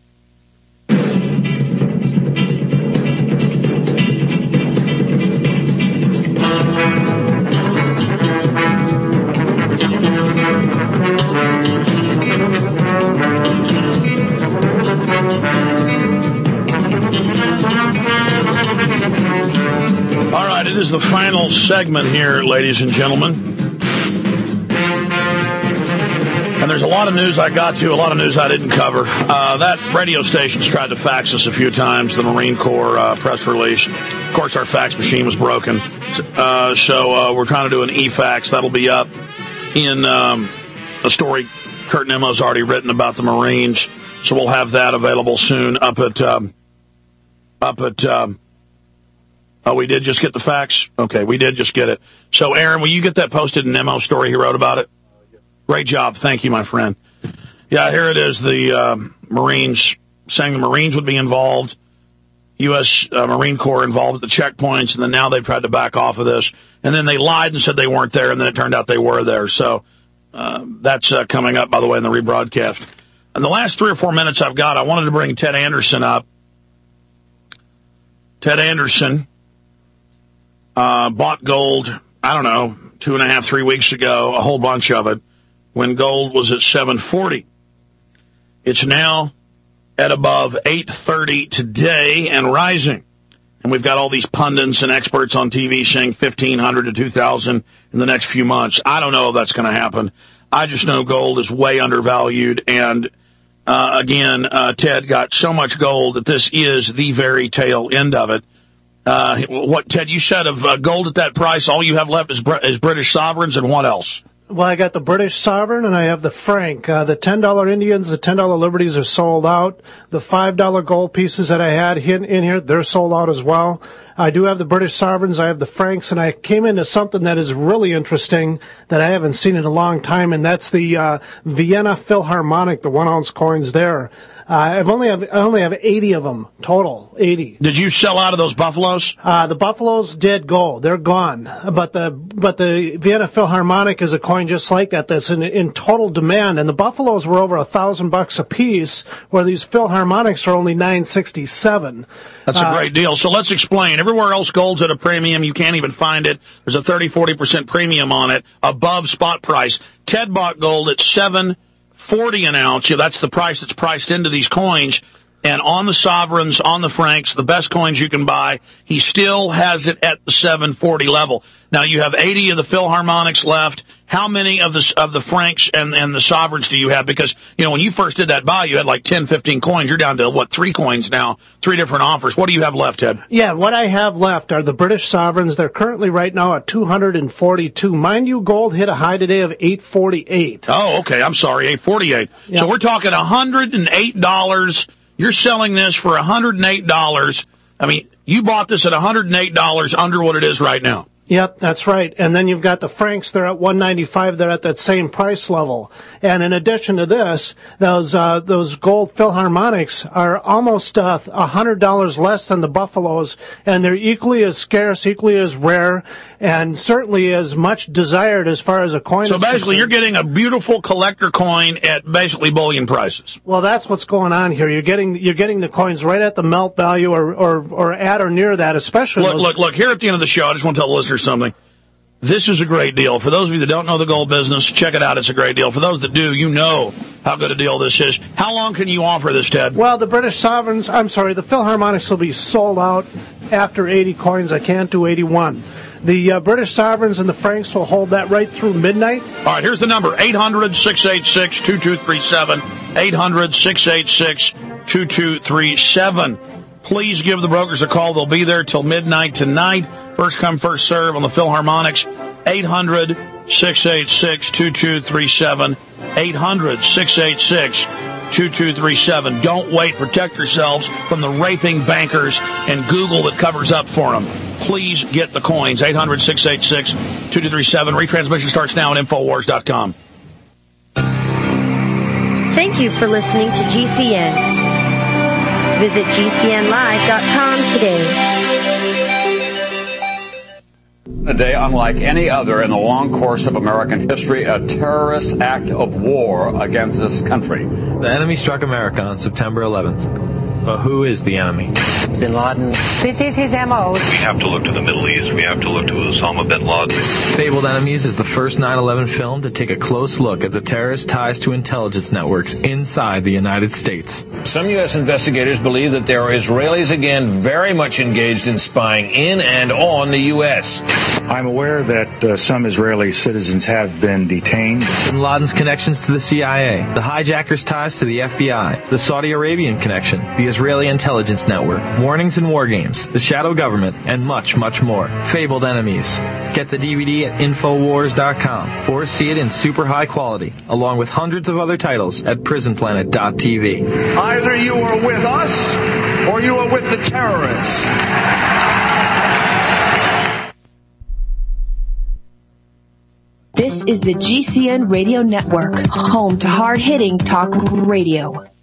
It is the final segment here, ladies and gentlemen. And there's a lot of news I got to, a lot of news I didn't cover. Uh, that radio station's tried to fax us a few times, the Marine Corps uh, press release. Of course, our fax machine was broken. Uh, so uh, we're trying to do an e-fax. That'll be up in um, a story Kurt Nemo's already written about the Marines. So we'll have that available soon up at... Um, up at... Um, Oh, we did just get the fax? Okay, we did just get it. So, Aaron, will you get that posted in Nemo's story he wrote about it? Great job. Thank you, my friend. Yeah, here it is, the uh, Marines, saying the Marines would be involved, U S Uh, Marine Corps involved at the checkpoints, and then now they've tried to back off of this. And then they lied and said they weren't there, and then it turned out they were there. So uh, that's uh, coming up, by the way, in the rebroadcast. In the last three or four minutes I've got, I wanted to bring Ted Anderson up. Ted Anderson. Uh, bought gold, I don't know, two and a half, three weeks ago, a whole bunch of it, when gold was at seven forty. It's now at above eight thirty today and rising. And we've got all these pundits and experts on T V saying fifteen hundred to two thousand in the next few months. I don't know if that's going to happen. I just know gold is way undervalued. And, uh, again, uh, Ted got so much gold that this is the very tail end of it. Uh, what, Ted, you said of uh, gold at that price, all you have left is, Br- is British sovereigns, and what else? Well, I got the British sovereign, and I have the franc. Uh, the ten dollar Indians, the ten dollar Liberties are sold out. The five dollar gold pieces that I had in, in here, they're sold out as well. I do have the British sovereigns, I have the francs, and I came into something that is really interesting that I haven't seen in a long time, and that's the uh, Vienna Philharmonic, the one-ounce coins there. Uh, I've only have, I only have eighty of them total, eighty. Did you sell out of those Buffaloes? Uh, the Buffaloes did go. They're gone. But the, but the Vienna Philharmonic is a coin just like that that's in, in total demand. And the Buffaloes were over a thousand bucks a piece, where these Philharmonics are only nine sixty-seven. That's a uh, great deal. So let's explain. Everywhere else gold's at a premium. You can't even find it. There's a thirty, forty percent premium on it above spot price. Ted bought gold at seven forty an ounce. Yeah, that's the price that's priced into these coins. And on the sovereigns, on the francs, the best coins you can buy, he still has it at the seven forty level. Now, you have eighty of the Philharmonics left. How many of the of the francs and, and the sovereigns do you have? Because, you know, when you first did that buy, you had like ten, fifteen coins. You're down to, what, three coins now, three different offers. What do you have left, Ted? Yeah, what I have left are the British sovereigns. They're currently right now at two hundred forty-two. Mind you, gold hit a high today of eight forty-eight. Oh, okay. I'm sorry, eight forty-eight. Yep. So we're talking one hundred eight dollars. You're selling this for one hundred eight dollars. I mean, you bought this at one hundred eight dollars under what it is right now. Yep, that's right. And then you've got the francs. They're at one ninety-five. They're at that same price level. And in addition to this, those uh, those gold Philharmonics are almost uh, one hundred dollars less than the Buffaloes, and they're equally as scarce, equally as rare, and certainly as much desired as far as a coin so is basically, concerned. You're getting a beautiful collector coin at basically bullion prices. Well, that's what's going on here. You're getting you're getting the coins right at the melt value, or or, or at or near that, especially. Look, those... look, look! Here at the end of the show, I just want to tell the listeners something. This is a great deal. For those of you that don't know the gold business, check it out. It's a great deal. For those that do, you know how good a deal this is. How long can you offer this, Ted? Well, the British sovereigns, I'm sorry, the Philharmonics will be sold out after eighty coins. I can't do eighty-one. The uh, British sovereigns and the francs will hold that right through midnight. All right, here's the number, eight hundred, six eight six, two two three seven. eight hundred, six eight six, two two three seven. Please give the brokers a call. They'll be there till midnight tonight. First come, first serve on the Philharmonics. eight hundred, six eight six, two two three seven. eight hundred, six eight six, two two three seven. Don't wait. Protect yourselves from the raping bankers and Google that covers up for them. Please get the coins. eight hundred, six eight six, two two three seven. Retransmission starts now at infowars dot com. Thank you for listening to G C N. Visit G C N live dot com today. A day unlike any other in the long course of American history, a terrorist act of war against this country. The enemy struck America on September eleventh. But who is the enemy? Bin Laden. This is his M O. We have to look to the Middle East. We have to look to Osama bin Laden. Fabled Enemies is the first nine eleven film to take a close look at the terrorist ties to intelligence networks inside the United States. Some U S investigators believe that there are Israelis again very much engaged in spying in and on the U S. I'm aware that uh, some Israeli citizens have been detained. Bin Laden's connections to the C I A, the hijackers' ties to the F B I, the Saudi Arabian connection, the Israeli intelligence network, warnings and war games, the shadow government, and much, much more. Fabled Enemies. Get the D V D at infowars dot com or see it in super high quality, along with hundreds of other titles at prison planet dot t v. Either you are with us or you are with the terrorists. This is the G C N Radio Network, home to hard-hitting talk radio.